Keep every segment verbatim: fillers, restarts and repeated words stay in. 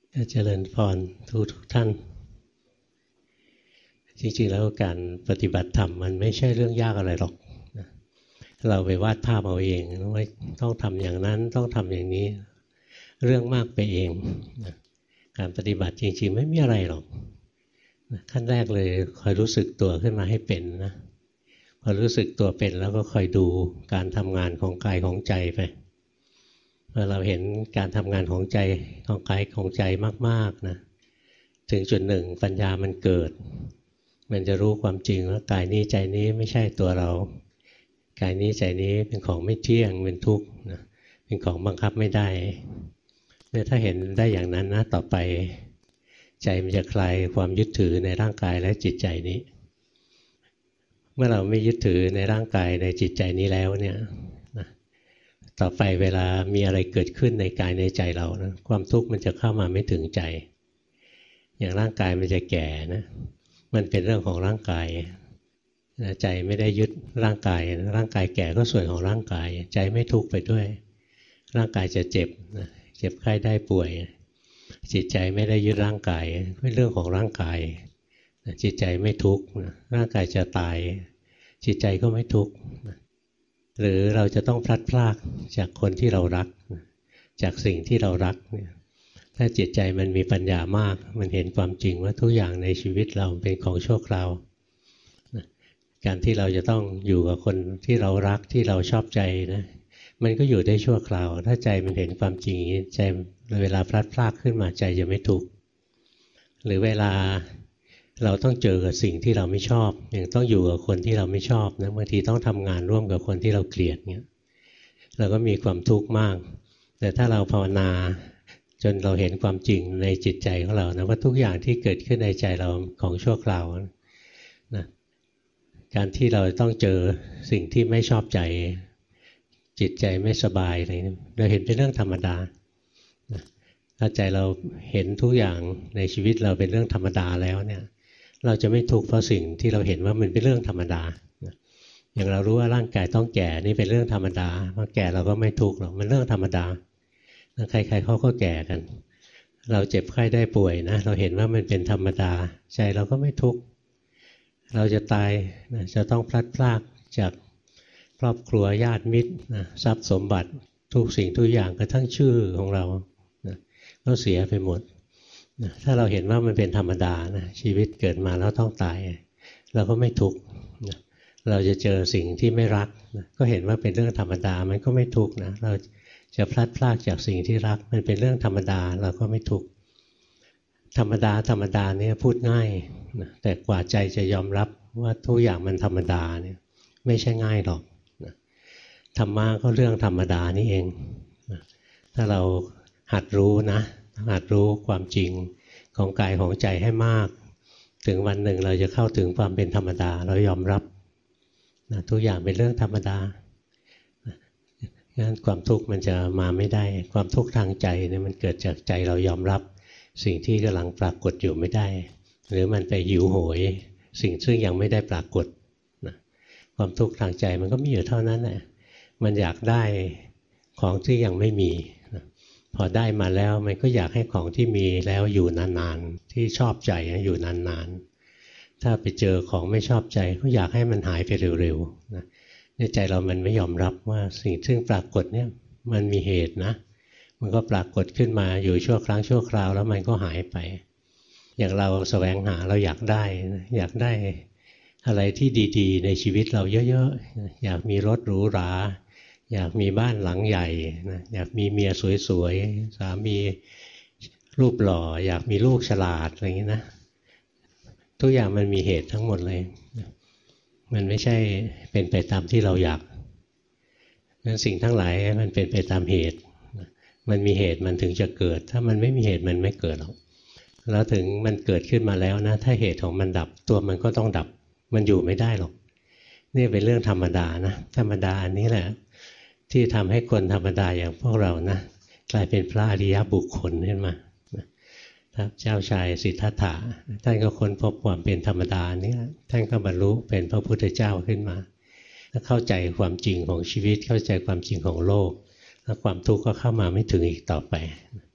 เจริญพรทุกทุกท่านจริงๆแล้วการปฏิบัติธรรมมันไม่ใช่เรื่องยากอะไรหรอกเราไปวาดภาพเอาเองว่าต้องทำอย่างนั้นต้องทำอย่างนี้เรื่องมากไปเองการปฏิบัติจริงๆไม่มีอะไรหรอกขั้นแรกเลยคอยรู้สึกตัวขึ้นมาให้เป็นนะพอรู้สึกตัวเป็นแล้วก็คอยดูการทำงานของกายของใจไปพอเราเห็นการทำงานของใจของกายของใจมากๆนะถึงจุดหนึ่งปัญญามันเกิดมันจะรู้ความจริงว่ากายนี้ใจนี้ไม่ใช่ตัวเรากายนี้ใจนี้เป็นของไม่เที่ยงเป็นทุกข์นะเป็นของบังคับไม่ได้เนี่ยถ้าเห็นได้อย่างนั้นนะต่อไปใจมันจะคลายความยึดถือในร่างกายและจิตใจนี้เมื่อเราไม่ยึดถือในร่างกายในจิตใจนี้แล้วเนี่ยนะต่อไปเวลามีอะไรเกิดขึ้นในกายในใจเรานะความทุกข์มันจะเข้ามาไม่ถึงใจอย่างร่างกายมันจะแก่นะมันเป็นเรื่องของร่างกายใจไม่ได้ยึดร่างกายร่างกายแก่ก็ส่วนของร่างกายใจไม่ทุกข์ไปด้วยร่างกายจะเจ็บเจ็บไข้ได้ป่วยจิตใจไม่ได้ยึดร่างกายเป็นเรื่องของร่างกายจิตใจไม่ทุกข์ร่างกายจะตายจิตใจก็ไม่ทุกข์หรือเราจะต้องพลัดพรากจากคนที่เรารักจากสิ่งที่เรารักถ้าจิตใจมันมีปัญญามากมันเห็นความจริงว่าทุกอย่างในชีวิตเราเป็นของชั่วคราวการที่เราจะต้องอยู่กับคนที่เรารักที่เราชอบใจนะมันก็อยู่ได้ชั่วคราวถ้าใจมันเห็นความจริงใจเวลาพลัดพรากขึ้นมาใจจะไม่ทุกข์หรือเวลาเราต้องเจอกับสิ่งที่เราไม่ชอบอย่างต้องอยู่กับคนที่เราไม่ชอบนะบางทีต้องทำงานร่วมกับคนที่เราเกลียดเนี่ยเราก็มีความทุกข์มากแต่ถ้าเราภาวนาจนเราเห็นความจริงในจิตใจของเรานะว่าทุกอย่างที่เกิดขึ้นในใจเราของชั่วคราวนะการที่เราต้องเจอสิ่งที่ไม่ชอบใจจิตใจไม่สบายอะไรเราเห็นเป็นเรื่องธรรมดาถ้าใจเราเห็นทุกอย่างในชีวิตเราเป็นเรื่องธรรมดาแล้วเนี่ยเราจะไม่ทุกข์เพราะสิ่งที่เราเห็นว่ามันเป็นเรื่องธรรมดาอย่างเรารู้ว่าร่างกายต้องแก่นี่เป็นเรื่องธรรมดาพอแก่เราก็ไม่ทุกข์หรอกมันเรื่องธรรมดาใครๆเขาก็แก่กันเราเจ็บไข้ได้ป่วยนะเราเห็นว่ามันเป็นธรรมดาใจเราก็ไม่ทุกข์เราจะตายนะจะต้องพลัดพรากจากครอบครัวญาติมิตรนะทรัพย์สมบัติทุกสิ่งทุกอย่างกระทั่งชื่อของเรานะก็เสียไปหมดนะถ้าเราเห็นว่ามันเป็นธรรมดานะชีวิตเกิดมาแล้วต้องตายเราก็ไม่ทุกข์นะเราจะเจอสิ่งที่ไม่รักนะก็เห็นว่าเป็นเรื่องธรรมดามันก็ไม่ทุกข์นะเราจะพลัดพรากจากสิ่งที่รักมันเป็นเรื่องธรรมดาเราก็ไม่ทุกข์ธรรมดาธรรมดาเนี่ยพูดง่ายนะแต่กว่าใจจะยอมรับว่าทุกอย่างมันธรรมดาเนี่ยไม่ใช่ง่ายหรอกนะธรรมะก็เรื่องธรรมดานี่เองนะถ้าเราหัดรู้นะหัดรู้ความจริงของกายของใจให้มากถึงวันหนึ่งเราจะเข้าถึงความเป็นธรรมดาเรายอมรับนะทุกอย่างเป็นเรื่องธรรมดางั้นความทุกข์มันจะมาไม่ได้ความทุกข์ทางใจเนี่ยมันเกิดจากใจเรายอมรับสิ่งที่กำลังปรากฏอยู่ไม่ได้หรือมันไปหิวโหยสิ่งซึ่งยังไม่ได้ปรากฏนะความทุกข์ทางใจมันก็มีอยู่เท่านั้นแหละมันอยากได้ของที่ยังไม่มีนะพอได้มาแล้วมันก็อยากให้ของที่มีแล้วอยู่นานๆที่ชอบใจอยู่นานๆถ้าไปเจอของไม่ชอบใจก็อยากให้มันหายไปเร็วๆนะในใจเรามันไม่ยอมรับว่าสิ่งซึ่งปรากฏเนี่ยมันมีเหตุนะมันก็ปรากฏขึ้นมาอยู่ชั่วครั้งชั่วคราวแล้วมันก็หายไปอย่างเราแสวงหาเราอยากได้อยากได้อะไรที่ดีๆในชีวิตเราเยอะๆอยากมีรถหรูหราอยากมีบ้านหลังใหญ่นะอยากมีเมียสวยๆสามีรูปหล่ออยากมีลูกฉลาดอะไรอย่างนี้นะทุกอย่างมันมีเหตุทั้งหมดเลยมันไม่ใช่เป็นไปตามที่เราอยากงั้นสิ่งทั้งหลายมันเป็นไปตามเหตุมันมีเหตุมันถึงจะเกิดถ้ามันไม่มีเหตุมันไม่เกิดหรอกแล้วถึงมันเกิดขึ้นมาแล้วนะถ้าเหตุของมันดับตัวมันก็ต้องดับมันอยู่ไม่ได้หรอกนี่เป็นเรื่องธรรมดานะธรรมดาอันนี้แหละที่ทำให้คนธรรมดาอย่างพวกเรานะกลายเป็นพระอริยบุคคลขึ้นมาเจ้าชายสิทธัตถะท่านก็ค้นพบความเป็นธรรมดานี้ท่านก็บรรลุเป็นพระพุทธเจ้าขึ้นมาเข้าใจความจริงของชีวิตเข้าใจความจริงของโลกแล้วความทุกข์ก็เข้ามาไม่ถึงอีกต่อไป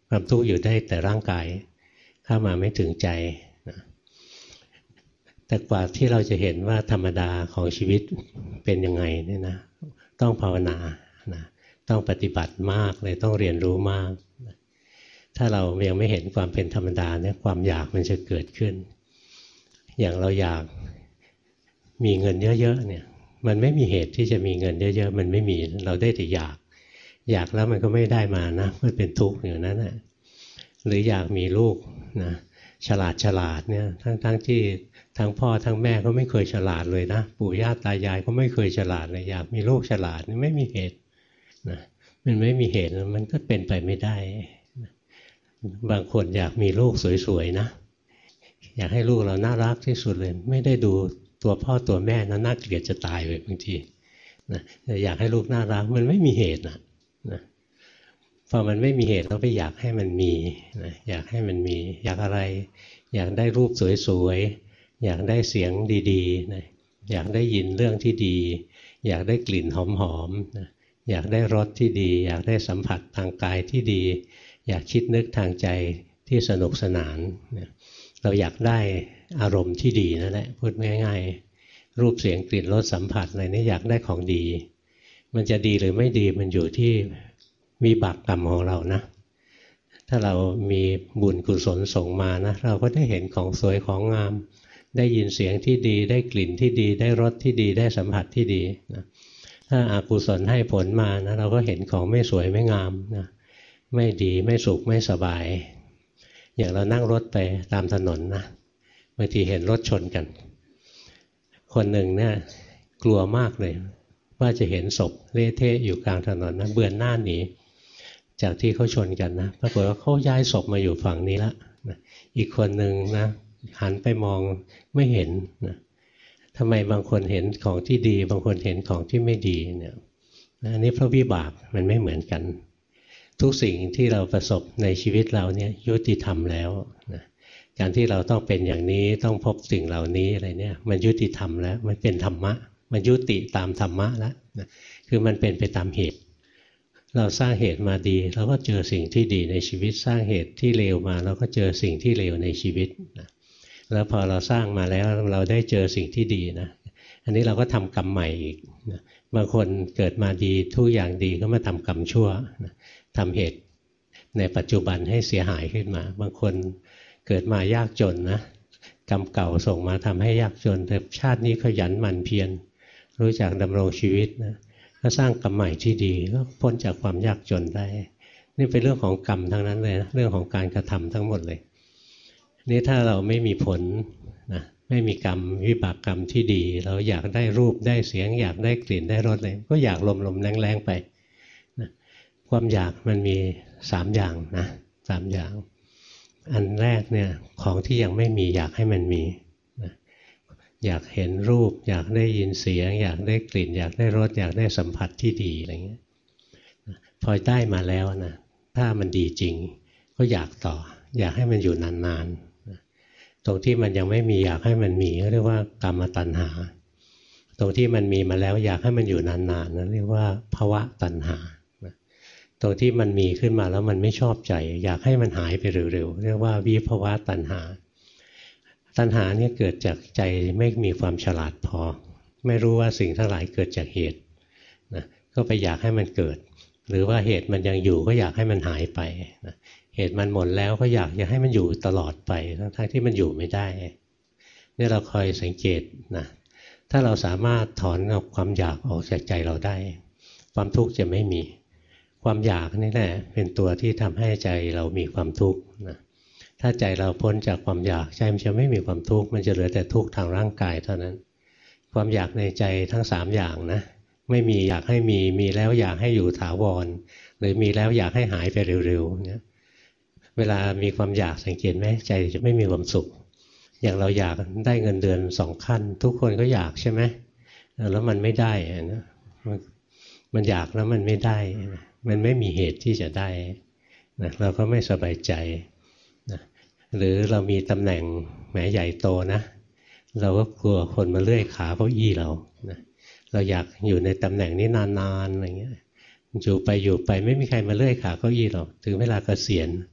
ความทุกข์อยู่ได้แต่ร่างกายเข้ามาไม่ถึงใจนะแต่กว่าที่เราจะเห็นว่าธรรมดาของชีวิตเป็นยังไงเนี่ยนะต้องภาวนานะต้องปฏิบัติมากเลยต้องเรียนรู้มากนะถ้าเรายังไม่เห็นความเป็นธรรมดาเนี่ยความอยากมันจะเกิดขึ้นอย่างเราอยากมีเงินเยอะๆเนี่ยมันไม่มีเหตุที่จะมีเงินเยอะๆมันไม่มีเราได้แต่อยากอยากแล้วมันก็ไม่ได้มานะมันเป็นทุกข์อย่างนั้นนะหรืออยากมีลูกนะฉลาดฉลาดเนี่ยทั้งๆที่ทั้งพ่อทั้งแม่ก็ไม่เคยฉลาดเลยนะปู่ย่าตายายก็ไม่เคยฉลาดเลยอยากมีลูกฉลาดนี่ไม่มีเหตุนะมันไม่มีเหตุมันก็เป็นไปไม่ได้บางคนอยากมีลูกสวยๆนะอยากให้ลูกเราน่ารักที่สุดเลยไม่ได้ดูตัวพ่อตัวแม่นะน่าเกลียดจะตายเลยบางทีนะอยากให้ลูกน่ารักมันไม่มีเหตุนะนะพอมันไม่มีเหตุเราไปอยากให้มันมีนะอยากให้มันมีอยากอะไรอยากได้รูปสวยๆอยากได้เสียงดีๆนะอยากได้ยินเรื่องที่ดีอยากได้กลิ่นหอมๆนะอยากได้รสที่ดีอยากได้สัมผัสทางกายที่ดีอยากคิดนึกทางใจที่สนุกสนานนะเราอยากได้อารมณ์ที่ดีนั่นแหละพูดง่ายๆรูปเสียงกลิ่นรสสัมผัสอะไรนี่อยากได้ของดีมันจะดีหรือไม่ดีมันอยู่ที่มีบาปกรรมของเรานะถ้าเรามีบุญกุศลส่งมานะเราก็ได้เห็นของสวยของงามได้ยินเสียงที่ดีได้กลิ่นที่ดีได้รสที่ดีได้สัมผัสที่ดีนะถ้าอกุศลให้ผลมานะเราก็เห็นของไม่สวยไม่งามนะไม่ดีไม่สุขไม่สบายอย่างเรานั่งรถไปตามถนนนะบางทีเห็นรถชนกันคนหนึ่งเนี่ยกลัวมากเลยว่าจะเห็นศพเละเทะอยู่กลางถนนนะเบือนหน้าหนีจากที่เขาชนกันนะปรากฏว่าเขาย้ายศพมาอยู่ฝั่งนี้แล้วนะอีกคนหนึ่งนะหันไปมองไม่เห็นนะทำไมบางคนเห็นของที่ดีบางคนเห็นของที่ไม่ดีเนี่ยอันนี้เพราะวิบากมันไม่เหมือนกันทุกสิ่งที่เราประสบในชีวิตเราเนี่ยยุติธรรมแล้วนะการที่เราต้องเป็นอย่างนี้ต้องพบสิ่งเหล่านี้อะไรเนี่ยมันยุติธรรมแล้วมันเป็นธรรมะมันยุติตามธรรมะแล้วนะคือมันเป็นไปตามเหตุเราสร้างเหตุมาดีเราก็เจอสิ่งที่ดีในชีวิตสร้างเหตุที่เลวมาเราก็เจอสิ่งที่เลวในชีวิตนะแล้วพอเราสร้างมาแล้วเราได้เจอสิ่งที่ดีนะอันนี้เราก็ทำกรรมใหม่อีกนะบางคนเกิดมาดีทุกอย่างดีก็มาทำกรรมชั่วนะทำเหตุในปัจจุบันให้เสียหายขึ้นมาบางคนเกิดมายากจนนะกรรมเก่าส่งมาทำให้ยากจนแต่ชาตินี้ขยันหมั่นเพียรรู้จักดำรงชีวิตนะก็สร้างกรรมใหม่ที่ดีก็พ้นจากความยากจนได้นี่เป็นเรื่องของกรรมทั้งนั้นเลยนะเรื่องของการกระทำทั้งหมดเลยนี่ถ้าเราไม่มีผลนะไม่มีกรรมวิบากกรรมที่ดีเราอยากได้รูปได้เสียงอยากได้กลิ่นได้รสเลยก็อยากลมๆแรงๆไปนะความอยากมันมีสามอย่างนะสามอย่างอันแรกเนี่ยของที่ยังไม่มีอยากให้มันมีนะอยากเห็นรูปอยากได้ยินเสียงอยากได้กลิ่นอยากได้รสอยากได้สัมผัสที่ดีอะไรเงี้ยพอได้มาแล้วนะถ้ามันดีจริงก็อยากต่ออยากให้มันอยู่นานๆตรงที่มันยังไม่มีอยากให้มันมีก็เรียกว่ากามตัณหาตรงที่มันมีมาแล้วอยากให้มันอยู่นานๆนั่นเรียกว่าภวตัณหาตรงที่มันมีขึ้นมาแล้วมันไม่ชอบใจอยากให้มันหายไปเร็วๆเรียกว่าวิภวตัณหาตัณหาเนี่ยเกิดจากใจไม่มีความฉลาดพอไม่รู้ว่าสิ่งทั้งหลายเกิดจากเหตุนะก็ไปอยากให้มันเกิดหรือว่าเหตุมันยังอยู่ก็อยากให้มันหายไปนะเหตุมันหมดแล้วก็อยากอยากให้มันอยู่ตลอดไปทั้งๆที่มันอยู่ไม่ได้นี่เราคอยสังเกตนะถ้าเราสามารถถอนเอาความอยากออกจากใจเราได้ความทุกข์จะไม่มีความอยากนี่แหละเป็นตัวที่ทำให้ใจเรามีความทุกข์นะถ้าใจเราพ้นจากความอยากใจมันจะไม่มีความทุกข์มันจะเหลือแต่ทุกข์ทางร่างกายเท่านั้นความอยากในใจทั้งสามอย่างนะไม่มีอยากให้มีมีแล้วอยากให้อยู่ถาวรหรือมีแล้วอยากให้หายไปเร็วๆเนี่ยเวลามีความอยากสังเกตไหมใจจะไม่มีความสุขอย่างเราอยากได้เงินเดือนสองขั้นทุกคนก็อยากใช่ไหมแล้วมันไม่ได้นะมันอยากแล้วมันไม่ได้มันไม่มีเหตุที่จะได้นะเราก็ไม่สบายใจนะหรือเรามีตำแหน่งแหมใหญ่โตนะเราก็กลัวคนมาเลื่อยขาเก้าอี้เรานะเราอยากอยู่ในตำแหน่งนี้นานๆอะไรเงี้ยอยู่ไปอยู่ไปไม่มีใครมาเลื่อยขาเก้าอี้หรอกถึงเวลาเกษียณ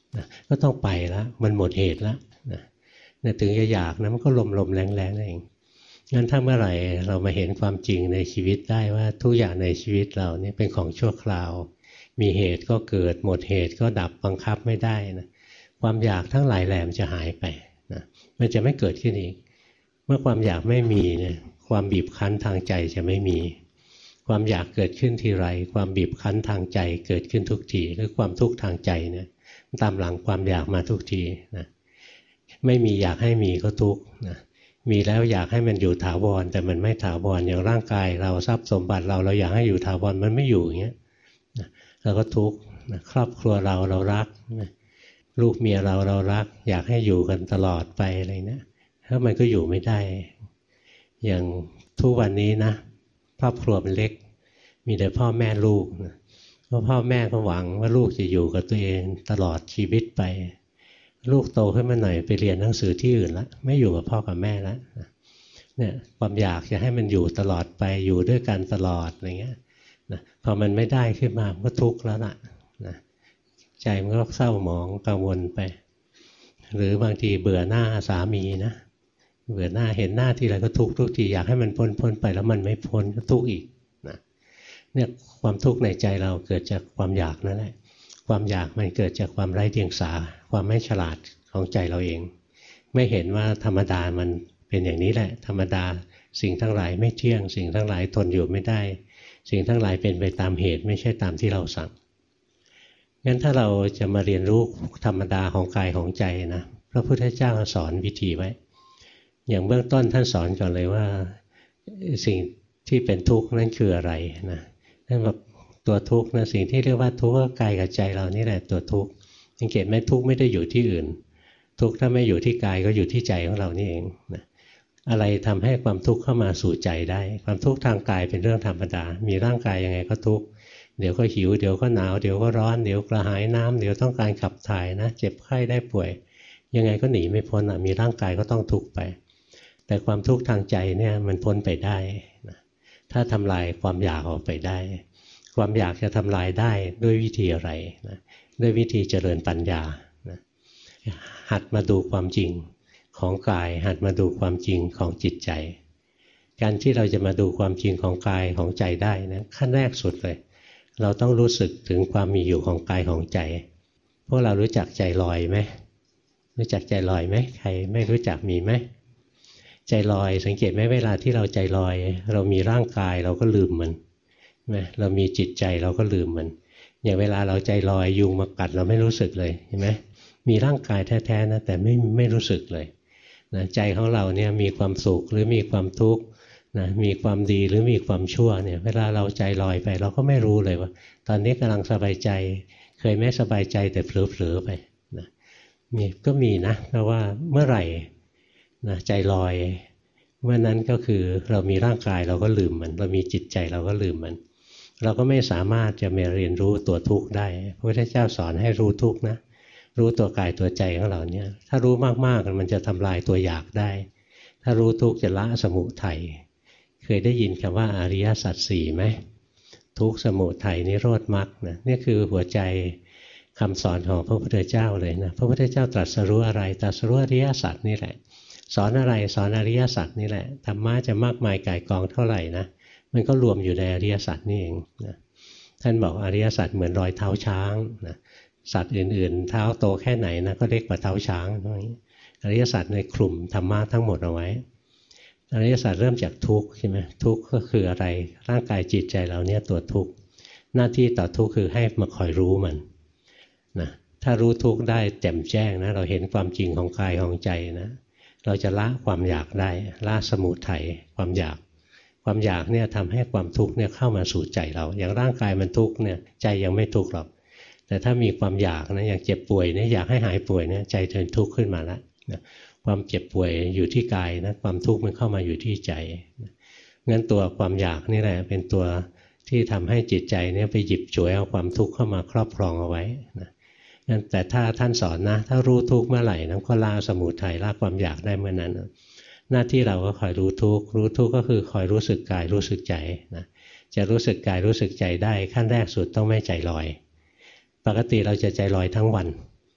นะก็ต้องไปแล้วมันหมดเหตุแล้วนะเนี่ยถึงจะอยากนะมันก็ลมๆแรงๆนั่นเองงั้นถ้าเมื่อไหร่เรามาเห็นความจริงในชีวิตได้ว่าทุกอย่างในชีวิตเราเนี่ยเป็นของชั่วคราวมีเหตุก็เกิดหมดเหตุก็ดับบังคับไม่ได้นะความอยากทั้งหลายแหล่จะหายไปนะมันจะไม่เกิดขึ้นอีกเมื่อความอยากไม่มีเนี่ยความบีบคั้นทางใจจะไม่มีความอยากเกิดขึ้นทีไรความบีบคั้นทางใจเกิดขึ้นทุกทีหรือความทุกข์ทางใจเนี่ยตามหลังความอยากมาทุกทีนะไม่มีอยากให้มีก็ทุกข์นะมีแล้วอยากให้มันอยู่ถาวรแต่มันไม่ถาวรอย่างร่างกายเราทรัพย์สมบัติเราเราอยากให้อยู่ถาวรมันไม่อยู่อย่างเงี้ยนะเราก็ทุกข์นะครอบครัวเราเรารักนะลูกเมียเราเรารักอยากให้อยู่กันตลอดไปอะไรเนี่ยถ้ามันก็อยู่ไม่ได้อย่างทุกวันนี้นะครอบครัวมันเล็กมีแต่พ่อแม่ลูกนะเพราะพ่อแม่ก็หวังว่าลูกจะอยู่กับตัวเองตลอดชีวิตไปลูกโตขึ้นมาหน่อยไปเรียนหนังสือที่อื่นละไม่อยู่กับพ่อกับแม่แล้วเนี่ยความอยากจะให้มันอยู่ตลอดไปอยู่ด้วยกันตลอดอะไรเงี้ยนะพอมันไม่ได้ขึ้นมามันก็ทุกข์แล้วล่ะนะใจมันก็เศร้าหมองกังวลไปหรือบางทีเบื่อหน้าสามีนะเบื่อหน้าเห็นหน้าทีไรก็ทุกข์ทุกทีอยากให้มันพ้นพ้นไปแล้วมันไม่พ้นก็ทุกข์อีกนะเนี่ยความทุกข์ในใจเราเกิดจากความอยากนั่นแหละความอยากมันเกิดจากความไร้เดียงสาความไม่ฉลาดของใจเราเองไม่เห็นว่าธรรมดามันเป็นอย่างนี้แหละธรรมดาสิ่งทั้งหลายไม่เที่ยงสิ่งทั้งหลายทนอยู่ไม่ได้สิ่งทั้งหลายเป็นไปตามเหตุไม่ใช่ตามที่เราสั่งงั้นถ้าเราจะมาเรียนรู้ธรรมดาของกายของใจนะพระพุทธเจ้าสอนวิธีไว้อย่างเบื้องต้นท่านสอนก่อนเลยว่าสิ่งที่เป็นทุกข์นั่นคืออะไรนะท่านบอกตัวทุกข์นะสิ่งที่เรียกว่าทุกข์ก็กายกับใจเรานี่แหละตัวทุกข์สังเกตไหมทุกข์ไม่ได้อยู่ที่อื่นทุกข์ถ้าไม่อยู่ที่กายก็อยู่ที่ใจของเรานี่เองนะอะไรทำให้ความทุกข์เข้ามาสู่ใจได้ความทุกข์ทางกายเป็นเรื่องธรรมดามีร่างกายยังไงก็ทุกข์เดี๋ยวก็หิวเดี๋ยวก็หนาวเดี๋ยวก็ร้อนเดี๋ยวกระหายน้ำเดี๋ยวต้องการขับถ่ายนะเจ็บไข้ได้ป่วยยังไงก็หนีไม่พ้นอ่ะมีร่างกายก็ต้องทุกข์ไปแต่ความทุกข์ทางใจเนี่ยมันพ้นไปได้นะถ้าทำลายความอยากออกไปได้ความอยากจะทำลายได้ด้วยวิธีอะไรนะด้วยวิธีเจริญปัญญานะหัดมาดูความจริงของกายหัดมาดูความจริงของจิตใจการที่เราจะมาดูความจริงของกายของใจได้นะขั้นแรกสุดเลยเราต้องรู้สึกถึงความมีอยู่ของกายของใจพวกเรารู้จักใจลอยไหมรู้จักใจลอยไหมใครไม่รู้จักมีไหมใจลอยสังเกตไหมเวลาที่เราใจลอยเรามีร่างกายเราก็ลืมมันเรามีจิตใจเราก็ลืมมันอย่างเวลาเราใจลอยยุงมากัดเราไม่รู้สึกเลยเห็นไหมมีร่างกายแท้ๆนะแต่ไม่ไม่รู้สึกเลยนะใจของเราเนี่ยมีความสุขหรือมีความทุกข์นะมีความดีหรือมีความชั่วเนี่ยเวลาเราใจลอยไปเราก็ไม่รู้เลยว่าตอนนี้กำลังสบายใจเคยไม่สบายใจแต่เผลอๆไปนะมีก็มีนะเพราะว่าเมื่อไหร่นะใจลอยเมื่อนั้นก็คือเรามีร่างกายเราก็ลืมมันเรามีจิตใจเราก็ลืมมันเราก็ไม่สามารถจะมาเรียนรู้ตัวทุกข์ได้พระพุทธเจ้าสอนให้รู้ทุกข์นะรู้ตัวกายตัวใจของเราเนี่ยถ้ารู้มากๆมันจะทำลายตัวอยากได้ถ้ารู้ทุกข์จะละสมุทัยเคยได้ยินคำว่าอริยสัจสี่ไหมทุกข์สมุทัยนิโรธมรรคนะนี่คือหัวใจคำสอนของพระพุทธเจ้าเลยนะพระพุทธเจ้าตรัสรู้อะไรตรัสรู้อริยสัจนี่แหละสอนอะไรสอนอริยสัจนี่แหละธรรมะจะมากมายก่ายกองเท่าไหร่นะมันก็รวมอยู่ในอริยสัจนี่เองนะท่านบอกอริยสัจเหมือนรอยเท้าช้างนะสัตว์อื่นๆเท้าโตแค่ไหนนะก็เล็กกว่าเท้าช้างอริยสัจในกลุ่มธรรมะทั้งหมดเอาไว้อริยสัจเริ่มจากทุกข์ใช่ไหมทุกข์ก็คืออะไรร่างกายจิตใจเราเนี่ยตัวทุกข์หน้าที่ต่อทุกข์คือให้มาคอยรู้มันนะถ้ารู้ทุกข์ได้แจ่มแจ้งนะเราเห็นความจริงของกายของใจนะเราจะละความอยากได้ละสมุทัยความอยากความอยากเนี่ยทำให้ความทุกข์เนี่ยเข้ามาสู่ใจเราอย่างร่างกายมันทุกข์เนี่ยใจยังไม่ทุกข์หรอกแต่ถ้ามีความอยากนะอย่างเจ็บป่วยเนี่ยอยากให้หายป่วยเนี่ยใจจะทุกข์ขึ้นมาแล้วนะความเจ็บป่วยอยู่ที่กายนะความทุกข์มันเข้ามาอยู่ที่ใจนะงั้นตัวความอยากนี่แหละเป็นตัวที่ทำให้จิตใจเนี่ยไปหยิบฉวยเอาความทุกข์เข้ามาครอบครองเอาไว้นะงั้นแต่ถ้าท่านสอนนะถ้ารู้ทุกข์เมื่อไหร่นะก็ละสมุทัยละความอยากได้เมื่อนั้นนะหน้าที่เราก็คอยรู้ทุกข์รู้ทุกข์ก็คือคอยรู้สึกกายรู้สึกใจนะจะรู้สึกกายรู้สึกใจได้ขั้นแรกสุดต้องไม่ใจลอยปกติเราจะใจลอยทั้งวัน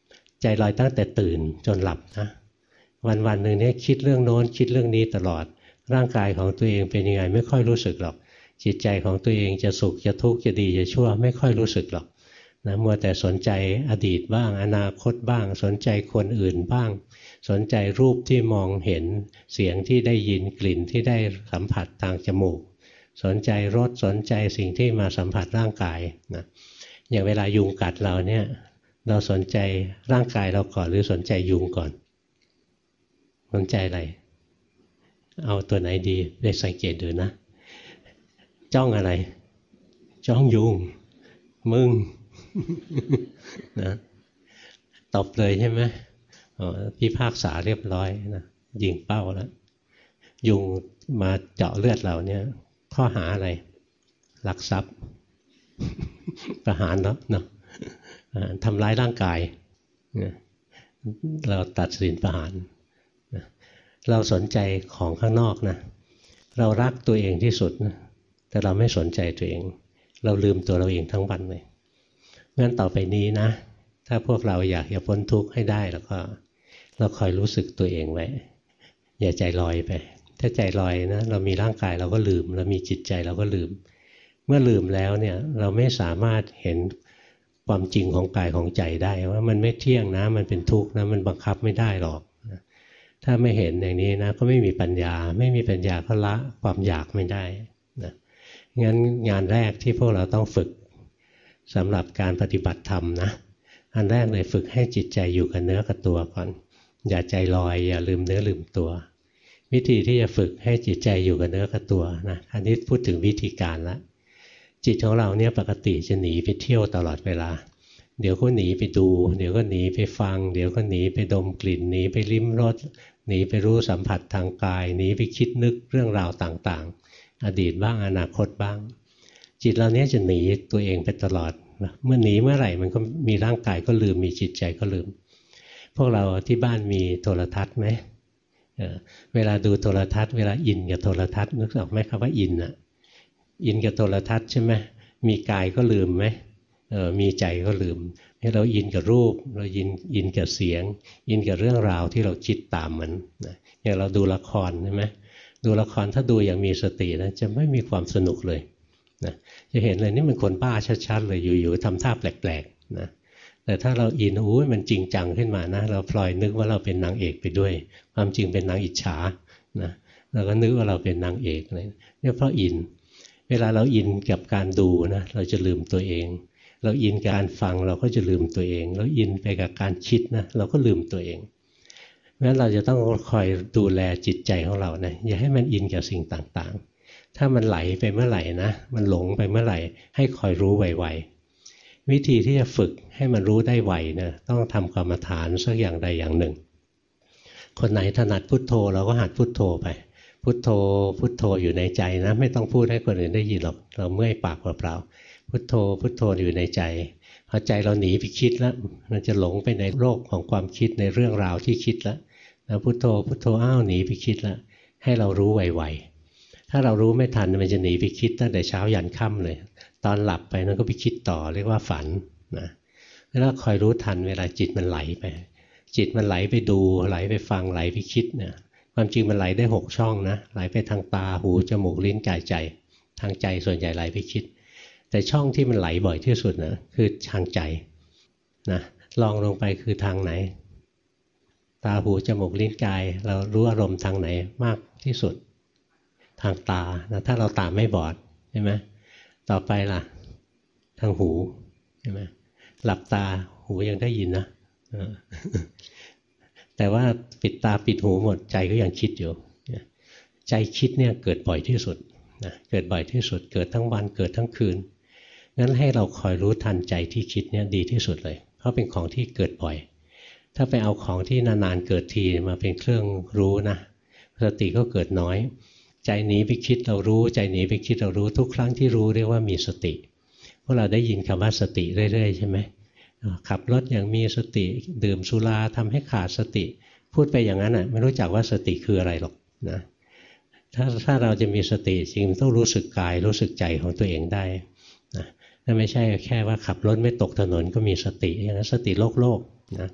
ใจลอยตั้งแต่ตื่นจนหลับนะวันวันหนึ่งเนี่ยคิดเรื่องโน้นคิดเรื่องนี้ตลอดร่างกายของตัวเองเป็นยังไงไม่ค่อยรู้สึกหรอกจิตใจของตัวเองจะสุขจะทุกข์จะดีจะชั่วไม่ค่อยรู้สึกหรอกนะมัวแต่สนใจอดีตบ้างอนาคตบ้างสนใจคนอื่นบ้างสนใจรูปที่มองเห็นเสียงที่ได้ยินกลิ่นที่ได้สัมผัสทางจมูกสนใจรสสนใจสิ่งที่มาสัมผัสร่างกายนะอย่างเวลายุงกัดเราเนี่ยเราสนใจร่างกายเราก่อนหรือสนใจยุงก่อนสนใจอะไรเอาตัวไหนดีไปสังเกตดูนะจ้องอะไรจ้องยุงมึง นะตบเลยใช่ไหมพิพากษาเรียบร้อยนะยิงเป้าแล้วยุงมาเจาะเลือดเราเนี่ยข้อหาอะไรลักทรัพย์ ประหารแล้วเนาะทำร้ายร่างกายเราตัดสินประหารเราสนใจของข้างนอกนะเรารักตัวเองที่สุดนะแต่เราไม่สนใจตัวเองเราลืมตัวเราเองทั้งวันเลยงั้นต่อไปนี้นะถ้าพวกเราอยากจะพ้นทุกข์ให้ได้แล้วก็เราคอยรู้สึกตัวเองไว้อย่าใจลอยไปถ้าใจลอยนะเรามีร่างกายเราก็ลืมเรามีจิตใจเราก็ลืมเมื่อลืมแล้วเนี่ยเราไม่สามารถเห็นความจริงของกายของใจได้ว่ามันไม่เที่ยงนะมันเป็นทุกข์นะมันบังคับไม่ได้หรอกถ้าไม่เห็นอย่างนี้นะก็ไม่มีปัญญาไม่มีปัญญาก็ละความอยากไม่ได้นะงั้นงานแรกที่พวกเราต้องฝึกสำหรับการปฏิบัติธรรมนะอันแรกเลยฝึกให้จิตใจอยู่กับเนื้อกับตัวก่อนอย่าใจลอยอย่าลืมเนื้อลืมตัววิธีที่จะฝึกให้จิตใจอยู่กับเนื้อกับตัวนะอันนี้พูดถึงวิธีการละจิตของเราเนี่ยปกติจะหนีไปเที่ยวตลอดเวลาเดี๋ยวก็หนีไปดูเดี๋ยวก็หนีไปฟังเดี๋ยวก็หนีไปดมกลิ่นหนีไปลิ้มรสหนีไปรู้สัมผัสทางกายหนีไปคิดนึกเรื่องราวต่างๆอดีตบ้างอนาคตบ้างจิตเราเนี้ยจะหนีตัวเองไปตลอดเมื่อหนีเมื่อไหร่มันก็มีร่างกายก็ลืมมีจิตใจก็ลืมพวกเราที่บ้านมีโทรทัศน์ไหม เ, เวลาดูโทรทัศน์เวลาอินกับโทรทัศน์นึกออกไหมครับว่าอินอะอินกับโทรทัศน์ใช่ไหมมีกายก็ลืมไหมเออมีใจก็ลืมให้เราอินกับรูปเราอินอินกับเสียงอินกับเรื่องราวที่เราคิดตามมันนะอย่างเราดูละครใช่ไหมดูละครถ้าดูอย่างมีสตินะจะไม่มีความสนุกเลยนะจะเห็นเลยนี่มันคนบ้าชัดๆเลยอยู่ๆทำท่าแปลกๆนะแต่ถ้าเราอินโอ้ยมันจริงจังขึ้นมานะเราพลอยนึกว่าเราเป็นนางเอกไปด้วยความจริงเป็นนางอิจฉานะเราก็นึกว่าเราเป็นนางเอกเลยเนี่ยเพราะอินเวลาเราอินกับการดูนะเราจะลืมตัวเองเราอินกับการฟังเราก็จะลืมตัวเองเราอินไปกับการคิดนะเราก็ลืมตัวเองงั้นเราจะต้องคอยดูแลจิตใจของเรานะอย่าให้มันอินกับสิ่งต่างๆถ้ามันไหลไปเมื่อไหร่นะมันหลงไปเมื่อไหร่ให้คอยรู้ไวๆวิธีที่จะฝึกให้มันรู้ได้ไวนะต้องทำกรรมฐานสักอย่างใดอย่างหนึ่งคนไหนถนัดพุทโธเราก็หัดพุทโธไปพุทโธพุทโธอยู่ในใจนะไม่ต้องพูดให้คนอื่นได้ยินหรอกเราเมื่อยปากเปล่าๆพุทโธพุทโธอยู่ในใจพอใจเราหนีไปคิดแล้วมันจะหลงไปในโลกของความคิดในเรื่องราวที่คิดแล้วนะพุทโธพุทโธอ้าวหนีไปคิดแล้วให้เรารู้ไวๆถ้าเรารู้ไม่ทันมันจะหนีไปคิดตั้งแต่เช้ายันค่ำเลยตอนหลับไปนั้นก็ไปคิดต่อเรียกว่าฝันนะแล้วคอยรู้ทันเวลาจิตมันไหลไปจิตมันไหลไปดูไหลไปฟังไหลไปคิดเนี่ยความจริงมันไหลได้หกช่องนะไหลไปทางตาหูจมูกลิ้นกายใจทางใจส่วนใหญ่ไหลไปคิดแต่ช่องที่มันไหลบ่อยที่สุดนะคือทางใจนะลองลงไปคือทางไหนตาหูจมูกลิ้นกายเรารู้อารมณ์ทางไหนมากที่สุดทางตานะถ้าเราตาไม่บอดใช่ไหมต่อไปล่ะทางหูใช่ไหมหลับตาหูยังได้ยินนะแต่ว่าปิดตาปิดหูหมดใจก็ยังคิดอยู่ใจคิดเนี่ยเกิดบ่อยที่สุดนะเกิดบ่อยที่สุดเกิดทั้งวันเกิดทั้งคืนงั้นให้เราคอยรู้ทันใจที่คิดเนี่ยดีที่สุดเลยเพราะเป็นของที่เกิดบ่อยถ้าไปเอาของที่นานๆเกิดทีมาเป็นเครื่องรู้นะสติก็เกิดน้อยใจหนีไปคิดเรารู้ใจหนีไปคิดเรารู้ทุกครั้งที่รู้เรียกว่ามีสติพวกเราได้ยินคำว่าสติเรื่อยๆใช่ไหมขับรถอย่างมีสติดื่มสุราทำให้ขาดสติพูดไปอย่างนั้นอ่ะไม่รู้จักว่าสติคืออะไรหรอกนะถ้าถ้าเราจะมีสติจริงต้องรู้สึกกายรู้สึกใจของตัวเองได้นะไม่ใช่แค่ว่าขับรถไม่ตกถนนก็มีสติอย่างนั้นสติโลกโลกนะ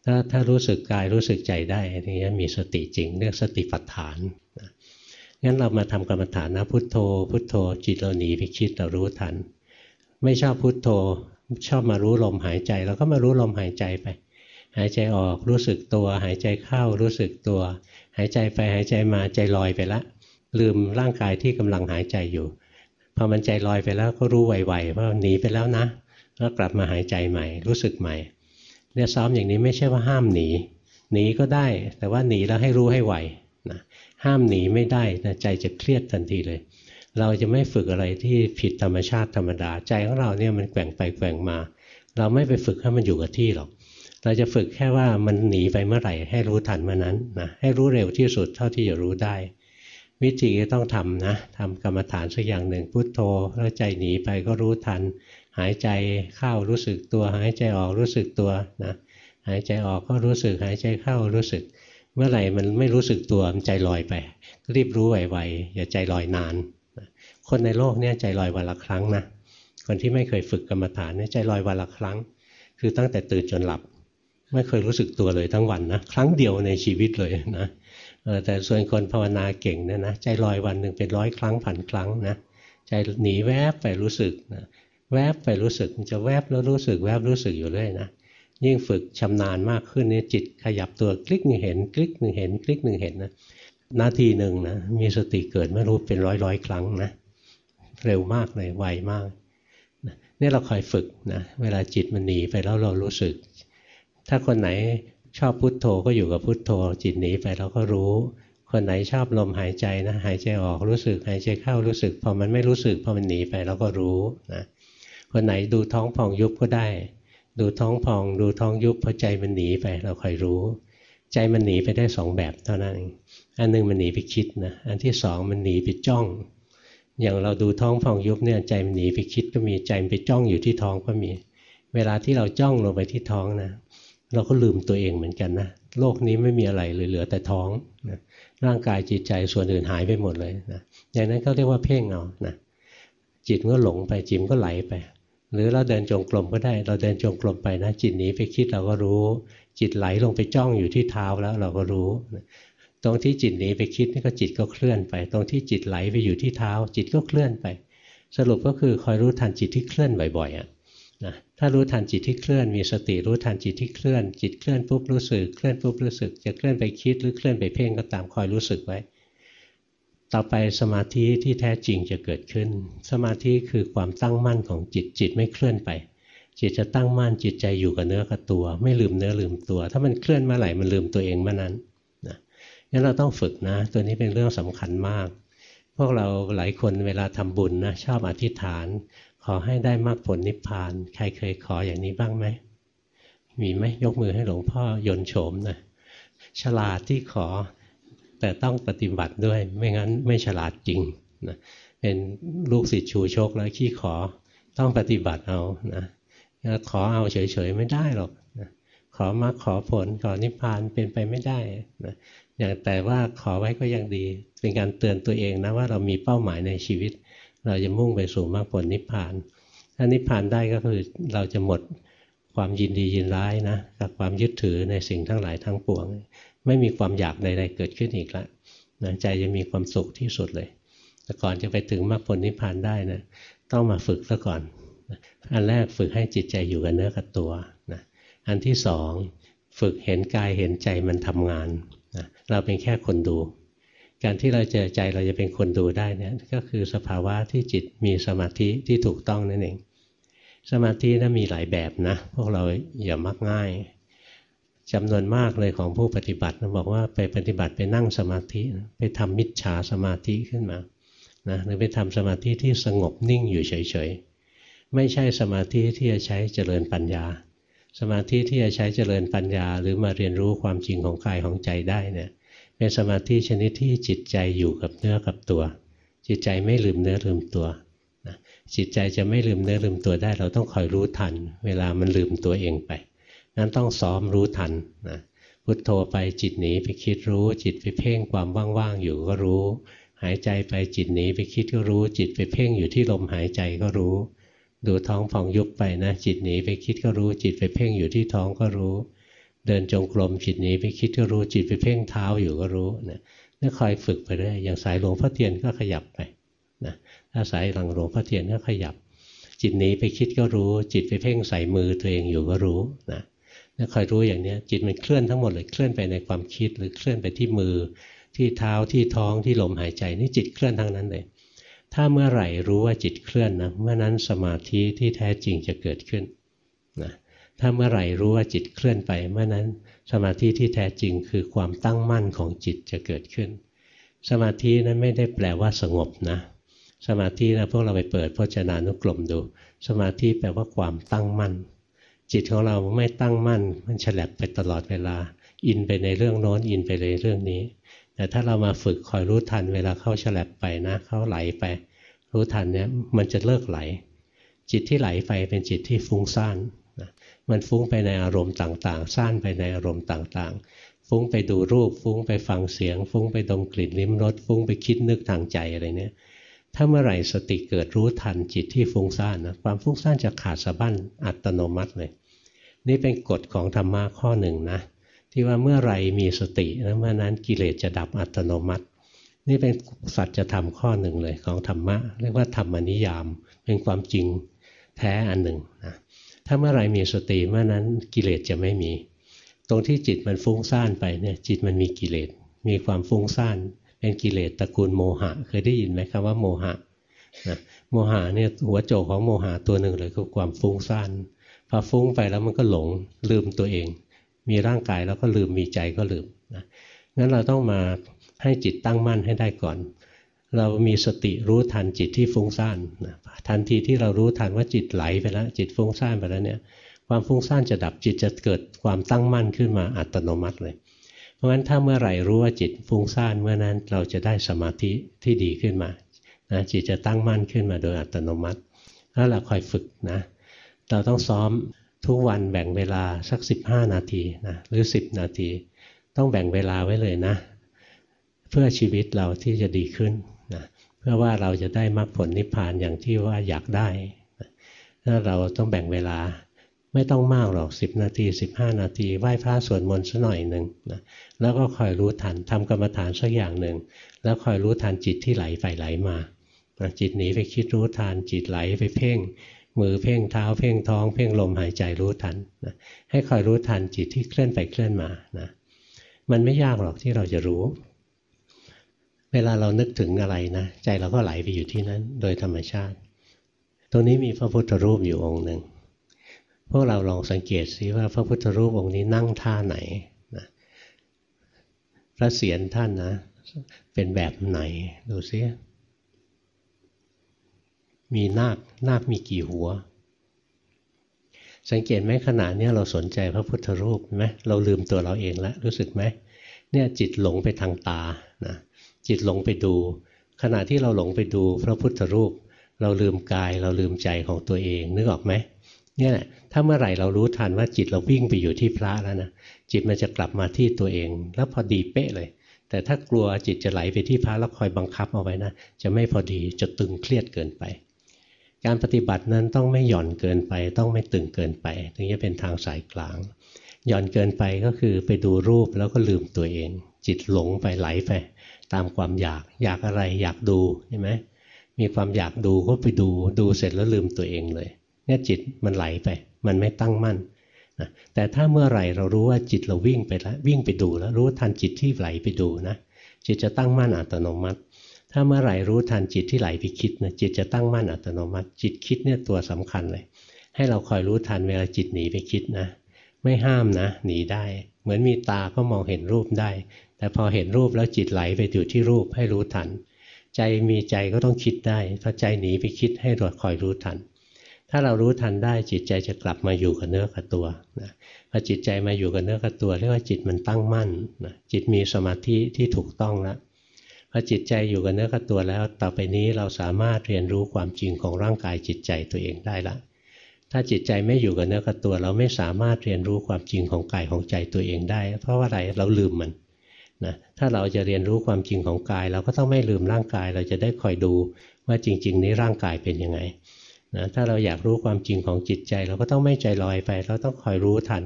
ถ้าถ้ารู้สึกกายรู้สึกใจได้อันนี้มีสติจริงเรียกสติปัฏฐานนะงั้นเรามาทำกรรมฐานนะพุทโธพุทโธจิตเราหนีไปคิดเรารู้ทันไม่ชอบพุทโธชอบมารู้ลมหายใจเราก็มารู้ลมหายใจไปหายใจออกรู้สึกตัวหายใจเข้ารู้สึกตัวหายใจไปหายใจมาใจลอยไปละลืมร่างกายที่กำลังหายใจอยู่พอมันใจลอยไปแล้วก็รู้ไวๆว่าหนีไปแล้วนะแล้วกลับมาหายใจใหม่รู้สึกใหม่เนี่ยซ้อมอย่างนี้ไม่ใช่ว่าห้ามหนีหนีก็ได้แต่ว่าหนีแล้วให้รู้ให้ไวนะห้ามหนีไม่ได้นะใจจะเครียดทันทีเลยเราจะไม่ฝึกอะไรที่ผิดธรรมชาติธรรมดาใจของเราเนี่ยมันแกว่งไปแกว่งมาเราไม่ไปฝึกให้มันอยู่กับที่หรอกเราจะฝึกแค่ว่ามันหนีไปเมื่อไหร่ให้รู้ทันเมื่อนั้นนะให้รู้เร็วที่สุดเท่าที่จะรู้ได้วิธีก็ต้องทำนะทำกรรมฐานสักอย่างหนึ่งพุทโธแล้วใจหนีไปก็รู้ทันหายใจเข้ารู้สึกตัวหายใจออกรู้สึกตัวนะหายใจออกก็รู้สึกหายใจเข้ารู้สึกเมื่อไหร่มันไม่รู้สึกตัวมันใจลอยไปรีบรู้ไวๆอย่าใจลอยนานคนในโลกเนี่ยใจลอยวันละครั้งนะคนที่ไม่เคยฝึกกรรมฐานเนี่ยใจลอยวันละครั้งคือตั้งแต่ตื่นจนหลับไม่เคยรู้สึกตัวเลยทั้งวันนะครั้งเดียวในชีวิตเลยนะแต่ส่วนคนภาวนาเก่งเนี่ยนะใจลอยวันหนึ่งเป็นร้อยครั้งพันครั้งนะใจหนีแวบไปรู้สึกนะแวบไปรู้สึกมันจะแวบแล้วรู้สึกแวบรู้สึกอยู่เรื่อยนะยิ่งฝึกชำนาญมากขึ้นนี่จิตขยับตัวคลิกหนึ่งเห็นคลิกหนึ่งเห็นคลิกหนึ่งเห็นนะนาทีหนึ่งนะมีสติเกิดไม่รู้เป็นร้อยร้อยครั้งนะเร็วมากเลยไวมากนี่เราคอยฝึกนะเวลาจิตมันหนีไปแล้วเรารู้สึกถ้าคนไหนชอบพุทโธก็อยู่กับพุทโธจิตหนีไปเราก็รู้คนไหนชอบลมหายใจนะหายใจออกรู้สึกหายใจเข้ารู้สึกพอมันไม่รู้สึกพอมันหนีไปเราก็รู้นะคนไหนดูท้องพองยุบก็ได้ดูท้องพองดูท้องยุบพอใจมันหนีไปเราคอยรู้ใจมันหนีไปได้สองแบบเท่านั้นเองอันนึงมันหนีไปคิดนะอันที่สองมันหนีไปจ้องอย่างเราดูท้องพองยุบเนี่ยใจมันหนีไปคิดก็มีใจมันไปจ้องอยู่ที่ท้องก็มีเวลาที่เราจ้องลงไปที่ท้องนะเราก็ลืมตัวเองเหมือนกันนะโลกนี้ไม่มีอะไรเลยเหลือแต่ท้องนะร่างกายจิตใจส่วนอื่นหายไปหมดเลยนะอย่างนั้นเขาเรียกว่าเพ่งเอานะจิตก็หลงไปจิตก็ไหลไปหรือเราเดินจงกรมก็ได้เราเดินจงกรมไปนะจิตหนีไปคิดเราก็รู้จิตไหลลงไปจ้องอยู่ที่เท้าแล้วเราก็รู้ตรงที่จิตหนีไปคิดนี่ก็จิตก็เคลื่อนไปตรงที่จิตไหลไปอยู่ที่เท้าจิตก็เคลื่อนไปสรุปก็คือคอยรู้ทันจิตที่เคลื่อนบ่อยๆอ่ะนะถ้ารู้ทันจิตที่เคลื่อนมีสติรู้ทันจิตที่เคลื่อนจิตเคลื่อนปุ๊บรู้สึกเคลื่อนปุ๊บรู้สึกจะเคลื่อนไปคิดหรือเคลื่อนไปเพ่งก็ตามคอยรู้สึกไว้ต่อไปสมาธิที่แท้จริงจะเกิดขึ้นสมาธิคือความตั้งมั่นของจิตจิตไม่เคลื่อนไปจิตจะตั้งมั่นจิตใจอยู่กับเนื้อกับตัวไม่ลืมเนื้อลืมตัวถ้ามันเคลื่อนเมื่อไหร่มันลืมตัวเองเมื่อนั้นนะงั้นเราต้องฝึกนะตัวนี้เป็นเรื่องสำคัญมากพวกเราหลายคนเวลาทำบุญนะชอบอธิษฐานขอให้ได้มรรคผลนิพพานใครเคยขออย่างนี้บ้างไหมมีไหมยกมือให้หลวงพ่อยนโฉมนะฉลาดที่ขอแต่ต้องปฏิบัติด้วยไม่งั้นไม่ฉลาดจริงนะเป็นลูกศิษย์ชูชกแล้วขี้ขอต้องปฏิบัติเอานะขอเอาเฉยๆไม่ได้หรอกนะขอมรรคขอผลขอนิพพานเป็นไปไม่ได้นะอย่างแต่ว่าขอไว้ก็ยังดีเป็นการเตือนตัวเองนะว่าเรามีเป้าหมายในชีวิตเราจะมุ่งไปสู่มรรคผลนิพพานถ้านิพพานได้ก็คือเราจะหมดความยินดียินร้ายนะกับความยึดถือในสิ่งทั้งหลายทั้งปวงไม่มีความอยากใดๆเกิดขึ้นอีกแล้วนะใจจะมีความสุขที่สุดเลยแต่ก่อนจะไปถึงมรรคผลนิพพานได้นะต้องมาฝึกซะก่อนอันแรกฝึกให้จิตใจอยู่กับเนื้อกับตัวนะอันที่สองฝึกเห็นกายเห็นใจมันทำงานนะเราเป็นแค่คนดูการที่เราเจอใจเราจะเป็นคนดูได้เนี่ยก็คือสภาวะที่จิตมีสมาธิที่ถูกต้องนั่นเองสมาธินั้นมีหลายแบบนะพวกเราอย่ามักง่ายจำนวนมากเลยของผู้ปฏิบัติบอกว่าไปปฏิบัติไปนั่งสมาธิไปทำมิจฉาสมาธิขึ้นมานะหรือไปทำสมาธิที่สงบนิ่งอยู่เฉยๆไม่ใช่สมาธิที่จะใช้เจริญปัญญาสมาธิที่จะใช้เจริญปัญญาหรือมาเรียนรู้ความจริงของกายของใจได้เนี่ยเป็นสมาธิชนิดที่จิตใจอยู่กับเนื้อกับตัวจิตใจไม่ลืมเนื้อลืมตัวนะจิตใจจะไม่ลืมเนื้อลืมตัวได้เราต้องคอยรู้ทันเวลามันลืมตัวเองไปนั้นต้องซ้อมรู้ทันนะพุทโธไปจิตหนีไปคิดรู้จิตไปเพ่งความว่างๆอยู่ก็รู้หายใจไปจิตหนีไปคิดก็รู้จิตไปเพ่งอยู่ที่ลมหายใจก็รู้ดูท้องพองยุบไปนะจิตหนีไปคิดก็รู้จิตไปเพ่งอยู่ที่ท้องก็รู้เดินจงกรมจิตหนีไปคิดก็รู้จิตไปเพ่งเท้าอยู่ก็รู้นะนี่คอยฝึกไปเรื่อยอย่างสายหลวงพ่อเทียนก็ขยับไปนะถ้าสายหลังหลวงพ่อเทียนก็ขยับจิตหนีไปคิดก็รู้จิตไปเพ่งใส่มือตัวเองอยู่ก็รู้นะนี่คอยรู้อย่างนี้จิตมันเคลื่อนทั้งหมดเลยเคลื่อนไปในความคิดหรือเคลื่อนไปที่มือที่เท้าที่ท้องที่ลมหายใจนี่จิตเคลื่อนทั้งนั้นเลยถ้าเมื่อไหร่รู้ว่าจิตเคลื่อนนะเมื่อนั้นสมาธิที่แท้จริงจะเกิดขึ้นนะถ้าเมื่อไหร่รู้ว่าจิตเคลื่อนไปเมื่อนั้นสมาธิที่แท้จริงคือความตั้งมั่นของจิตจะเกิดขึ้นสมาธินั้นไม่ได้แปลว่าสงบนะสมาธินะพวกเราไปเปิดพจนานุกรมดูสมาธิแปลว่าความตั้งมั่นจิตของเราไม่ตั้งมั่นมันฉลับไปตลอดเวลาอินไปในเรื่องโน้นอินไปในเรื่องนี้แต่ถ้าเรามาฝึกคอยรู้ทันเวลาเข้าฉลับไปนะเข้าไหลไปรู้ทันเนี่ยมันจะเลิกไหลจิตที่ไหลไปเป็นจิตที่ฟุ้งซ่านนะมันฟุ้งไปในอารมณ์ต่างๆซ่านไปในอารมณ์ต่างๆฟุ้งไปดูรูปฟุ้งไปฟังเสียงฟุ้งไปดมกลิ่นลิ้มรสฟุ้งไปคิดนึกทางใจอะไรเนี่ยถ้าเมื่อไหร่สติเกิดรู้ทันจิตที่ฟุ้งซ่านนะความฟุ้งซ่านจะขาดสะบั้นอัตโนมัติเลยนี่เป็นกฎของธรรมะข้อหนึ่งนะที่ว่าเมื่อไรมีสตินะเมื่อนั้นกิเลสจะดับอัตโนมัตินี่เป็นสัจธรรมข้อหนึ่งเลยของธรรมะเรียกว่าธรรมนิยามเป็นความจริงแท้อันหนึ่งนะถ้าเมื่อไรมีสติเมื่อนั้นกิเลสจะไม่มีตรงที่จิตมันฟุ้งซ่านไปเนี่ยจิตมันมีกิเลสมีความฟุ้งซ่านเป็นกิเลสตระกูลโมหะเคยได้ยินไหมคำว่าโมหะนะโมหะเนี่ยหัวโจกของโมหะตัวหนึ่งเลยคือความฟุ้งซ่านพอฟุ้งไปแล้วมันก็หลงลืมตัวเองมีร่างกายแล้วก็ลืมมีใจก็ลืมนะงั้นเราต้องมาให้จิตตั้งมั่นให้ได้ก่อนเรามีสติรู้ทันจิตที่ฟุ้งซ่านนะทันทีที่เรารู้ทันว่าจิตไหลไปแล้วจิตฟุ้งซ่านไปแล้วเนี่ยความฟุ้งซ่านจะดับจิตจะเกิดความตั้งมั่นขึ้นมาอัตโนมัติเลยเพราะฉะนั้นถ้าเมื่อไหร่รู้ว่าจิตฟุ้งซ่านเมื่อนั้นเราจะได้สมาธิที่ดีขึ้นมานะจิตจะตั้งมั่นขึ้นมาโดยอัตโนมัติแล้วเราคอยฝึกนะเราต้องซ้อมทุกวันแบ่งเวลาสักสิบห้านาทีนะหรือสิบนาทีต้องแบ่งเวลาไว้เลยนะเพื่อชีวิตเราที่จะดีขึ้นนะเพื่อว่าเราจะได้มรรคผลนิพพานอย่างที่ว่าอยากได้ถ้าเราต้องแบ่งเวลาไม่ต้องมากหรอกสิบนาทีสิบห้านาทีไหว้พระสวดมนต์สักหน่อยหนึ่งนะแล้วก็คอยรู้ทันทำกรรมฐานสักอย่างหนึ่งแล้วคอยรู้ทันจิตที่ไหลไปไหลมานะจิตหนีไปคิดรู้ทันจิตไหลไปเพ่งมือเพ่งเท้าเพ่งท้องเพ่งลมหายใจรู้ทันนะให้คอยรู้ทันจิตที่เคลื่อนไปเคลื่อนมานะมันไม่ยากหรอกที่เราจะรู้เวลาเรานึกถึงอะไรนะใจเราก็ไหลไปอยู่ที่นั้นโดยธรรมชาติตรงนี้มีพระพุทธรูปอยู่องค์หนึ่งพวกเราลองสังเกตซิว่าพระพุทธรูปองค์นี้นั่งท่าไหนนะพระเศียรท่านนะเป็นแบบไหนดูซิมีนาคนาคมีกี่หัวสังเกตไหมขณะนี้เราสนใจพระพุทธรูปไหมเราลืมตัวเราเองแล้วรู้สึกไหมเนี่ยจิตหลงไปทางตานะจิตหลงไปดูขณะที่เราหลงไปดูพระพุทธรูปเราลืมกายเราลืมใจของตัวเองนึกออกไหมเนี่ยแหละถ้าเมื่อไหร่เรารู้ทันว่าจิตเราวิ่งไปอยู่ที่พระแล้วนะจิตมันจะกลับมาที่ตัวเองแล้วพอดีเป๊ะเลยแต่ถ้ากลัวจิตจะไหลไปที่พระแล้วคอยบังคับเอาไว้นะจะไม่พอดีจะตึงเครียดเกินไปการปฏิบัตินั้นต้องไม่หย่อนเกินไปต้องไม่ตึงเกินไปถึงจะเป็นทางสายกลางหย่อนเกินไปก็คือไปดูรูปแล้วก็ลืมตัวเองจิตหลงไปไหลไปตามความอยากอยากอะไรอยากดูใช่ไหมมีความอยากดูก็ไปดูดูเสร็จแล้วลืมตัวเองเลยเนี่ยจิตมันไหลไปมันไม่ตั้งมั่นนะแต่ถ้าเมื่อไหร่เรารู้ว่าจิตเราวิ่งไปแล้ววิ่งไปดูแล้วรู้ทันจิตที่ไหลไปดูนะจิตจะตั้งมั่นอัตโนมัติถ้าเมื่อไหร่รู้ทันจิตที่ไหลไปคิดนะจิตจะตั้งมั่นอัตโนมัติจิตคิดเนี่ยตัวสำคัญเลยให้เราคอยรู้ทันเวลาจิตหนีไปคิดนะไม่ห้ามนะหนีได้เหมือนมีตาก็มองเห็นรูปได้แต่พอเห็นรูปแล้วจิตไหลไปอยู่ที่รูปให้รู้ทันใจมีใจก็ต้องคิดได้ถ้าใจหนีไปคิดให้เราคอยรู้ทันถ้าเรารู้ทันได้จิตใจจะกลับมาอยู่กับเนื้อกับตัวนะพอจิตใจมาอยู่กับเนื้อกับตัวเรียกว่าจิตมันตั้งมั่นนะจิตมีสมาธิที่ถูกต้องแล้วพอจิตใจอยู่กับเนื้อกับตัวแล้วต่อไปนี้เราสามารถเรียนรู้ความจริงของร่างกายจิตใจตัวเองได้ละถ้าจิตใจไม่อยู่กับเนื้อกับตัวเราไม่สามารถเรียนรู้ความจริงของกายของใจตัวเองได้เพราะว่าอะไรเราลืมมันนะถ้าเราจะเรียนรู้ความจริงของกายเราก็ต้องไม่ลืมร่างกายเราจะได้คอยดูว่าจริงๆนี้ร่างกายเป็นยังไงนะถ้าเราอยากรู้ความจริงของจิตใจเราก็ต้องไม่ใจลอยไปเราต้องคอยรู้ทัน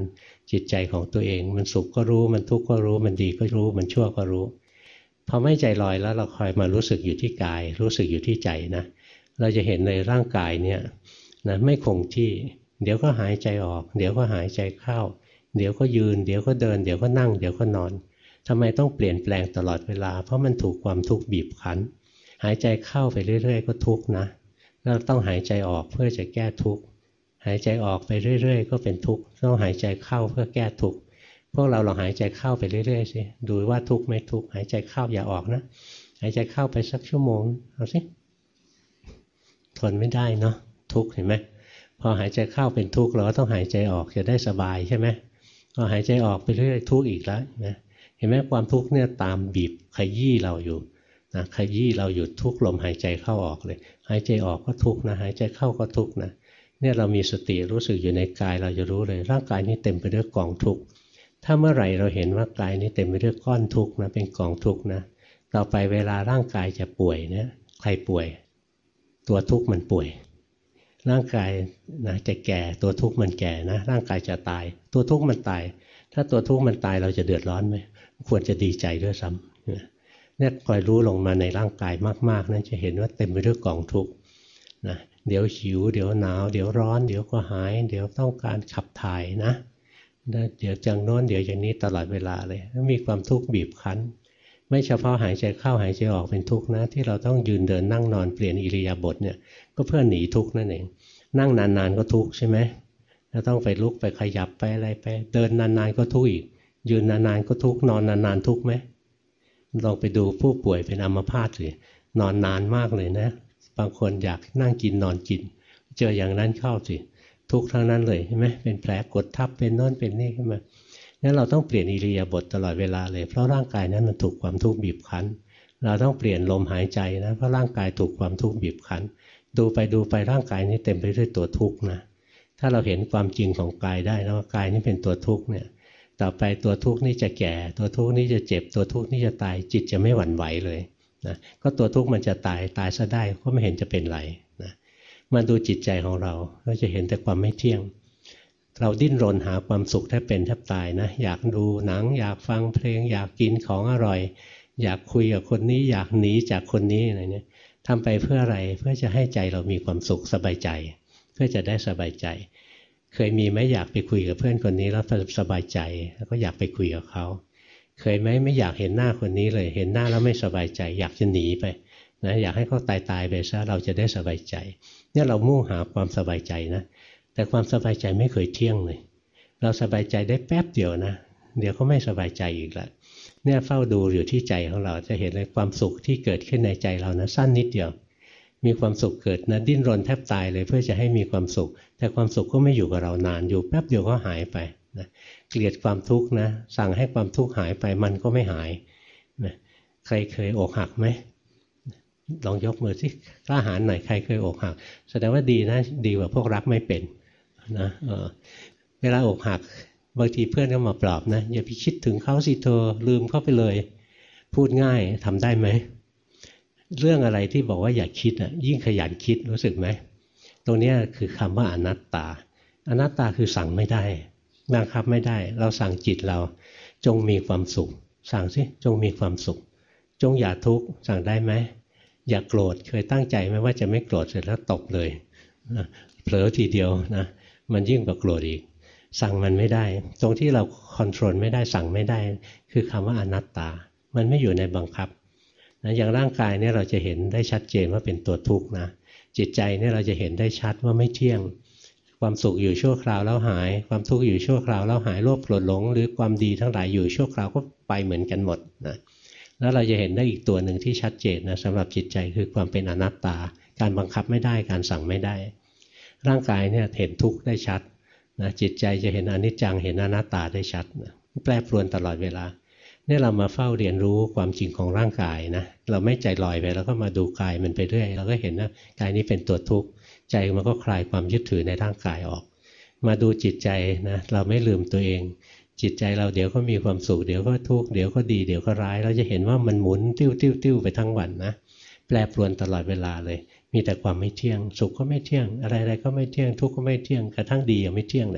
จิตใจของตัวเองมันสุขก็รู้มันทุกข์ก็รู้มันดีก็รู้มันชั่วก็รู้พอไม่ใจลอยแล้วเราคอยมารู้สึกอยู่ที่กายรู้สึกอยู่ที่ใจนะเราจะเห็นในร่างกายเนี่ยนะไม่คงที่เดี๋ยวก็หายใจออกเดี๋ยวก็หายใจเข้าเดี๋ยวก็ยืนเดี๋ยวก็เดินเดี๋ยวก็นั่งเดี๋ยวก็นอนทำไมต้องเปลี่ยนแปลงตลอดเวลาเพราะมันถูกความทุกข์บีบคั้นหายใจเข้าไปเรื่อยๆก็ทุกข์นะเราต้องหายใจออกเพื่อจะแก้ทุกข์หายใจออกไปเรื่อยๆก็เป็นทุกข์ต้องหายใจเข้าเพื่อแก้ทุกข์พวกเราลองหายใจเข้าไปเรื่อยๆสิดูว่าทุกข์ไม่ทุกข์หายใจเข้าอย่าออกนะหายใจเข้าไปสักชั่วโมงเอาสิทนไม่ได้เนาะทุกข์เห็นไหมพอหายใจเข้าเป็นทุกข์เราก็ต้องหายใจออกจะได้สบายใช่ไหมพอหายใจออกไปเรื่อยๆทุกข์อีกแล้วนะเห็นไหมความทุกข์เนี่ยตามบีบขยี้เราอยู่นะขยี้เราอยู่ทุกลมหายใจเข้าออกเลยหายใจออกก็ทุกข์นะหายใจเข้าก็ทุกข์นะเนี่ยเรามีสติรู้สึกอยู่ในกายเราจะรู้เลยร่างกายนี้เต็มไปด้วยกองทุกข์ถ้าเมื่อไหร่เราเห็นว่ากายนี้เต็มไปด้วยก้อนทุกข์นะเป็นกองทุกข์นะต่อไปเวลาร่างกายจะป่วยเนี่ยใครป่วยตัวทุกข์มันป่วยร่างกายนะจะแก่ตัวทุกข์มันแก่นะร่างกายจะตายตัวทุกข์มันตายถ้าตัวทุกข์มันตายเราจะเดือดร้อนไหมควรจะดีใจด้วยซ้ำเนี่ยคอยรู้ลงมาในร่างกายมากๆนั้นจะเห็นว่าเต็มไปด้วยกองทุกข์นะเดี๋ยวหิวเดี๋ยวหนาวเดี๋ยวร้อนเดี๋ยวก็หายเดี๋ยวต้องการขับถ่ายนะเดี๋ยวจังโน้นเดี๋ยวอย่างนี้ตลอดเวลาเลยมีความทุกข์บีบคั้นไม่เฉพาะหายใจเข้าหายใจออกเป็นทุกข์นะที่เราต้องยืนเดินนั่งนอนเปลี่ยนอิริยาบถเนี่ยก็เพื่อหนีทุกข์นั่นเองนั่งนานๆก็ทุกข์ใช่ไหมเราต้องไปลุกไปขยับไปอะไรไปเดินนานๆก็ทุกข์อีกยืนนานๆก็ทุกข์นอนนานๆทุกข์ไหมลองไปดูผู้ป่วยเป็นอัมพาตสินอนนานมากเลยนะบางคนอยากนั่งกินนอนกินเจออย่างนั้นเข้าสิทุกข์ทั้งนั้นเลยใช่ไหมเป็นแผลกดทับเป็นโน่นเป็นนี่ขึ้นมางั้นเราต้องเปลี่ยนอิริยาบถตลอดเวลาเลยเพราะร่างกายนั้นมันถูกความทุกข์บีบคั้นเราต้องเปลี่ยนลมหายใจนะเพราะร่างกายถูกความทุกข์บีบคั้นดูไปดูไปร่างกายนี้เต็มไปด้วยตัวทุกข์นะถ้าเราเห็นความจริงของกายได้แล้วว่ากายนี้เป็นตัวทุกข์เนี่ยต่อไปตัวทุกข์นี้จะแก่ตัวทุกข์นี้จะเจ็บตัวทุกข์นี้จะตายจิตจะไม่หวั่นไหวเลยนะก็ตัวทุกข์มันจะตายตายซะได้ก็ไม่เห็นจะเป็นไรนะมาดูจิตใจของเราก็จะเห็นแต่ความไม่เที่ยงเราดิ้นรนหาความสุขแทบเป็นแทบตายนะอยากดูหนังอยากฟังเพลงอยากกินของอร่อยอยากคุยกับคนนี้อยากหนีจากคนนี้อะไรเนี่ยทำไปเพื่ออะไรเพื่อจะให้ใจเรามีความสุขสบายใจเพื่อจะได้สบายใจเคยมีไหมอยากไปคุยกับเพื่อนคนนี้แล้วสบายใจแล้วก็อยากไปคุยกับเขาเคยไหมไม่อยากเห็นหน้าคนนี้เลยเห็นหน้าแล้วไม่สบายใจอยากจะหนีไปนะอยากให้เขาตายตายไปซะเราจะได้สบายใจเนี่ยเรามุ่งหาความสบายใจนะแต่ความสบายใจไม่เคยเที่ยงเลยเราสบายใจได้แป๊บเดียวนะเดี๋ยวก็ไม่สบายใจอีกแล้วเนี่ยเฝ้าดูอยู่ที่ใจของเราจะเห็นเลยความสุขที่เกิดขึ้นในใจเรานะสั้นนิดเดียวมีความสุขเกิดนะดิ้นรนแทบตายเลยเพื่อจะให้มีความสุขแต่ความสุขก็ไม่อยู่กับเรานานอยู่แป๊บเดียวก็หายไปนะเกลียดความทุกข์นะสั่งให้ความทุกข์หายไปมันก็ไม่หายนะใครเคยอกหักไหมลองยกมือสิกล้าหาญหน่อยใครเคยอกหักแสดงว่าดีนะดีกว่าพวกรักไม่เป็นนะเออเวลาอกหักบางทีเพื่อนก็มาปลอบนะอย่าไปคิดถึงเขาสิเธอลืมเขาไปเลยพูดง่ายทำได้ไหมเรื่องอะไรที่บอกว่าอย่าคิดอ่ะยิ่งขยันคิดรู้สึกไหมตรงนี้คือคำว่าอนัตตาอนัตตาคือสั่งไม่ได้บังคับไม่ได้เราสั่งจิตเราจงมีความสุขสั่งสิจงมีความสุขจงอย่าทุกข์สั่งได้ไหมอย่าโกรธเคยตั้งใจไหมว่าจะไม่โกรธเสร็จแล้วตกเลยนะเผลอทีเดียวนะมันยิ่งกว่าโกรธอีกสั่งมันไม่ได้ตรงที่เราคอนโทรลไม่ได้สั่งไม่ได้คือคำว่าอนัตตามันไม่อยู่ในบังคับนะอย่างร่างกายเนี่ยเราจะเห็นได้ชัดเจนว่าเป็นตัวทุกข์นะจิตใจเนี่ยเราจะเห็นได้ชัดว่าไม่เที่ยงความสุขอยู่ชั่วคราวแล้วหายความทุกข์อยู่ชั่วคราวแล้วหายโลภโกรธหลงหรือความดีทั้งหลายอยู่ชั่วคราวก็ไปเหมือนกันหมดนะแล้วเราจะเห็นได้อีกตัวหนึ่งที่ชัดเจนนะสำหรับจิตใจคือความเป็นอนัตตาการบังคับไม่ได้การสั่งไม่ได้ร่างกายเนี่ยเห็นทุกข์ได้ชัดนะจิตใจจะเห็นอนิจจังเห็นอนัตตาได้ชัดนะแปรปรวนตลอดเวลาเนี่ยเรามาเฝ้าเรียนรู้ความจริงของร่างกายนะเราไม่ใจลอยไปแล้วก็มาดูกายมันไปเรื่อยเราก็เห็นว่ากายนี้เป็นตัวทุกข์ใจมันก็คลายความยึดถือในร่างกายออกมาดูจิตใจนะเราไม่ลืมตัวเองจิตใจเราเดี๋ยวก็มีความสุขเดี๋ยวก็ทุกข์เดี๋ยวก็ดีเดี๋ยวก็ร้ายเราจะเห็นว่ามันหมุนติ้วติ้วติ้วไปทั้งวันนะแปรปรวนตลอดเวลาเลยมีแต่ความไม่เที่ยงสุขก็ไม่เที่ยงอะไรๆก็ไม่เที่ยงทุกข์ก็ไม่เที่ยงกระทั่งดียังไม่เที่ยงเลย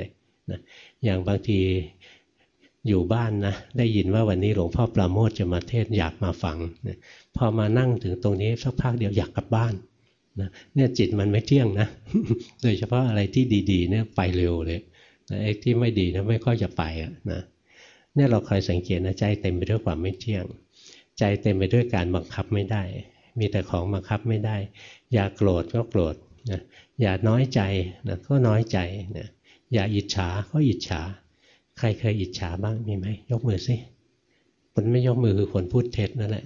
นะอย่างบางทีอยู่บ้านนะได้ยินว่าวันนี้หลวงพ่อปราโมทย์จะมาเทศอยากมาฟังนะพอมานั่งถึงตรงนี้สักพักเดียวอยากกลับบ้านนะเนี่ยจิตมันไม่เที่ยงนะ โดยเฉพาะอะไรที่ดีๆเนี่ยไปเร็วเลยนะไอ้ที่ไม่ดีนะไม่ค่อยจะไปอ่ะนะเนี่ยเราคอยสังเกตนะใจเต็มไปด้วยความไม่เที่ยงใจเต็มไปด้วยการบังคับไม่ได้มีแต่ของบังคับไม่ได้อย่าโกรธก็โกรธนะอย่าน้อยใจนะก็น้อยใจนะอย่าอิจฉาก็อิจฉาใครเคยอิจฉาบ้างมีไหมยกมือสิคนไม่ยกมือคือคนพูดเท็จนั่นแหละ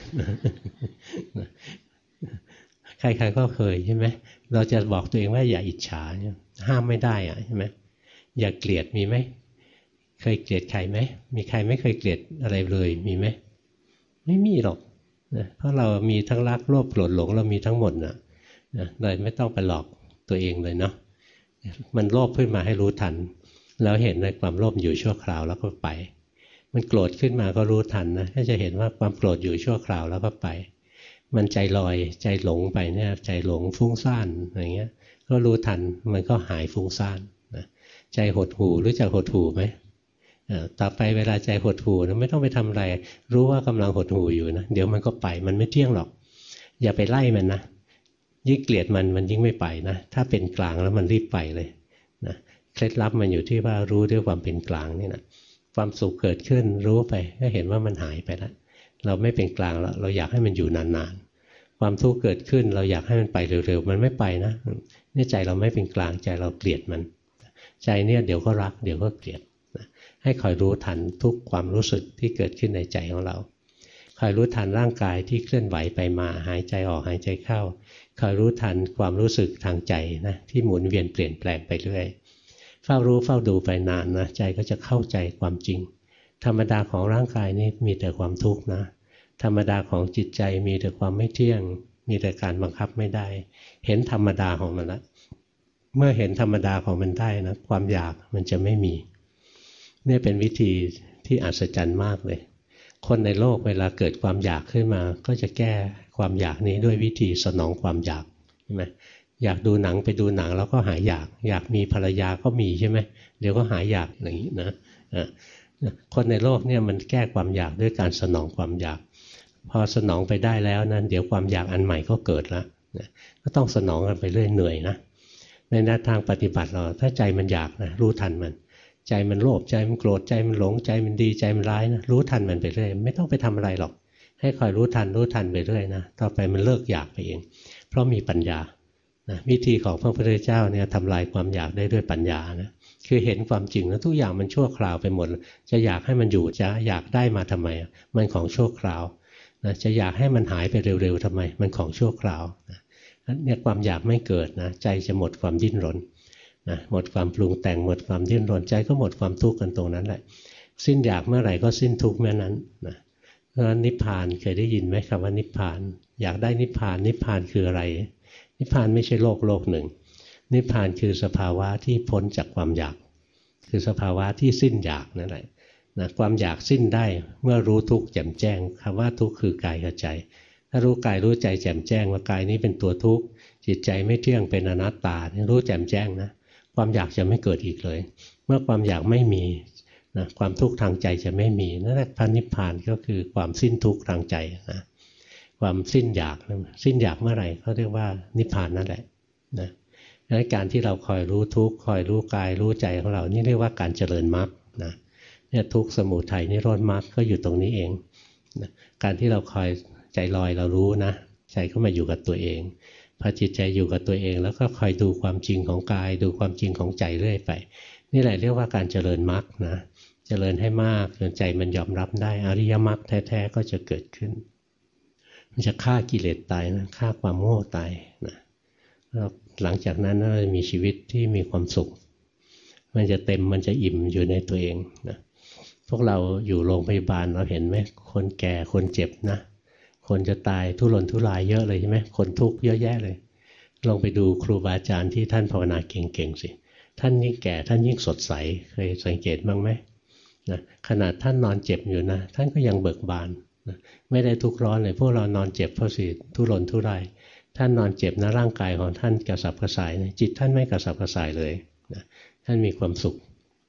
ใครๆก็เคยใช่ไหมเราจะบอกตัวเองว่าอย่าอิจฉาห้ามไม่ได้อะใช่ไหมอย่าเกลียดมีไหมเคยเกลียดใครไหมมีใครไม่เคยเกลียดอะไรเลยมีไหมไม่มีหรอกนะเพราะเรามีทั้งรักโลภโกรธหลงเรามีทั้งหมดนะนะเลยไม่ต้องไปหลอกตัวเองเลยเนาะมันโลภขึ้นมาให้รู้ทันแล้วเห็นในความโลภอยู่ชั่วคราวแล้วก็ไปมันโกรธขึ้นมาก็รู้ทันนะก็จะเห็นว่าความโกรธอยู่ชั่วคราวแล้วก็ไปมันใจลอยใจหลงไปเนี่ยใจหลงฟุ้งซ่านอะไรเงี้ยก็รู้ทันมันก็หายฟุ้งซ่านนะใจหดหู่รู้จักหดหู่ไหมต่อไปเวลาใจหดหู่นะไม่ต้องไปทำอะไรรู้ว่ากำลังหดหู่อยู่นะเดี๋ยวมันก็ไปมันไม่เที่ยงหรอกอย่าไปไล่มันนะยิ่งเกลียดมันมันยิ่งไม่ไปนะถ้าเป็นกลางแล้วมันรีบไปเลยนะเคล็ดลับมันอยู่ที่ว่ารู้ด้วยความเป็นกลางนี่นะความสุขเกิดขึ้นรู้ไปก็เห็นว่ามันหายไปแล้วเราไม่เป็นกลางแล้วเราอยากให้มันอยู่นานๆความทุกข์เกิดขึ้นเราอยากให้มันไปเร็วๆมันไม่ไปนะนี่ใจเราไม่เป็นกลางใจเราเกลียดมันใจเนี่ยเดี๋ยวก็รักเดี๋ยวก็เกลียดให้คอยรู้ทันทุกความรู้สึกที่เกิดขึ้นในใจของเราคอยรู้ทันร่างกายที่เคลื่อนไหวไปมาหายใจออกหายใจเข้าคอยรู้ทันความรู้สึกทางใจนะที่หมุนเวียนเปลี่ยนแปลงไปเรื่อยเฝ้ารู้เฝ้าดูไปนานนะใจก็จะเข้าใจความจริงธรรมดาของร่างกายนี่มีแต่ความทุกข์นะธรรมดาของจิตใจมีแต่ความไม่เที่ยงมีแต่การบังคับไม่ได้เห็นธรรมดาของมันละเมื่อเห็นธรรมดาของมันได้นะความอยากมันจะไม่มีนี่เป็นวิธีที่อัศจรรย์มากเลยคนในโลกเวลาเกิดความอยากขึ้นมาก็จะแก้ความอยากนี้ด้วยวิธีสนองความอยากใช่ไหมอยากดูหนังไปดูหนังแล้วก็หายอยากอยากมีภรรยาก็มีใช่ไหมเดี๋ยวก็หายอยากอย่างนี้นะคนในโลกเนี่ยมันแก้ความอยากด้วยการสนองความอยากพอสนองไปได้แล้วนะเดี๋ยวความอยากอันใหม่ก็เกิดแล้วก็ต้องสนองกันไปเรื่อยเหนื่อยนะในแนวทางปฏิบัติเราถ้าใจมันอยากนะรู้ทันมันใจมันโลภใจมันโกรธใจมันหลงใจมันดีใจมันร้ายนะรู้ทันมันไปเรื่อยไม่ต้องไปทำอะไรหรอกให้คอยรู้ทันรู้ทันไปเรื่อยนะต่อไปมันเลิกอยากไปเองเพราะมีปัญญานะวิธีของพระพุทธเจ้าเนี่ยทำลายความอยากได้ด้วยปัญญานะคือเห็นความจริงแล้วทุกอย่างมันชั่วคราวไปหมดจะอยากให้มันอยู่จะอยากได้มาทำไมมันของชั่วคราวนะจะอยากให้มันหายไปเร็วๆทำไมมันของชั่วคราวนะเนี่ยความอยากไม่เกิดนะใจจะหมดความดิ้นรนนะหมดความปรุงแต่งหมดความดิ้นรนใจก็หมดความทุกข์กันตรงนั้นแหละสิ้นอยากเมื่อไหร่ก็สิ้นทุกข์เมื่อนั้นนะเพราะฉะนั้นนิพพานเคยได้ยินไหมคำว่านิพพานอยากได้นิพพานนิพพานคืออะไรนิพพานไม่ใช่โลกโลกหนึ่งนิพพานคือสภาวะที่พ้นจากความอยากคือสภาวะที่สิ้นอยากนั่นแหละนะความอยากสิ้นได้เมื่อรู้ทุกข์แจ่มแจ้งคำว่าทุกข์คือกายกับใจถ้ารู้กายรู้ใจแจ่มแจ้งว่ากายนี้เป็นตัวทุกข์จิตใจไม่เที่ยงเป็นอนัตตารู้แจ่มแจ้งนะความอยากจะไม่เกิดอีกเลยเมื่อความอยากไม่มีนะความทุกข์ทางใจจะไม่มีนั่นแหละพระนิพพานก็คือความสิ้นทุกข์ทางใจนะความสิ้นอยากสิ้นอยากเมื่อไหร่เขาเรียกว่านิพพานนั่นแหละนะดังนั้นการที่เราคอยรู้ทุกข์คอยรู้กายรู้ใจของเรานี่เรียกว่าการเจริญมรรคนะเนี่ยทุกข์สมุทัยนิโรธมรรคก็อยู่ตรงนี้เองนะการที่เราคอยใจลอยเรารู้นะใจก็มาอยู่กับตัวเองพอจิตใจอยู่กับตัวเองแล้วก็คอยดูความจริงของกายดูความจริงของใจเรื่อยไปนี่แหละเรียกว่าการเจริญมรรคนะเจริญให้มากจนใจมันยอมรับได้อริยมรรคแท้ๆก็จะเกิดขึ้นมันจะฆ่ากิเลสตายนะฆ่าความโง่ตายนะแล้วหลังจากนั้นเราจะมีชีวิตที่มีความสุขมันจะเต็มมันจะอิ่มอยู่ในตัวเองนะพวกเราอยู่โรงพยาบาลเราเห็นไหมคนแก่คนเจ็บนะคนจะตายทุรนทุรายเยอะเลยใช่ไหมคนทุกข์เยอะแยะเลยลองไปดูครูบาอาจารย์ที่ท่านภาวนาเก่งๆสิท่านยิ่งแก่ท่านยิ่งสดใสเคยสังเกตบ้างไหมนะขนาดท่านนอนเจ็บอยู่นะท่านก็ยังเบิกบานนะไม่ได้ทุกข์ร้อนเลยพวกเรานอนเจ็บเพราะสิทุรนทุรายท่านนอนเจ็บนะร่างกายของท่านกระสับกระส่ายนะจิตท่านไม่กระสับกระส่ายเลยนะท่านมีความสุข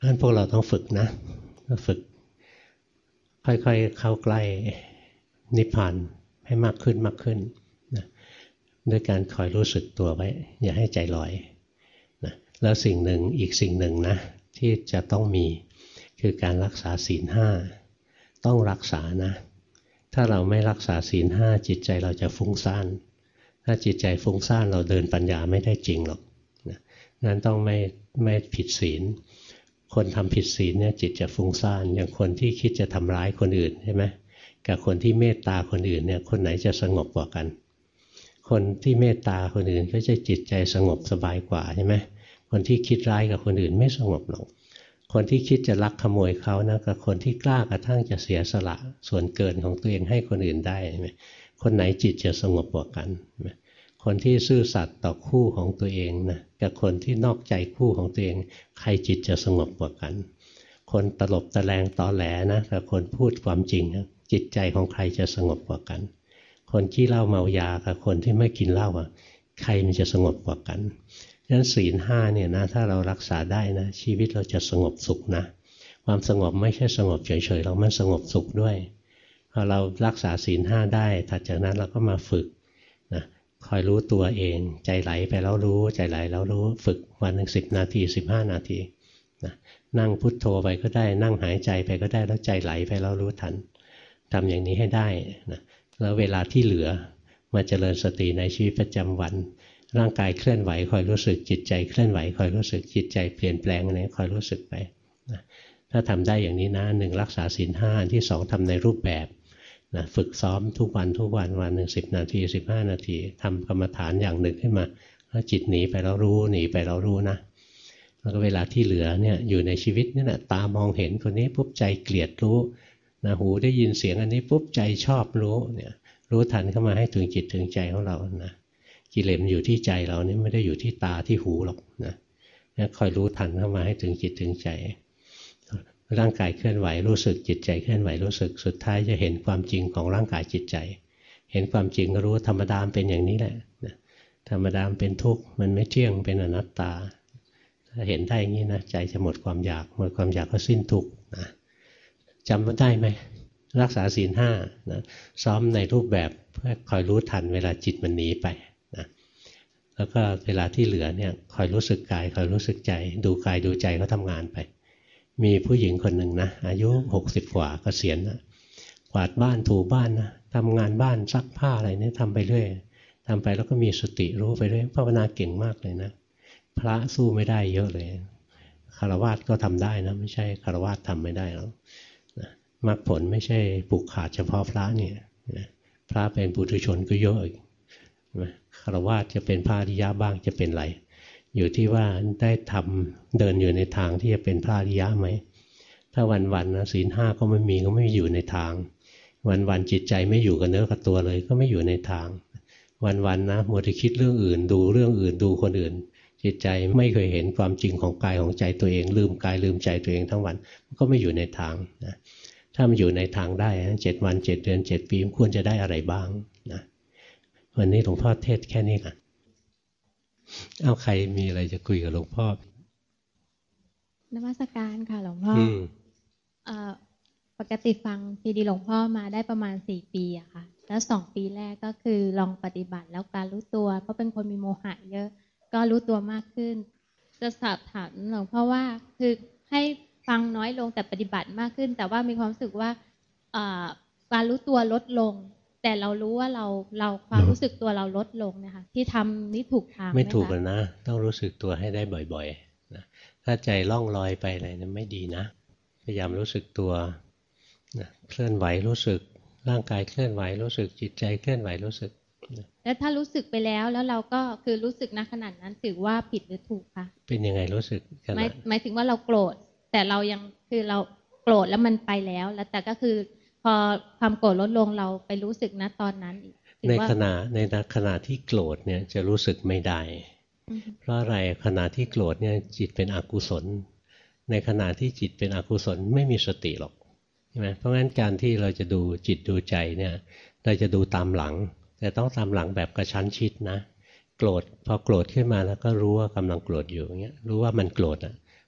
งั้นพวกเราต้องฝึกนะฝึกค่อยๆเข้าใกล้นิพพานให้มากขึ้นมากขึ้นนะด้วยการคอยรู้สึกตัวไว้อย่าให้ใจลอยนะแล้วสิ่งหนึ่งอีกสิ่งหนึ่งนะที่จะต้องมีคือการรักษาศีลห้าต้องรักษานะถ้าเราไม่รักษาศีลห้าจิตใจเราจะฟุ้งซ่านถ้าจิตใจฟุ้งซ่านเราเดินปัญญาไม่ได้จริงหรอกนะนั้นต้องไม่ไม่ผิดศีลคนทำผิดศีลเนี่ยจิตจะฟุ้งซ่านอย่างคนที่คิดจะทำร้ายคนอื่นใช่ไหมกับคนที่เมตตาคนอื่นเนี่ยคนไหนจะสงบกว่ากันคนที่เมตตาคนอื่นก็จะจิตใจสงบสบายกว่าใช่ไหมคนที่คิดร้ายกับคนอื่นไม่สงบหรอกคนที่คิดจะลักขโมยเขานะกับคนที่กล้ากระทั่งจะเสียสละส่วนเกินของตัวเองให้คนอื่นได้ใช่ไหมคนไหนจิตจะสงบกว่ากันคนที่ซื่อสัตย์ต่อคู่ของตัวเองนะกับคนที่นอกใจคู่ของตัวเองใครจิตจะสงบกว่ากันคนตลบตะแลงตอแหลนะกับคนพูดความจริงนะจิตใจของใครจะสงบกว่ากันคนขี้เหล้าเมายากับคนที่ไม่กินเหล้าอ่ะใครมันจะสงบกว่ากันฉะนั้นศีลห้าเนี่ยนะถ้าเรารักษาได้นะชีวิตเราจะสงบสุขนะความสงบไม่ใช่สงบเฉยๆเรามันสงบสุขด้วยพอเรารักษาศีลห้าได้ถัดจากนั้นเราก็มาฝึกนะคอยรู้ตัวเองใจไหลไปแล้วรู้ใจไหลแล้วรู้ฝึกวันหนึ่งสิบนาทีสิบห้านาทีนะนั่งพุทโธไปก็ได้นั่งหายใจไปก็ได้แล้วใจไหลไปแล้วรู้ทันทำอย่างนี้ให้ได้นะแล้วเวลาที่เหลือมาเจริญสติในชีวิตประจำวันร่างกายเคลื่อนไหวคอยรู้สึกจิตใจเคลื่อนไหวคอยรู้สึกจิตใจเปลี่ยนแปลงอะไรคอยรู้สึกไปนะถ้าทำได้อย่างนี้นะหนึ่งรักษาศีลห้าที่สองทำในรูปแบบนะฝึกซ้อมทุกวันทุกวันวันหนึ่งสิบนาทีสิบห้านาทีทำกรรมฐานอย่างหนึ่งขึ้นมาแล้วจิตหนีไปแล้วรู้หนีไปแล้วรู้นะแล้วก็เวลาที่เหลือเนี่ยอยู่ในชีวิตนี่แหละตามองเห็นคนนี้ปุ๊บใจเกลียดรู้นะหูได้ยินเสียงอันนี้ปุ๊บใจชอบรู้เนี่ยรู้ทันเข้ามาให้ถึงจิตถึงใจของเรานะกิเลสอยู่ที่ใจเรานี่ไม่ได้อยู่ที่ตาที่หูหรอกนะคอยรู้ทันเข้ามาให้ถึงจิตถึงใจร่างกายเคลื่อนไหวรู้สึกจิตใจเคลื่อนไหวรู้สึกสุดท้ายจะเห็นความจริงของร่างกายจิตใจเห็นความจริงก็รู้ธรรมดาเป็นอย่างนี้แหละธรรมดาเป็นทุกข์มันไม่เที่ยงเป็นอนัตตาถ้าเห็นได้อย่างนี้นะใจจะหมดความอยากหมดความอยากก็สิ้นทุกข์นะจำได้ไหมรักษาศีลห้านะซ้อมในรูปแบบเพื่อคอยรู้ทันเวลาจิตมันหนีไปนะแล้วก็เวลาที่เหลือเนี่ยคอยรู้สึกกายคอยรู้สึกใจดูกายดูใจเขาทำงานไปมีผู้หญิงคนหนึ่งนะอายุหกสิบกว่าเกษียณนะกวาดบ้านถูบ้านนะทำงานบ้านซักผ้าอะไรเนี่ยทำไปเรื่อยทำไปแล้วก็มีสติรู้ไปเรื่อยภาวนาเก่งมากเลยนะพระสู้ไม่ได้เยอะเลยฆราวาสก็ทำได้นะไม่ใช่ฆราวาสทำไม่ได้หรอกมรรคผลไม่ใช่ผูกขาดเฉพาะพระเนี่ยพระเป็นปุถุชนก็เยอะอีกฆราวาสจะเป็นพระอริยะบ้างจะเป็นไรอยู่ที่ว่าได้ทำเดินอยู่ในทางที่จะเป็นพระอริยะไหมถ้าวันๆนะศีลห้าก็ไม่มีก็ไม่อยู่ในทางวันๆจิตใจไม่อยู่กับเนื้อกับตัวเลยก็ไม่อยู่ในทางวันๆนะมัวแต่คิดเรื่องอื่นดูเรื่องอื่นดูคนอื่นจิตใจไม่เคยเห็นความจริงของกายของใจตัวเองลืมกายลืมใจตัวเองทั้งวันก็ไม่อยู่ในทางนะถ้ามันอยู่ในทางได้เจ็ดวันเจ็ดเดือนเจ็ดปีควรจะได้อะไรบ้างนะวันนี้หลวงพ่อเทศแค่นี้ค่ะเอาใครมีอะไรจะคุยกับหลวงพ่อนมัสการค่ะหลวงพ่อเอ่อปกติฟังซีดีหลวงพ่อมาได้ประมาณสี่ปีอะค่ะแล้วสองปีแรกก็คือลองปฏิบัติแล้วการรู้ตัวเพราะเป็นคนมีโมหะเยอะก็รู้ตัวมากขึ้นจะสอบถามหลวงพ่อว่าคือให้ฟังน้อยลงแต่ปฏิบัติมากขึ้นแต่ว่ามีความรู้สึกว่าการรู้ตัวลดลงแต่เรารู้ว่าเราเราความรู้สึกตัวเราลดลงนะคะที่ทำนี่ถูกทางไม่ถูกแล้วนะต้องรู้สึกตัวให้ได้บ่อยๆนะถ้าใจล่องลอยไปอะไรนั้นไม่ดีนะพยายามรู้สึกตัวนะเคลื่อนไหวรู้สึกร่างกายเคลื่อนไหวรู้สึกจิตใจเคลื่อนไหวรู้สึกแล้วถ้ารู้สึกไปแล้วแล้วเราก็คือรู้สึกณขนาดนั้นถือว่าผิดหรือถูกคะเป็นยังไงรู้สึกหมายหมายถึงว่าเราโกรธแต่เรายังคือเราโกรธแล้วมันไปแล้วแล้วแต่ก็คือพอความโกรธลดลงเราไปรู้สึกณตอนนั้นในขณะในขณะที่โกรธเนี่ยจะรู้สึกไม่ได้เพราะอะไรขณะที่โกรธเนี่ยจิตเป็นอกุศลในขณะที่จิตเป็นอกุศลไม่มีสติหรอกใช่ไหมเพราะงั้นการที่เราจะดูจิตดูใจเนี่ยเราจะดูตามหลังแต่ต้องตามหลังแบบกระชั้นชิดนะโกรธพอโกรธขึ้นมาแล้วก็รู้ว่ากำลังโกรธอยู่อย่างเงี้ยรู้ว่ามันโกรธอ่ะ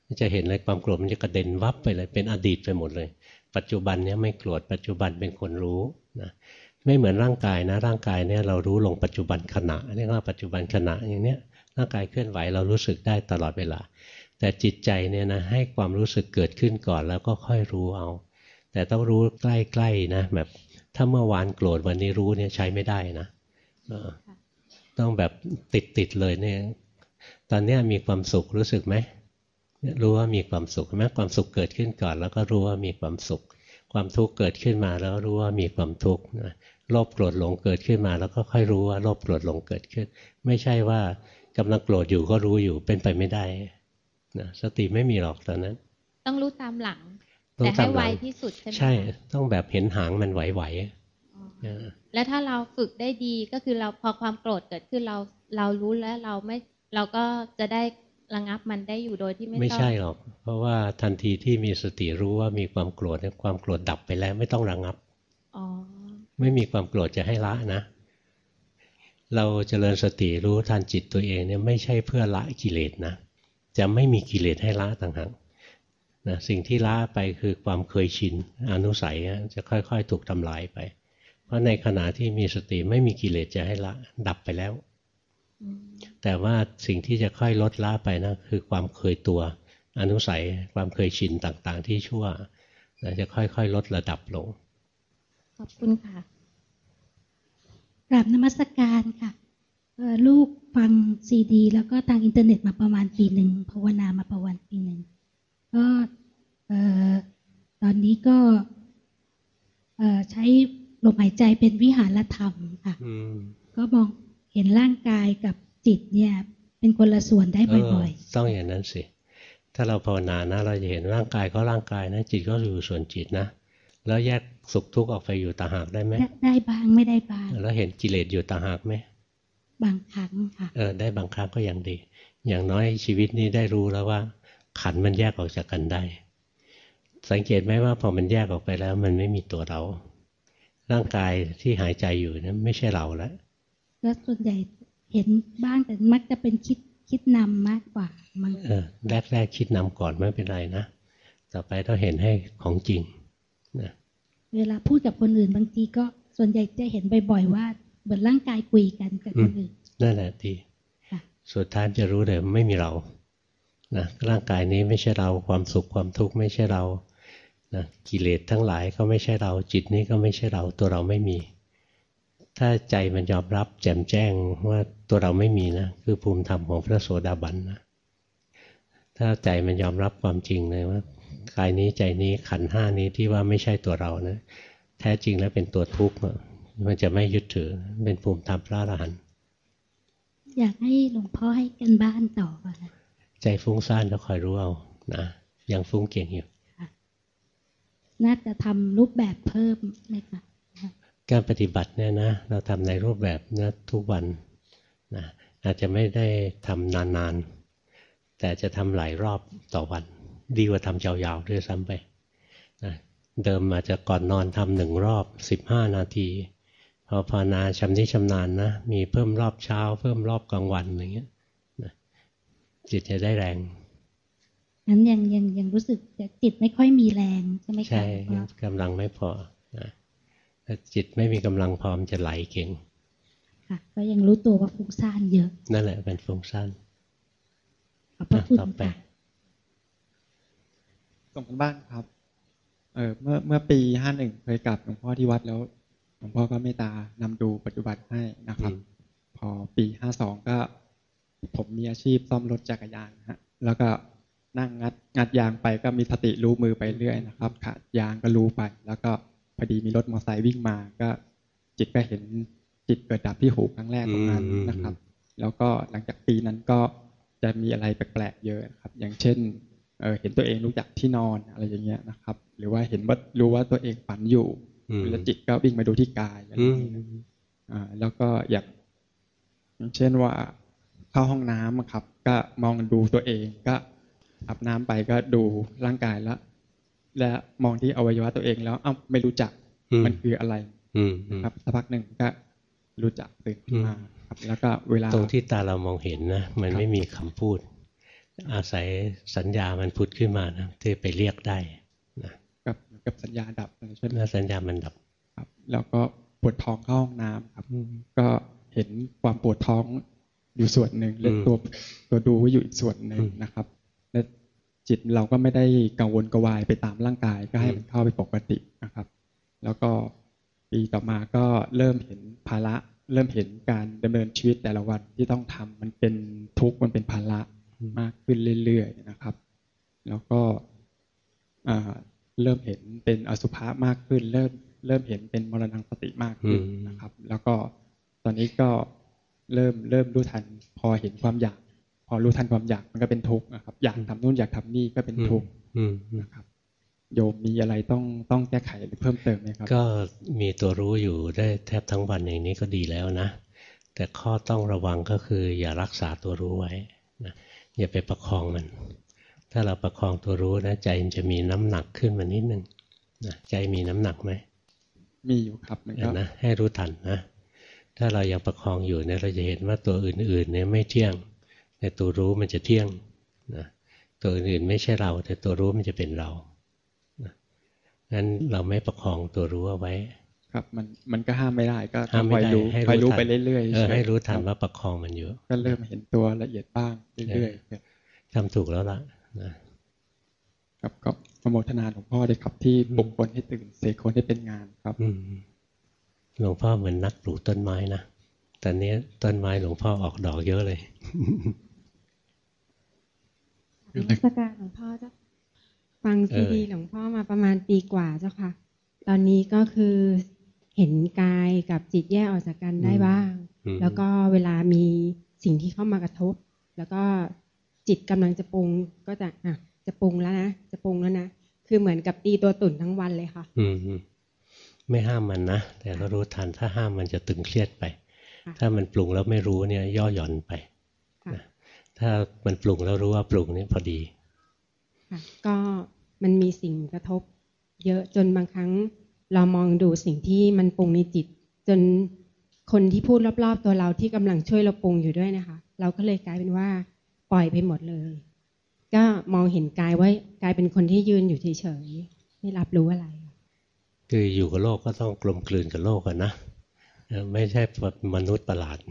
จะเห็นเลยความโกรธมันจะกระเด็นวับไปเลยเป็นอดีตไปหมดเลยปัจจุบันเนี้ยไม่โกรธปัจจุบันเป็นคนรู้นะไม่เหมือนร่างกายนะร่างกายเนี่ยเรารู้ลงปัจจุบันขณะเรียกว่าปัจจุบันขณะอย่างเนี้ยร่างกายเคลื่อนไหวเรารู้สึกได้ตลอดเวลาแต่จิตใจเนี่ยนะให้ความรู้สึกเกิดขึ้นก่อนแล้วก็ค่อยรู้เอาแต่ต้องรู้ใกล้ๆนะแบบถ้าเมื่อวานโกรธวันนี้รู้เนี่ยใช้ไม่ได้นะต้องแบบติดๆเลยเนี่ยตอนนี้มีความสุขรู้สึกไหมรู้ว่ามีความสุขไหมความสุขเกิดขึ้นก่อนแล้วก็รู้ว่ามีความสุขความทุกข์เกิดขึ้นมาแล้วรู้ว่ามีความทุกข์นะโลภโกรธหลงเกิดขึ้นมาแล้วก็ค่อยรู้ว่าโลภโกรธหลงเกิดขึ้นไม่ใช่ว่ากำลังโกรธอยู่ก็รู้อยู่เป็นไปไม่ได้นะสติไม่มีหรอกตอนนั้นต้องรู้ตามหลังแต่ให้ไวที่สุดใช่ไหมใช่ต้องแบบเห็นหางมันไหวๆแล้วถ้าเราฝึกได้ดีก็คือเราพอความโกรธเกิดขึ้นเราเรารู้แล้วเราไม่เราก็จะได้ระงับมันได้อยู่โดยที่ไม่ต้องไม่ใช่หรอกเพราะว่าทันทีที่มีสติรู้ว่ามีความโกรธความโกรธดับไปแล้วไม่ต้องระงับอ๋อไม่มีความโกรธจะให้ละนะเราเจริญสติรู้ทันจิตตัวเองเนี่ยไม่ใช่เพื่อละกิเลสนะจะไม่มีกิเลสให้ละต่างหากนะสิ่งที่ละไปคือความเคยชินอนุสัยจะค่อยๆถูกทำลายไปเพราะในขณะที่มีสติไม่มีกิเลสจะให้ละดับไปแล้วแต่ว่าสิ่งที่จะค่อยลดละไปนะคือความเคยตัวอนุสัยความเคยชินต่างๆที่ชั่วจะค่อยๆลดระดับลงขอบคุณค่ะกราบนมัสการค่ะลูกฟังซีดีแล้วก็ทางอินเทอร์เน็ตมาประมาณปีหนึ่งภาวนามาประมาณปีหนึ่งก็ตอนนี้ก็ใช้ลมหายใจเป็นวิหารธรรมค่ะก็มองเห็นร่างกายกับจิตเนี่ยเป็นคนละส่วนได้บ่อยๆต้องอย่างนั้นสิถ้าเราภาวนานะเราจะเห็นร่างกายก็ร่างกายนะจิตก็อยู่ส่วนจิตนะแล้วแยกสุขทุกข์ออกไปอยู่ต่างหากได้ไหมได้บ้างไม่ได้บ้างแล้วเห็นกิเลสอยู่ต่างหากไหมบางครั้งค่ะเออได้บางครั้งก็ยังดีอย่างน้อยชีวิตนี้ได้รู้แล้วว่าขันธ์มันแยกออกจากกันได้สังเกตไหมว่าพอมันแยกออกไปแล้วมันไม่มีตัวเราร่างกายที่หายใจอยู่นะไม่ใช่เราแล้วแล้วส่วนใหญ่เห็นบ้างแต่มักจะเป็นคิดคิดนำมากกว่ามันเออแรกแรกคิดนำก่อนไม่เป็นไรนะต่อไปต้องเห็นให้ของจริงนะเวลาพูดกับคนอื่นบางทีก็ส่วนใหญ่จะเห็นบ่อยๆว่าเหมือนร่างกายคุยกันกับคนอื่นนั่นแหละดีสุดท้ายจะรู้เลยไม่มีเรานะร่างกายนี้ไม่ใช่เราความสุขความทุกข์ไม่ใช่เรานะกิเลสทั้งหลายก็ไม่ใช่เราจิตนี้ก็ไม่ใช่เราตัวเราไม่มีถ้าใจมันยอมรับแจ่มแจ้งว่าตัวเราไม่มีนะคือภูมิธรรมของพระโสดาบันนะถ้าใจมันยอมรับความจริงเลยว่ากายนี้ใจนี้ขันธ์ห้านี้ที่ว่าไม่ใช่ตัวเรานะแท้จริงแล้วเป็นตัวทุกข์มันจะไม่ยึดถือเป็นภูมิธรรมพระอรหันต์อยากให้หลวงพ่อให้กันบ้านต่อค่ะใจฟุ้งซ่านก็คอยรู้เอานะยังฟุ้งเก่งอยู่น่าจะทำรูปแบบเพิ่มไหมคะการปฏิบัติเนี่ยนะเราทำในรูปแบบนะทุกวันนะอาจจะไม่ได้ทำนานๆแต่จะทำหลายรอบต่อวันดีกว่าทำยาวๆด้วยซ้ำไปนะเดิมอาจจะก่อนนอนทำหนึ่งรอบสิบห้านาทีพอภาวนาชำนิชำนาญนะมีเพิ่มรอบเช้าเพิ่มรอบกลางวันอย่างเงี้ยนะจิตจะได้แรงนั้นยังยังยังรู้สึกจิตไม่ค่อยมีแรงใช่ไหมคะใช่กำลังไม่พอนะถ้าจิตไม่มีกำลังพอมจะไหลเก่งค่ะก็ยังรู้ตัวว่าฟุ้งซ่านเยอะนั่นแหละเป็นฟุ้งซ่านขอบพระคุณค่ะส่งกันบ้านครับเออเมื่อเมื่อปีห้าหนึ่งเคยกลับหลวงพ่อที่วัดแล้วหลวงพ่อก็เมตตานำดูปัจจุบันให้นะครับพอปีห้าสองก็ผมมีอาชีพซ่อมรถจักรยานฮะแล้วก็นั่งงัดงัดยางไปก็มีสติรู้มือไปเรื่อยนะครับขาดยางก็รู้ไปแล้วก็พอดีมีรถมอเตอร์ไซค์วิ่งมาก็จิตก็เห็นจิตเกิดดับที่หูครั้งแรกตรงนั้นนะครับแล้วก็หลังจากปีนั้นก็จะมีอะไรแปลกๆเยอะครับอย่างเช่นเออเห็นตัวเองรู้จักที่นอนอะไรอย่างเงี้ยนะครับหรือว่าเห็นว่ารู้ว่าตัวเองฝันอยู่แล้วจิตก็วิ่งมาดูที่กายอะไรอย่างเงี้ยอ่าแล้วก็อย่างอย่างเช่นว่าเข้าห้องน้ำครับก็มองดูตัวเองก็อาบน้ำไปก็ดูร่างกายแล้วและมองที่อวัยวะตัวเองแล้วอ้าวไม่รู้จักมันคืออะไรนะครับสักพักหนึ่งก็รู้จักตื่นขึ้นมาครับแล้วก็เวลาตรงที่ตาเรามองเห็นนะมันไม่มีคำพูดอาศัยสัญญามันผุดขึ้นมานะที่ไปเรียกได้นะกับกับสัญญาดับใช่ไหมแล้วสัญญามันดับครับแล้วก็ปวดท้องเข้าห้องน้ำครับก็เห็นความปวดท้องอยู่ส่วนหนึ่งและตัวตัวดูอยู่อีกส่วนหนึ่งนะครับและจิตเราก็ไม่ได้กังวลกวายไปตามร่างกายก็ให้มันเข้าไปปกตินะครับแล้วก็ปีต่อมาก็เริ่มเห็นภาระเริ่มเห็นการดำเนินชีวิตแต่ละวันที่ต้องทำมันเป็นทุกข์มันเป็นภาระมากขึ้นเรื่อยๆนะครับแล้วก็เริ่มเห็นเป็นอสุภะมากขึ้นเริ่มเริ่มเห็นเป็นมรณังสติมากขึ้นนะครับแล้วก็ตอนนี้ก็เริ่มเริ่มรู้ทันพอเห็นความอยากพอรู้ทันความอยากมันก็เป็นทุกข์นะครับอยากทำนู่นอยากทำนี่ก็เป็นทุกข์นะครับโยมมีอะไรต้องต้องแก้ไขหรือเพิ่มเติมไหมครับก็มีตัวรู้อยู่ได้แทบทั้งวันอย่างนี้ก็ดีแล้วนะแต่ข้อต้องระวังก็คืออย่ารักษาตัวรู้ไว้นะอย่าไปประคองมันถ้าเราประคองตัวรู้นะใจมันจะมีน้ำหนักขึ้นมานิดนึงนะใจมีน้ำหนักไหมมีอยู่ครับมันก็นะให้รู้ทันนะถ้าเรายังประคองอยู่เนี่ยเราจะเห็นว่าตัวอื่นๆเนี่ยไม่เที่ยงแต่ตัวรู้มันจะเที่ยงนะตัวอื่นๆไม่ใช่เราแต่ตัวรู้มันจะเป็นเรางั้นเราไม่ประคองตัวรู้เอาไว้ครับมันมันก็ห้ามไม่ได้ก็ห้ามไม่ได้ให้รู้ไปเรื่อยๆเออให้รู้ทันว่าประคองมันอยู่ก็เริ่มเห็นตัวละเอียดบ้างเรื่อยๆทำถูกแล้วล่ะนะครับก็อนุโมทนาหลวงพ่อเลยครับที่ปลุกคนให้ตื่นเสกคนให้เป็นงานครับหลวงพ่อเหมือนนักปลูกต้นไม้นะตอนนี้ต้นไม้หลวงพ่อออกดอกเยอะเลยนมัสการหลวงพ่อเจ้าฟังซีดีหลวงพ่อมาประมาณปีกว่าเจ้าค่ะตอนนี้ก็คือเห็นกายกับจิตแยกออกจากกันได้บ้างแล้วก็เวลามีสิ่งที่เข้ามากระทบแล้วก็จิตกำลังจะปรุงก็จะอ่ะจะปรุงแล้วนะจะปรุงแล้วนะคือเหมือนกับตีตัวตุ่นทั้งวันเลยค่ะอืมไม่ห้ามมันนะแต่ก็รู้ทันถ้าห้ามมันจะตึงเครียดไปถ้ามันปรุงแล้วไม่รู้เนี่ยย่อหย่อนไปถ้ามันปรุงแล้วรู้ว่าปรุงนี่พอดีก็มันมีสิ่งกระทบเยอะจนบางครั้งเรามองดูสิ่งที่มันปรุงในจิตจนคนที่พูดรอบๆตัวเราที่กำลังช่วยเราปรุงอยู่ด้วยนะคะเราก็เลยกลายเป็นว่าปล่อยไปหมดเลยก็มองเห็นกายว่ากลายเป็นคนที่ยืนอยู่เฉยๆไม่รับรู้อะไรคืออยู่กับโลกก็ต้องกลมกลืนกับโลกกันนะไม่ใช่มนุษย์ประหลาด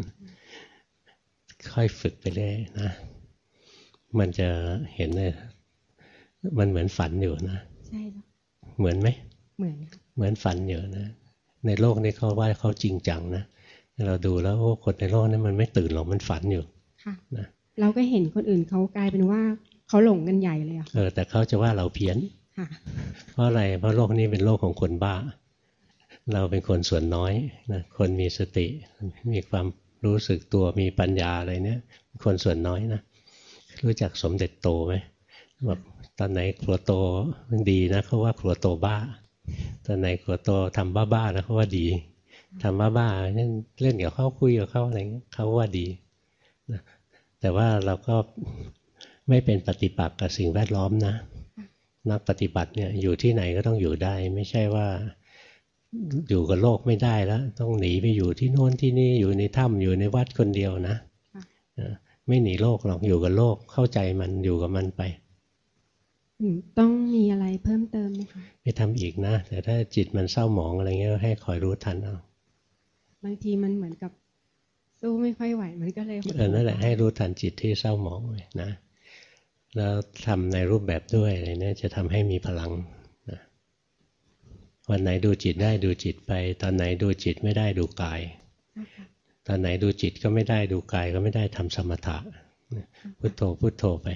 ค่อยฝึกไปเรื่อยนะมันจะเห็นเลยมันเหมือนฝันอยู่นะใช่จ้ะเหมือนไหมเหมือนเหมือนฝันอยู่นะในโลกนี้เขาว่าเขาจริงจังนะเราดูแล้วโอ้คนในโลกนี้มันไม่ตื่นหรอกมันฝันอยู่ค่ะนะเราก็เห็นคนอื่นเขากลายเป็นว่าเขาหลงกันใหญ่เลยอะเออแต่เขาจะว่าเราเพี้ยนเพราะอะไรเพราะโลกนี้เป็นโลกของคนบ้าเราเป็นคนส่วนน้อยนะคนมีสติมีความรู้สึกตัวมีปัญญาอะไรเนี่ยคนส่วนน้อยนะรู้จักสมเด็จโตไหมแบบตอนไหนครัวโตมันดีนะเขาว่าครัวโตบ้าตอนไหนครัวโตทำบ้าๆนะเขาว่าดีทำบ้าๆเล่นเล่นกับเขาคุยกับเขาอะไรเงี้ยเขาว่าดีนะแต่ว่าเราก็ไม่เป็นปฏิปักษ์กับสิ่งแวดล้อมนะนักปฏิบัติเนี่ยอยู่ที่ไหนก็ต้องอยู่ได้ไม่ใช่ว่าอยู่กับโลกไม่ได้แล้วต้องหนีไปอยู่ที่โน่นที่นี่อยู่ในถ้ำอยู่ในวัดคนเดียวนะไม่หนีโลกหรอกอยู่กับโลกเข้าใจมันอยู่กับมันไปต้องมีอะไรเพิ่มเติมไหมคะไปทำอีกนะแต่ถ้าจิตมันเศร้าหมองอะไรเงี้ยให้คอยรู้ทันเอาบางทีมันเหมือนกับสู้ไม่ค่อยไหวมันก็เลยเออนั่นแหละให้รู้ทันจิตที่เศร้าหมองเลยนะแล้วทำในรูปแบบด้วยอะไรเนี่ยจะทำให้มีพลังนะวันไหนดูจิตได้ดูจิตไปตอนไหนดูจิตไม่ได้ดูกายตอนไหนดูจิตก็ไม่ได้ดูกายก็ไม่ได้ทำสมถะพุทโธพุทโธไป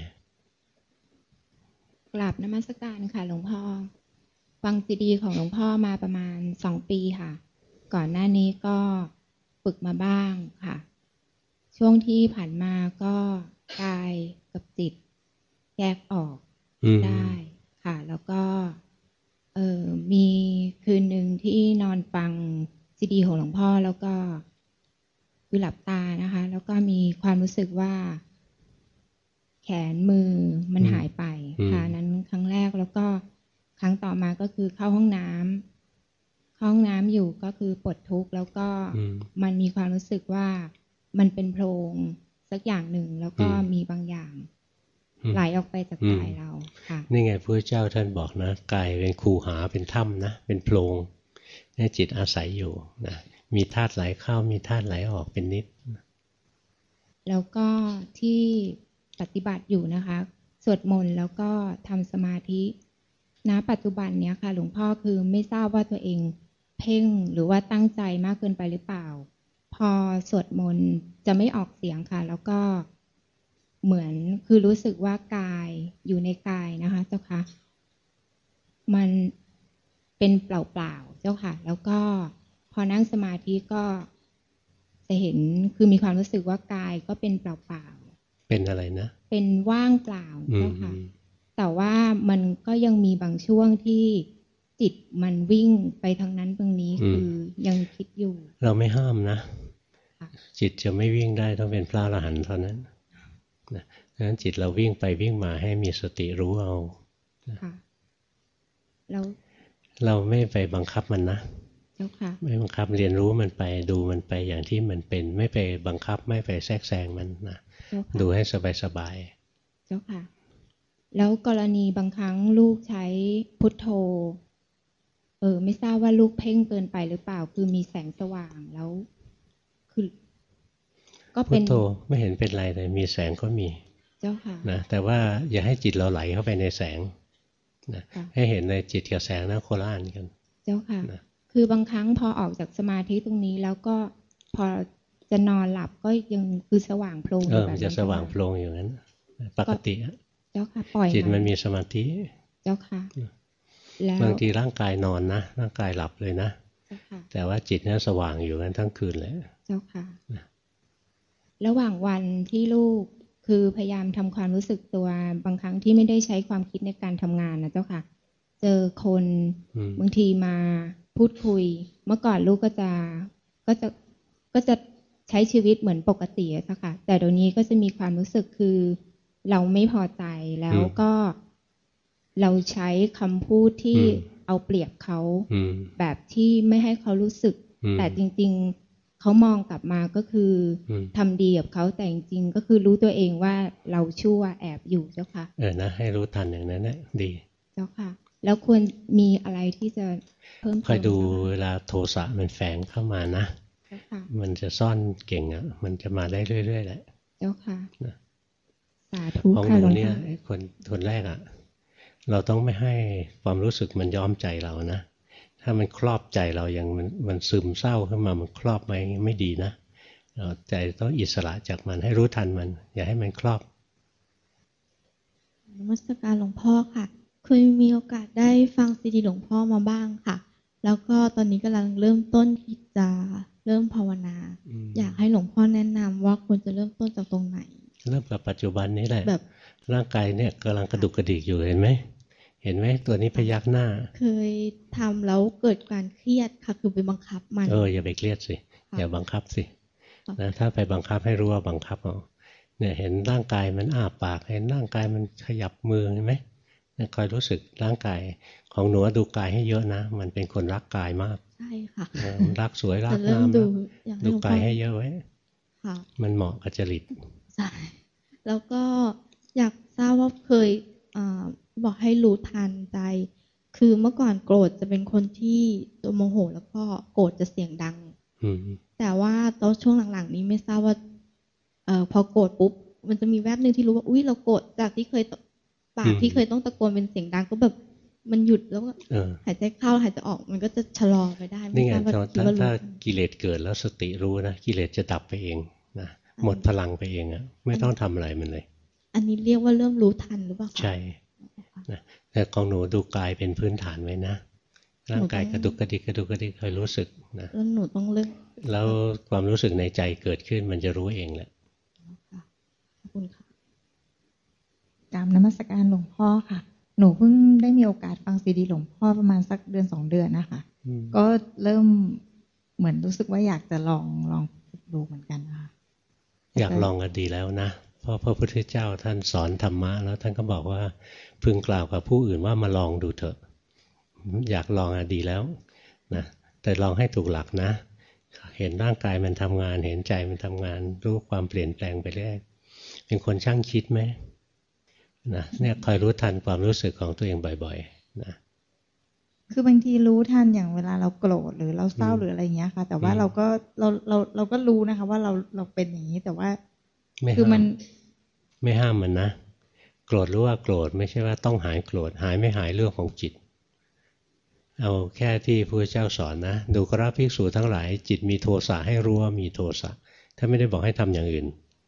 กราบนมัสการค่ะหลวงพ่อฟังซีดีของหลวงพ่อมาประมาณสองปีค่ะก่อนหน้านี้ก็ฝึกมาบ้างค่ะช่วงที่ผ่านมาก็กายกับจิตแยกออกได้ค่ะแล้วก็เออมีคืนหนึ่งที่นอนฟังซีดีของหลวงพ่อแล้วก็คือหลับตานะคะแล้วก็มีความรู้สึกว่าแขนมือมันหายไปค่ะนั้นครั้งแรกแล้วก็ครั้งต่อมาก็คือเข้าห้องน้ำเข้าห้องน้ำอยู่ก็คือปวดทุกข์แล้วก็มันมีความรู้สึกว่ามันเป็นโพรงสักอย่างหนึ่งแล้วก็มีบางอย่างไหลออกไปจากกายเราค่ะนี่ไงพระเจ้าท่านบอกนะกายเป็นคูหาเป็นถ้ำนะเป็นโพรงนี่จิตอาศัยอยู่นะมีธาตุไหลเข้ามีธาตุไหลออกเป็นนิดแล้วก็ที่ปฏิบัติอยู่นะคะสวดมนต์แล้วก็ทำสมาธิณปัจจุบันเนี้ยค่ะหลวงพ่อคือไม่ทราบว่าตัวเองเพ่งหรือว่าตั้งใจมากเกินไปหรือเปล่าพอสวดมนต์จะไม่ออกเสียงค่ะแล้วก็เหมือนคือรู้สึกว่ากายอยู่ในกายนะคะเจ้าค่ะมันเป็นเปล่าๆเจ้าค่ะแล้วก็พอนั่งสมาธิก็จะเห็นคือมีความรู้สึกว่ากายก็เป็นเปล่าๆเป็นอะไรนะเป็นว่างเปล่าเจ้าค่ะแต่ว่ามันก็ยังมีบางช่วงที่จิตมันวิ่งไปทางนั้นตรงนี้คือยังคิดอยู่เราไม่ห้ามนะจิตจะไม่วิ่งได้ต้องเป็นพระอรหันต์เท่านั้นนะดังนั้นจิตเราวิ่งไปวิ่งมาให้มีสติรู้เอาค่ะแล้วเราไม่ไปบังคับมันนะเจ้าค่ะไม่บังคับเรียนรู้มันไปดูมันไปอย่างที่มันเป็นไม่ไปบังคับไม่ไปแทรกแซงมันนะดูให้สบายๆเจ้าค่ะแล้วกรณีบางครั้งลูกใช้พุทโธเออไม่ทราบว่าลูกเพ่งเกินไปหรือเปล่าคือมีแสงสว่างแล้วคือก็เป็นพุทโธไม่เห็นเป็นไรเลยมีแสงก็มีเจ้าค่ะนะแต่ว่าอย่าให้จิตเราไหลเข้าไปในแสงนะให้เห็นในจิตกับแสงนะโคละอันกันเจ้าค่ะนะคือบางครั้งพอออกจากสมาธิตรงนี้แล้วก็พอจะนอนหลับก็ยังคือสว่างโพลงเออมันจะสว่างโพลงอย่างนั้นปกติเจ้าค่ะปล่อยจิตมันมีสมาธิเจ้าค่ะบางทีร่างกายนอนนะร่างกายหลับเลยนะแต่ว่าจิตเนี่ยสว่างอยู่กันทั้งคืนเลยเจ้าค่ะระหว่างวันที่ลูกคือพยายามทำความรู้สึกตัวบางครั้งที่ไม่ได้ใช้ความคิดในการทำงานนะเจ้าค่ะเจอคนบางทีมาพูดคุยเมื่อก่อนลูกก็จะก็จะก็จะใช้ชีวิตเหมือนปกติอะค่ะแต่เดี๋ยวนี้ก็จะมีความรู้สึกคือเราไม่พอใจแล้วก็เราใช้คำพูดที่เอาเปรียบเขาแบบที่ไม่ให้เขารู้สึกแต่จริงๆเขามองกลับมาก็คือทำดีกับเขาแต่จริงๆก็คือรู้ตัวเองว่าเราชั่วแอบอยู่เจ้าค่ะเออนะให้รู้ทันอย่างนั้นนะดีเจ้าค่ะแล้วควรมีอะไรที่จะเพิ่มเติมคอยดูเวลาโทสะมันแฝงเข้ามานะมันจะซ่อนเก่งอ่ะมันจะมาได้เรื่อยๆแหละเจ้าค่ะสาธุค่ะหลวงพ่อคนคนแรกอ่ะเราต้องไม่ให้ความรู้สึกมันย้อมใจเรานะถ้ามันครอบใจเราอย่างมันมันซึมเศร้าขึ้นมามันครอบไหมไม่ดีนะใจต้องอิสระจากมันให้รู้ทันมันอย่าให้มันครอบนมัสการหลวงพ่อค่ะเคยมีโอกาสได้ฟังซีดีหลวงพ่อมาบ้างค่ะแล้วก็ตอนนี้กำลังเริ่มต้นที่จะเริ่มภาวนาอยากให้หลวงพ่อแนะนำว่าควรจะเริ่มต้นจากตรงไหนเริ่มกับปัจจุบันนี้แหละแบบร่างกายเนี่ยกำลังกระดุกกระดิกอยู่เห็นไหมเห็นไหมตัวนี้พยักหน้าเคยทำแล้วเกิดการเครียดค่ะคือไปบังคับมันเอออย่าไปเครียดสิอย่าบังคับสินะถ้าไปบังคับให้รู้ว่าบังคับเอาเนี่ยเห็นร่างกายมันอ้าปากเห็นร่างกายมันขยับมือเห็นไหมคอยรู้สึกร่างกายของหนูดูกายให้เยอะนะมันเป็นคนรักกายมากใช่ค่ะรักสวยรักงามดูกายให้เยอะไว้มันเหมาะกับจริตใช่แล้วก็อยากทราบว่าเคยบอกให้รู้ทันใจคือเมื่อก่อนโกรธจะเป็นคนที่ตัวโมโหแล้วก็โกรธจะเสียงดังแต่ว่าตอนช่วงหลังๆนี้ไม่ทราบว่าเอ่อพอโกรธปุ๊บมันจะมีแวบนึงที่รู้ว่าอุ้ยเราโกรธจากที่เคยปากที่เคยต้องตะโกนเป็นเสียงดังก็แบบมันหยุดแล้วก็หายใจเข้าหายใจออกมันก็จะชะลอไปได้ไม่ทราบว่าคิดว่าถ้ากิเลสเกิดแล้วสติรู้นะกิเลสจะดับไปเองนะหมดพลังไปเองอ่ะไม่ต้องทำอะไรมันเลยอันนี้เรียกว่าเริ่มรู้ทันหรือเปล่าใช่นะแต่ของหนูดูกายเป็นพื้นฐานไว้นะร่างกายกระดุกกระดิกกระดุกกระดิกคอยรู้สึกนะแล้วหนูต้องเลิกแล้วความรู้สึกในใจเกิดขึ้นมันจะรู้เองแหละขอบคุณค่ะกราบนมัสการหลวงพ่อค่ะหนูเพิ่งได้มีโอกาสฟังซีดีหลวงพ่อประมาณสักเดือนสองเดือนนะคะก็เริ่มเหมือนรู้สึกว่าอยากจะลองลองดูเหมือนกันนะคะอยากลองก็ดีแล้วนะเพราะพระพุทธเจ้าท่านสอนธรรมะแล้วท่านก็บอกว่าพึงกล่าวกับผู้อื่นว่ามาลองดูเถอะอยากลองอะดีแล้วนะแต่ลองให้ถูกหลักนะเห็นร่างกายมันทำงานเห็นใจมันทำงานรู้ความเปลี่ยนแปลงไปเรื่อยเป็นคนช่างคิดไหมนะเนี่ยคอยรู้ทันความรู้สึกของตัวเองบ่อยๆนะคือบางทีรู้ทันอย่างเวลาเราโกรธหรือเราเศร้าหรืออะไรเงี้ยค่ะแต่ว่าเราก็เราเราเราก็รู้นะคะว่าเราเราเป็นอย่างนี้แต่ว่าคือมันไม่ห้ามมันนะโกรธรู้ว่าโกรธไม่ใช่ว่าต้องหายโกรธหายไม่หายเรื่องของจิตเอาแค่ที่พระเจ้าสอนนะดูกราภิกษุทั้งหลายจิตมีโทสะให้รู้ว่ามีโทสะถ้าไม่ได้บอกให้ทำอย่างอื่น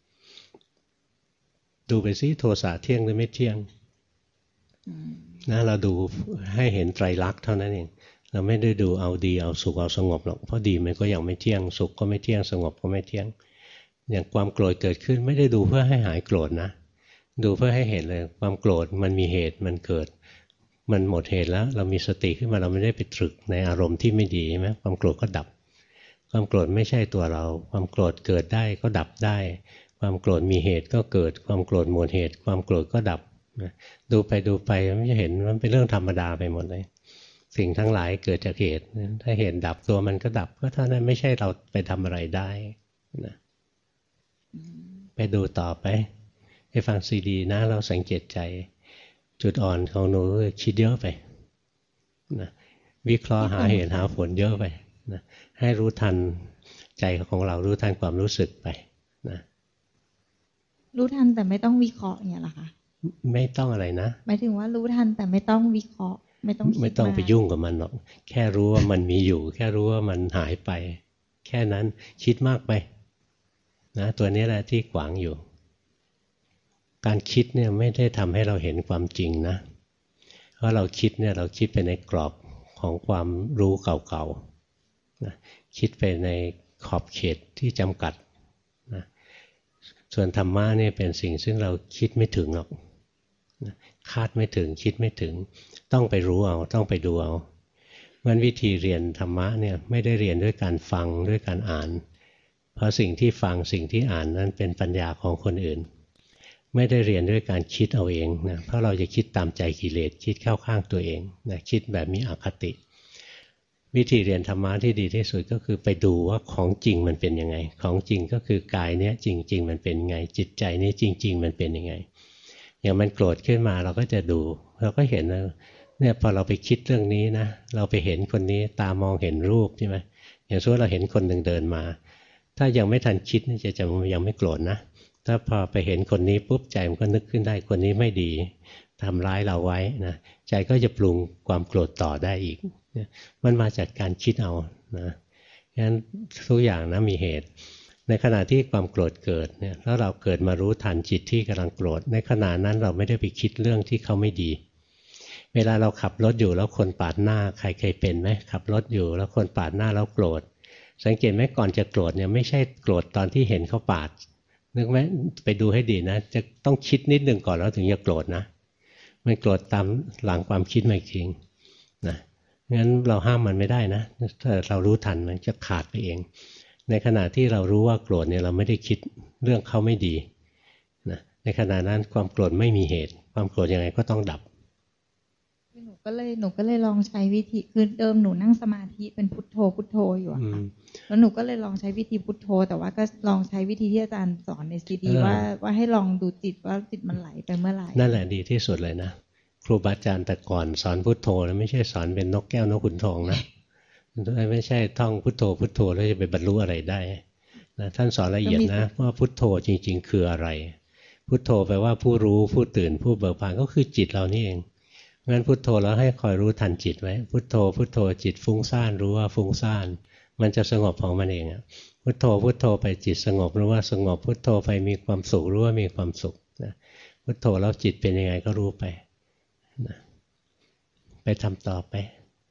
ดูไปซิโทสะเที่ยงหรือไม่เที่ยงนะเราดูให้เห็นไตรลักษณ์เท่านั้นเองเราไม่ได้ดูเอาดีเอาสุขเอาสงบหรอกเพราะดีมันก็ยังไม่เที่ยงสุขก็ไม่เที่ยงสงบก็ไม่เที่ยงอย่างความโกรธเกิดขึ้นไม่ได้ดูเพื่อให้หายโกรธนะดูเพื่อให้เห็นเลยความโกรธมันมีเหตุมันเกิดมันหมดเหตุแล้วเรามีสติขึ้นมาเราไม่ได้ไปตรึกในอารมณ์ที่ไม่ดีใช่ไหมความโกรธก็ดับความโกรธไม่ใช่ตัวเราความโกรธเกิดได้ก็ดับได้ความโกรธมีเหตุก็เกิดความโกรธหมดเหตุความโกรธก็ดับดูไปดูไปมันจะเห็นมันเป็นเรื่องธรรมดาไปหมดเลยสิ่งทั้งหลายเกิดจากเหตุถ้าเหตุดับตัวมันก็ดับก็เท่านั้นไม่ใช่เราไปทำอะไรได้นะไปดูต่อไปไปฟังซีดีนะเราสังเกตใจจุดอ่อนของหนูคิดเยอะไปนะวิเคราะห์หาเหตุหาผลเยอะไปนะให้รู้ทันใจของเรารู้ทันความรู้สึกไปนะรู้ทันแต่ไม่ต้องวิเคราะห์เนี่ยหรอคะไม่ต้องอะไรนะหมายถึงว่ารู้ทันแต่ไม่ต้องวิเคราะห์ไม่ต้องไม่ต้องไปยุ่งกับมันหรอกแค่รู้ว่ามันมีอยู่แค่รู้ว่ามันหายไปแค่นั้นคิดมากไปนะตัวนี้แหละที่ขวางอยู่การคิดเนี่ยไม่ได้ทำให้เราเห็นความจริงนะเพราะเราคิดเนี่ยเราคิดไปในกรอบของความรู้เก่าๆนะคิดไปในขอบเขตที่จำกัดนะส่วนธรรมะเนี่ยเป็นสิ่งซึ่งเราคิดไม่ถึงหรอกนะคาดไม่ถึงคิดไม่ถึงต้องไปรู้เอาต้องไปดูเอามันวิธีเรียนธรรมะเนี่ยไม่ได้เรียนด้วยการฟังด้วยการอ่านเพราะสิ่งที่ฟังสิ่งที่อ่านนั้นเป็นปัญญาของคนอื่นไม่ได้เรียนด้วยการคิดเอาเองนะเพราะเราจะคิดตามใจกิเลสคิดเข้าข้างตัวเองนะคิดแบบมีอคติวิธีเรียนธรรมะที่ดีที่สุดก็คือไปดูว่าของจริงมันเป็นยังไงของจริงก็คือกายเนี้ยจริงๆมันเป็นยังไงจิตใจนี้จริงๆมันเป็นยังไงอย่างมันโกรธขึ้นมาเราก็จะดูเราก็เห็นนะเนี่ยพอเราไปคิดเรื่องนี้นะเราไปเห็นคนนี้ตามองเห็นรูปใช่ไหมอย่างเช่นเราเห็นคนหนึ่งเดินมาถ้ายังไม่ทันคิดนี่จะจะยังไม่โกรธนะถ้าพอไปเห็นคนนี้ปุ๊บใจมันก็นึกขึ้นได้คนนี้ไม่ดีทำร้ายเราไว้นะใจก็จะปรุงความโกรธต่อได้อีกมันมาจากการคิดเอานะงั้นทุกอย่างนะมีเหตุในขณะที่ความโกรธเกิดเนี่ยแล้วเราเกิดมารู้ทันจิตที่กำลังโกรธในขณะนั้นเราไม่ได้ไปคิดเรื่องที่เขาไม่ดีเวลาเราขับรถอยู่แล้วคนปาดหน้าใครเคยเป็นไหมขับรถอยู่แล้วคนปาดหน้าแล้วโกรธสังเกตไหมก่อนจะโกรธเนี่ยไม่ใช่โกรธตอนที่เห็นเขาปาดนึกไหมไปดูให้ดีนะจะต้องคิดนิดหนึ่งก่อนแล้วถึงจะโกรธนะมันโกรธตามหลังความคิดมาจริงนะงั้นเราห้ามมันไม่ได้นะถ้าเรารู้ทันมันจะขาดไปเองในขณะที่เรารู้ว่าโกรธเนี่ยเราไม่ได้คิดเรื่องเขาไม่ดีนะในขณะนั้นความโกรธไม่มีเหตุความโกรธยังไงก็ต้องดับหนูก็เลยหนูก็เลยลองใช้วิธีคือเดิมหนูนั่งสมาธิเป็นพุทโธพุทโธอยู่อะค่ะแล้วหนูก็เลยลองใช้วิธีพุทโธแต่ว่าก็ลองใช้วิธีที่อาจารย์สอนในซีดีว่าว่าให้ลองดูจิตว่าจิตมันไหลไปเมื่อไหร่นั่นแหละดีที่สุดเลยนะครูบาอาจารย์แต่ก่อนสอนพุทโธแล้วไม่ใช่สอนเป็นนกแก้วนกขุนทองนะไม่ใช่ท่องพุทโธพุทโธแล้วจะไปบรรลุอะไรได้นะท่านสอนละเอียดนะว่าพุทโธจริงๆคืออะไรพุทโธแปลว่าผู้รู้ผู้ตื่นผู้เบิกบานก็คือจิตเรานี่เองงั้นพุทโธแล้วให้คอยรู้ทันจิตไว้พุทโธพุทโธจิตฟุ้งซ่านรู้ว่าฟุ้งซ่านมันจะสงบของมันเองอะพุทโธพุทโธไปจิตสงบรู้ว่าสงบพุทโธไปมีความสุขรู้ว่ามีความสุขนะพุทโธแล้วจิตเป็นยังไงก็รู้ไปนะไปทำต่อไป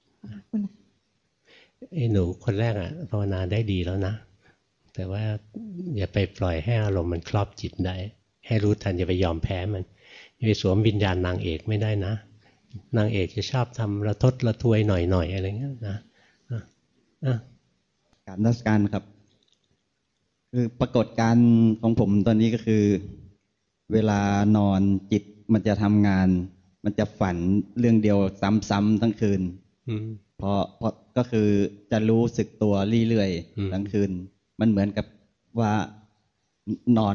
ไอ้หนูคนแรกอะภาวนาได้ดีแล้วนะแต่ว่าอย่าไปปล่อยให้อารมณ์มันครอบจิตได้ให้รู้ทันอย่าไปยอมแพ้มันอย่าไปสวมวิญญาณนางเอกไม่ได้นะนางเอกจะชอบทำระทดระทวยหน่อยๆอะไรเงี้ยนะการรัชการครับคือปรากฏการณ์ของผมตอนนี้ก็คือเวลานอนจิตมันจะทำงานมันจะฝันเรื่องเดียวซ้ำๆทั้งคืนเพราะเพราะก็คือจะรู้สึกตัวเรื่อยๆทั้งคืนมันเหมือนกับว่านอน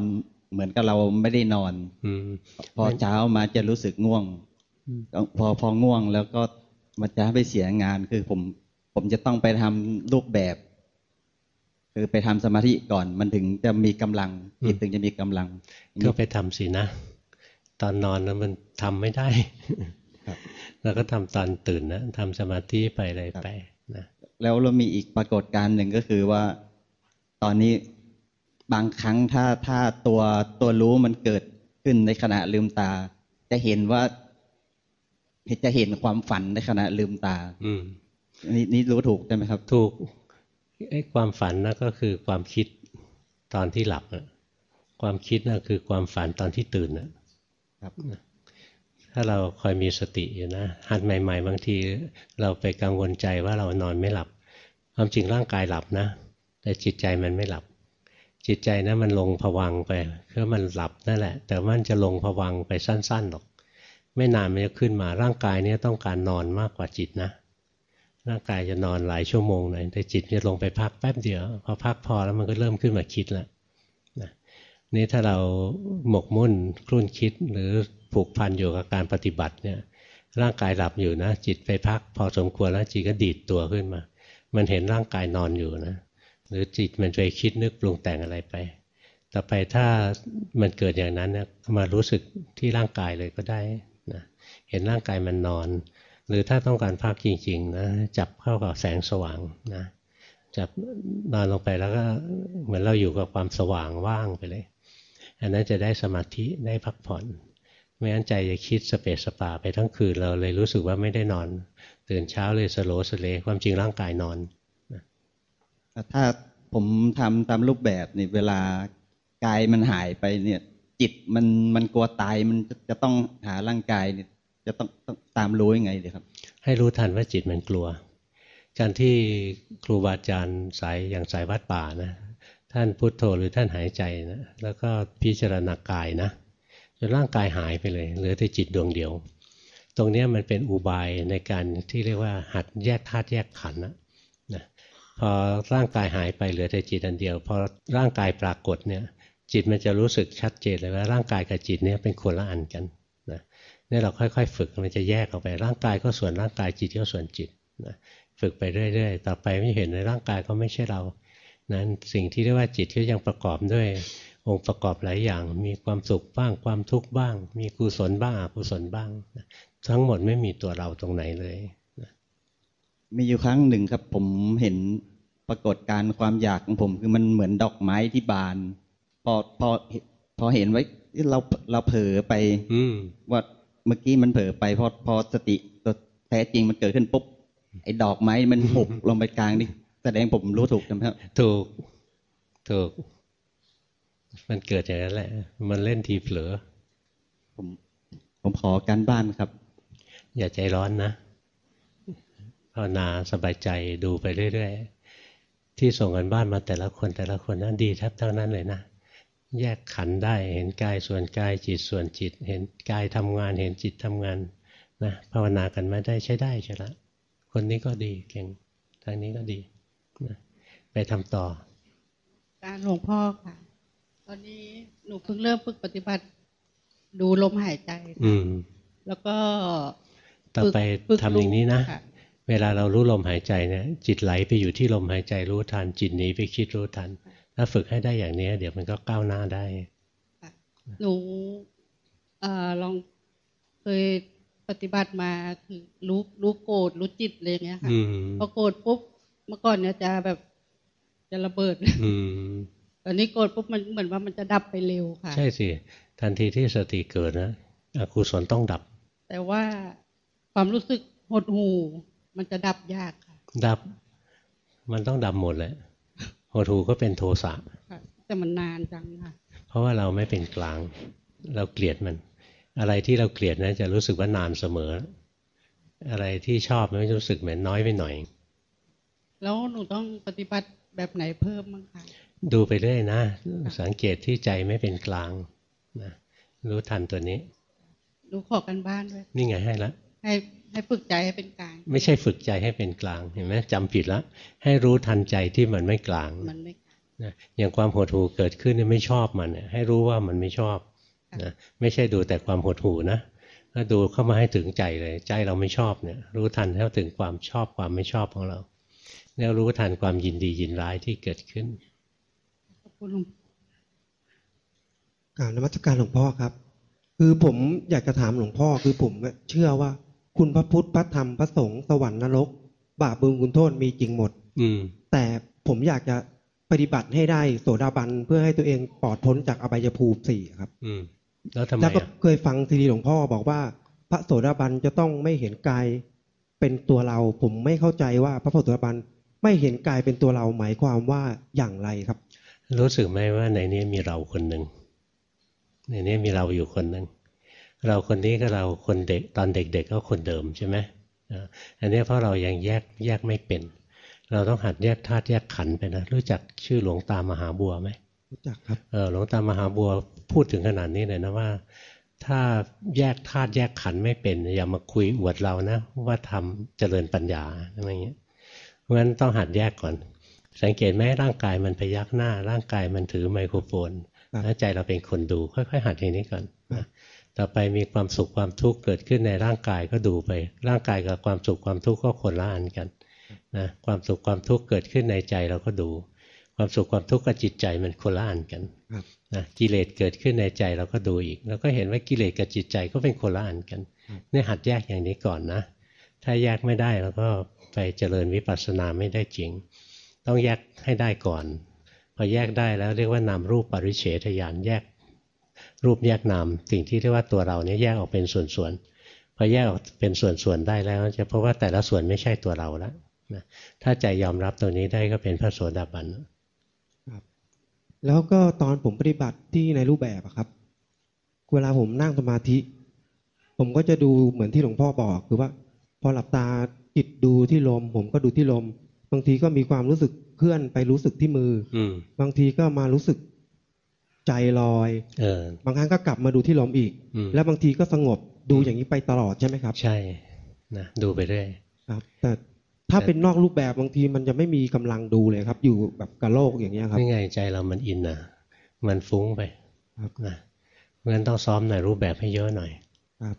เหมือนกับเราไม่ได้นอนอพอเช้ามาจะรู้สึกง่วงพอพอง่วงแล้วก็มันจะไปเสียงานคือผมผมจะต้องไปทำรูปแบบ คือไปทำสมาธิก่อนมันถึงจะมีกำลังจิตถึงจะมีกำลังก็ไปทำสินะตอนนอนนั้นมันทำไม่ได้แล้วก็ทำตอนตื่นนะทำสมาธิไปอะไรไปนะแล้วเรามีอีกปรากฏการณ์หนึ่งก็คือว่าตอนนี้บางครั้งถ้าถ้าตัวตัวรู้มันเกิดขึ้นในขณะลืมตาจะเห็นว่าจะเห็นความฝันในขณะลืมตาอืมนี่นี่รู้ถูกใช่ไหมครับถูกไอ้ความฝันนั่นก็คือความคิดตอนที่หลับนะความคิดนั่นคือความฝันตอนที่ตื่นนะครับถ้าเราคอยมีสติอยู่นะหัดใหม่ๆบางทีเราไปกังวลใจว่าเรานอนไม่หลับความจริงร่างกายหลับนะแต่จิตใจมันไม่หลับจิตใจนะมันลงภวังค์ไปคือมันหลับนั่นแหละแต่มันจะลงภวังค์ไปสั้นๆหรอกไม่นานมันจะขึ้นมาร่างกายนี้ต้องการนอนมากกว่าจิตนะร่างกายจะนอนหลายชั่วโมงเลยแต่จิตจะลงไปพักแป๊บเดียวพอพักพอแล้วมันก็เริ่มขึ้นมาคิดแล้วนะนี่ถ้าเราหมกมุ่นคลุ่นคิดหรือผูกพันอยู่กับการปฏิบัติเนี่ยร่างกายหลับอยู่นะจิตไปพักพอสมควรแล้วจิตก็ดีดตัวขึ้นมามันเห็นร่างกายนอนอยู่นะหรือจิตมันไปคิดนึกปรุงแต่งอะไรไปต่อไปถ้ามันเกิดอย่างนั้นเนี่ยมารู้สึกที่ร่างกายเลยก็ได้นะเห็นร่างกายมันนอนหรือถ้าต้องการพักจริงๆนะจับเข้ากับแสงสว่างนะจับนอนลงไปแล้วก็เหมือนเราอยู่กับความสว่างว่างไปเลยอันนั้นจะได้สมาธิได้พักผ่อนไม่งั้นใจจะคิดสเปสสปาไปทั้งคืนเราเลยรู้สึกว่าไม่ได้นอนตื่นเช้าเลยสโลสเลความจริงร่างกายนอนนะถ้าผมทำตามรูปแบบนี่เวลากายมันหายไปเนี่ยจิตมันมันกลัวตายมันจะต้องหาร่างกายเนี่ยจะต้องต้องตามรู้ยังไงดีครับให้รู้ทันว่าจิตมันกลัวการที่ครูบาอาจารย์สายอย่างสายวัดป่านะท่านพุทโธหรือท่านหายใจนะแล้วก็พิจารณากายนะจนร่างกายหายไปเลยเหลือแต่จิตดวงเดียวตรงนี้มันเป็นอุบายในการที่เรียกว่าหัดแยกธาตุแยกขันธ์นะนะพอร่างกายหายไปเหลือแต่จิตอันเดียวพอร่างกายปรากฏเนี่ยจิตมันจะรู้สึกชัดเจนเลยว่าร่างกายกับจิตเนี่ยเป็นคนละอันกันนะนี่เราค่อยๆฝึกมันจะแยกออกไปร่างกายก็ส่วนร่างกายจิตก็ส่วนจิตนะฝึกไปเรื่อยๆต่อไปไม่เห็นในร่างกายก็ไม่ใช่เรานั้นสิ่งที่เรียกว่าจิตก็ยังประกอบด้วยองค์ประกอบหลายอย่างมีความสุขบ้างความทุกข์บ้างมีกุศลบ้างอกุศลบ้างนะทั้งหมดไม่มีตัวเราตรงไหนเลยนะมีอยู่ครั้งหนึ่งครับผมเห็นปรากฏการณ์ความอยากของผมคือมันเหมือนดอกไม้ที่บานพอพอพอเห็นไว้เราเราเผลอไปว่าเมื่อกี้มันเผลอไปพอพอสติตัวแท้จริงมันเกิดขึ้นปุ๊บไอ้ดอกไม้มันหุบลงไปกลางนี่แสดงผมรู้ถูกใช่ไหมครับถูกถูกมันเกิดอย่างนั้นแหละมันเล่นทีเผลอผมผมขอการบ้านครับอย่าใจร้อนนะภาวนาสบายใจดูไปเรื่อยๆที่ส่งกันบ้านมาแต่ละคนแต่ละคนนั้นดีแทบทั้งนั้นเลยนะแยกขันธ์ได้เห็นกายส่วนกายจิตส่วนจิตเห็นกายทำงานเห็นจิตทำงานนะภาวนากันมาได้ใช้ได้ใช่ละคนนี้ก็ดีเก่งทางนี้ก็ดีนะไปทำต่อการหลวงพ่อค่ะตอนนี้หนูเพิ่งเริ่มฝึกปฏิบัติดูลมหายใจแล้วก็ต่อไปทำอย่างนี้นะเวลาเรารู้ลมหายใจเนี่ยจิตไหลไปอยู่ที่ลมหายใจรู้ทันจิตหนีไปคิดรู้ทันถ้าฝึกให้ได้อย่างนี้เดี๋ยวมันก็ก้าวหน้าได้หนูเอ่อลองเคยปฏิบัติมาคือรู้รู้โกรธรู้จิตอะไรอย่างเงี้ยค่ะพอโกรธปุ๊บเมื่อก่อนเนี่ยจะแบบจะระเบิดตอนนี้โกรธปุ๊บมันเหมือนว่ามันจะดับไปเร็วค่ะใช่สิทันทีที่สติเกิดนะอกุศลต้องดับแต่ว่าความรู้สึกหดหู่มันจะดับยากค่ะดับมันต้องดับหมดแหละหดหู่ก็เป็นโทสะแต่มันนานจังค่ะเพราะว่าเราไม่เป็นกลางเราเกลียดมันอะไรที่เราเกลียดนะจะรู้สึกว่านานเสมออะไรที่ชอบไม่รู้สึกเหมือนน้อยไปหน่อยแล้วหนูต้องปฏิบัติแบบไหนเพิ่มบ้างคะดูไปเรื่อยนะสังเกตที่ใจไม่เป็นกลางนะรู้ทันตัวนี้ดูขอกันบ้านด้วยนี่ไงให้ละให้ให้ฝึกใจให้เป็นกลางไม่ใช่ฝึกใจให้เป็นกลางเห็นไหมจำผิดแล้วให้รู้ทันใจที่มันไม่กลางมันไม่นะอย่างความหดหู่เกิดขึ้นนี่ไม่ชอบมันเนี่ยให้รู้ว่ามันไม่ชอบนะไม่ใช่ดูแต่ความหดหู่นะก็ดูเข้ามาให้ถึงใจเลยใจเราไม่ชอบเนี่ยรู้ทันเข้าถึงความชอบความไม่ชอบของเราแล้วรู้ทันความยินดียินร้ายที่เกิดขึ้นขอบคุณหลวงกราบนมัสการหลวงพ่อครับคือผมอยากจะถามหลวงพ่อคือผมเชื่อว่าคุณพระพุทธพระธรรมพระสงฆ์สวรรค์นรกบาปบุญคุณโทษมีจริงหมดอืมแต่ผมอยากจะปฏิบัติให้ได้โสดาบันเพื่อให้ตัวเองปลอดพ้นจากอบายภูมิสี่ครับอืมแล้วทำไมแล้วก็เคยฟังซีดีหลวงพ่อบอกว่าพระโสดาบันจะต้องไม่เห็นกายเป็นตัวเราผมไม่เข้าใจว่าพระโสดาบันไม่เห็นกายเป็นตัวเราหมายความว่าอย่างไรครับรู้สึกไหมว่าในนี้มีเราคนหนึ่งในนี้มีเราอยู่คนหนึ่งเราคนนี้ก็เราคนเด็กตอนเด็กๆ ก็คนเดิมใช่ไหมอันนี้เพราะเรายังแยกแยกไม่เป็นเราต้องหัดแยกธาตุแยกขันธ์ไปนะรู้จักชื่อหลวงตามหาบัวไหมรู้จักครับเออหลวงตามหาบัวพูดถึงขนาดนี้เลยนะว่าถ้าแยกธาตุแยกขันธ์ไม่เป็นอย่ามาคุยอวดเรานะว่าทำเจริญปัญญาอะไรอย่างเงี้ยเพราะฉะนั้นต้องหัดแยกก่อนสังเกตไหมร่างกายมันพยักหน้าร่างกายมันถือไมโครโฟนแล้วใจเราเป็นคนดูค่อยๆหัดอย่างนี้ก่อนนะต่อไปมีความสุขความทุกข์เกิดขึ้นในร่างกายก็ดูไปร่างกายกับความสุขความทุกข์ก็คนละอันกันนะความสุขความทุกข์เกิดขึ้นในใจเราก็ดูความสุขความทุกข์กับจิตใจมันคนละอันกันนะกิเลสเกิดขึ้นในใจเราก็ดูอีกแล้วก็เห็นว่ากิเลสกับจิตใจก็เป็นคนละอันกันนี่หัดแยกอย่างนี้ก่อนนะถ้าแยกไม่ได้แล้วก็ไปเจริญวิปัสสนาไม่ได้จริงต้องแยกให้ได้ก่อนพอแยกได้แล้วเรียกว่านามรูปปริเฉทญาณแยกรูปแยกนามสิ่งที่เรียกว่าตัวเราเนี่ยแยกออกเป็นส่วนๆพอแยกออกเป็นส่วนๆได้แล้วจะเพราะว่าแต่ละส่วนไม่ใช่ตัวเราแล้วนะถ้าใจยอมรับตัวนี้ได้ก็เป็นพระโสดาบันครับแล้วก็ตอนผมปฏิบัติที่ในรูปแบบอะครับเวลาผมนั่งสมาธิผมก็จะดูเหมือนที่หลวงพ่อบอกคือว่าพอหลับตาจิตดูที่ลมผมก็ดูที่ลมบางทีก็มีความรู้สึกเคลื่อนไปรู้สึกที่มืออืบางทีก็มารู้สึกใจลอยเออบางครั้งก็กลับมาดูที่ลมอีกแล้วบางทีก็สงบดูอย่างนี้ไปตลอดใช่ไหมครับใช่นะดูไปเรื่อยครับแต่ถ้าเป็นนอกรูปแบบบางทีมันจะไม่มีกำลังดูเลยครับอยู่แบบกับโลกอย่างเงี้ยครับนี่ไงใจเรามันอินนะมันฟุ้งไปครับนะเพราะฉะนั้นต้องซ้อมในรูปแบบให้เยอะหน่อยครับ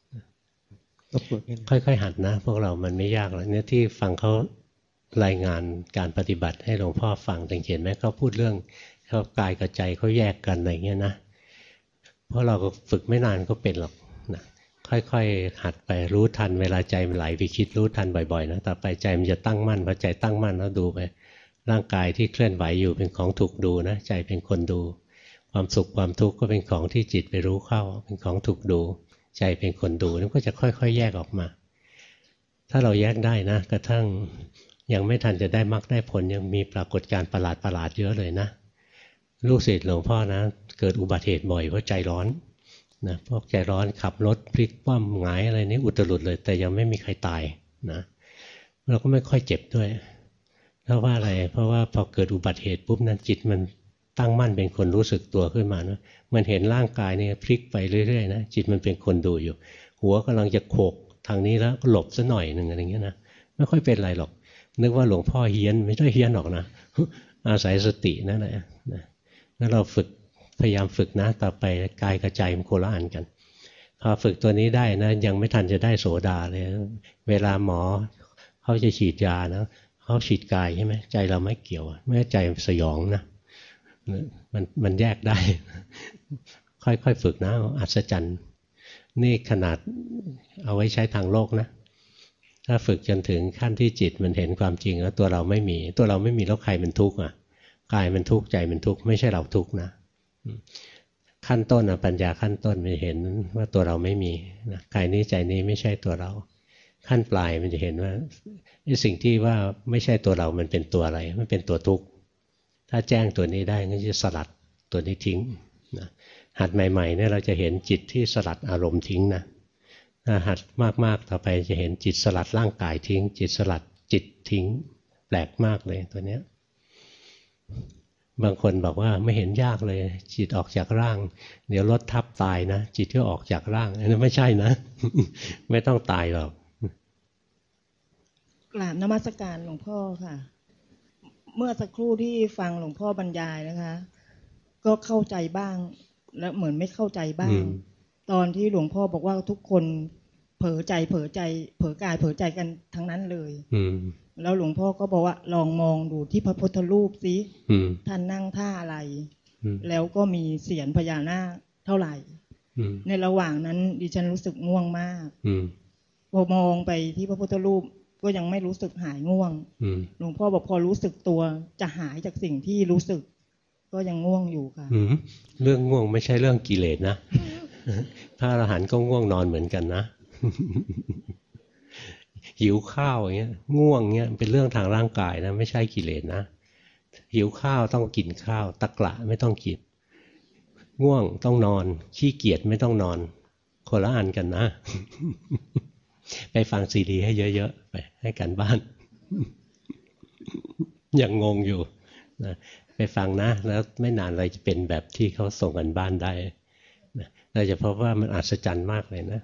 ค่อยๆหัดนะพวกเรามันไม่ยากหรอกเนี่ยที่ฟังเขารายงานการปฏิบัติให้หลวงพ่อฟังแต่เห็นไหมเขาพูดเรื่องเขากายกับใจเขาแยกกันอะไรเงี้ยนะเพราะเราก็ฝึกไม่นานก็เป็นหรอกนะค่อยๆหัดไปรู้ทันเวลาใจมันไหลไปคิดรู้ทันบ่อยๆนะต่อไปใจมันจะตั้งมั่นพอใจตั้งมั่นแล้วดูไปร่างกายที่เคลื่อนไหวอยู่เป็นของถูกดูนะใจเป็นคนดูความสุขความทุกข์ก็เป็นของที่จิตไปรู้เข้าเป็นของถูกดูใจเป็นคนดูนั่นก็จะค่อยๆแยกออกมาถ้าเราแยกได้นะกระทั่งยังไม่ทันจะได้มรรคได้ผลยังมีปรากฏการณ์ประหลาดประหลาดเยอะเลยนะลูกศิษย์หลวงพ่อนะเกิดอุบัติเหตุบ่อยเพราะใจร้อนนะพวกใจร้อนขับรถพลิกคว่ำหงายอะไรนี้อุตรุดเลยแต่ยังไม่มีใครตายนะเราก็ไม่ค่อยเจ็บด้วยเพราะว่าอะไรเพราะว่าพอเกิดอุบัติเหตุปุ๊บนั้นจิตมันตั้งมั่นเป็นคนรู้สึกตัวขึ้นมานะมันเห็นร่างกายเนี่ยพลิกไปเรื่อยๆนะจิตมันเป็นคนดูอยู่หัวกำลังจะโขกทางนี้แล้วก็หลบซะหน่อยหนึ่งอะไรเงี้ยนะไม่ค่อยเป็นไรหรอกนึกว่าหลวงพ่อเฮี้ยนไม่ใช่เฮี้ยนหรอกนะอาศัยสตินั่นแหละนะแล้วเราฝึกพยายามฝึกนะต่อไปกายกับใจมันโคละอันกันพอฝึกตัวนี้ได้นะยังไม่ทันจะได้โสดาเลยเวลาหมอเขาจะฉีดยานะเขาฉีดกายใช่ไหมใจเราไม่เกี่ยวไม่ใจสยองนะมันมันแยกได้ค่อยๆฝึกนะอัศจรรย์นี่ขนาดเอาไว้ใช้ทางโลกนะถ้าฝึกจนถึงขั้นที่จิตมันเห็นความจริงแล้วตัวเราไม่มีตัวเราไม่มีแล้วใครเป็นทุกข์อ่ะกายมันทุกข์ใจมันทุกข์ไม่ใช่เราทุกข์นะขั้นต้นอ่ะปัญญาขั้นต้นมันเห็นว่าตัวเราไม่มีนะกายนี้ใจนี้ไม่ใช่ตัวเราขั้นปลายมันจะเห็นว่าสิ่งที่ว่าไม่ใช่ตัวเรามันเป็นตัวอะไรมันเป็นตัวทุกข์ถ้าแจ้งตัวนี้ได้ก็จะสลัดตัวนี้ทิ้งนะหัดใหม่ๆเนี่ยเราจะเห็นจิตที่สลัดอารมณ์ทิ้งนะถ้าหัดมากๆต่อไปจะเห็นจิตสลัดร่างกายทิ้งจิตสลัดจิตทิ้งแปลกมากเลยตัวเนี้ยบางคนบอกว่าไม่เห็นยากเลยจิตออกจากร่างเดี๋ยวรถทับตายนะจิตก็ออกจากร่างอันนั้นไม่ใช่นะ ไม่ต้องตายหรอกกราบนมัสการหลวงพ่อค่ะเมื่อสักครู่ที่ฟังหลวงพ่อบรรยายนะคะ ก็เข้าใจบ้างและเหมือนไม่เข้าใจบ้างตอนที่หลวงพ่อบอกว่าทุกคนเผลอใจเผลอใจเผลอกายเผลอใจกันทั้งนั้นเลยแล้วหลวงพ่อก็บอกว่าลองมองดูที่พระพุทธรูปสิท่านนั่งท่าอะไรแล้วก็มีเสียญพญานาคเท่าไหร่ในระหว่างนั้นดิฉันรู้สึกง่วงมากพอมองไปที่พระพุทธรูปก็ยังไม่รู้สึกหายง่วงหลวงพ่อบอกพอรู้สึกตัวจะหายจากสิ่งที่รู้สึกก็ยังง่วงอยู่ค่ะเรื่องง่วงไม่ใช่เรื่องกิเลสนะพระอรหันต์ก็ง่วงนอนเหมือนกันนะหิวข้าวอย่างเงี้ยง่วงเงี้ยเป็นเรื่องทางร่างกายนะไม่ใช่กิเลสนะหิวข้าวต้องกินข้าวตะกละไม่ต้องกินง่วงต้องนอนขี้เกียจไม่ต้องนอนคนละอันกันนะไปฟังซีดีให้เยอะๆไปให้กันบ้านยังงงอยู่นะไปฟังนะแล้วไม่นานเราจะเป็นแบบที่เขาส่งกันบ้านได้นะเราจะพบว่ามันอัศจรรย์มากเลยนะ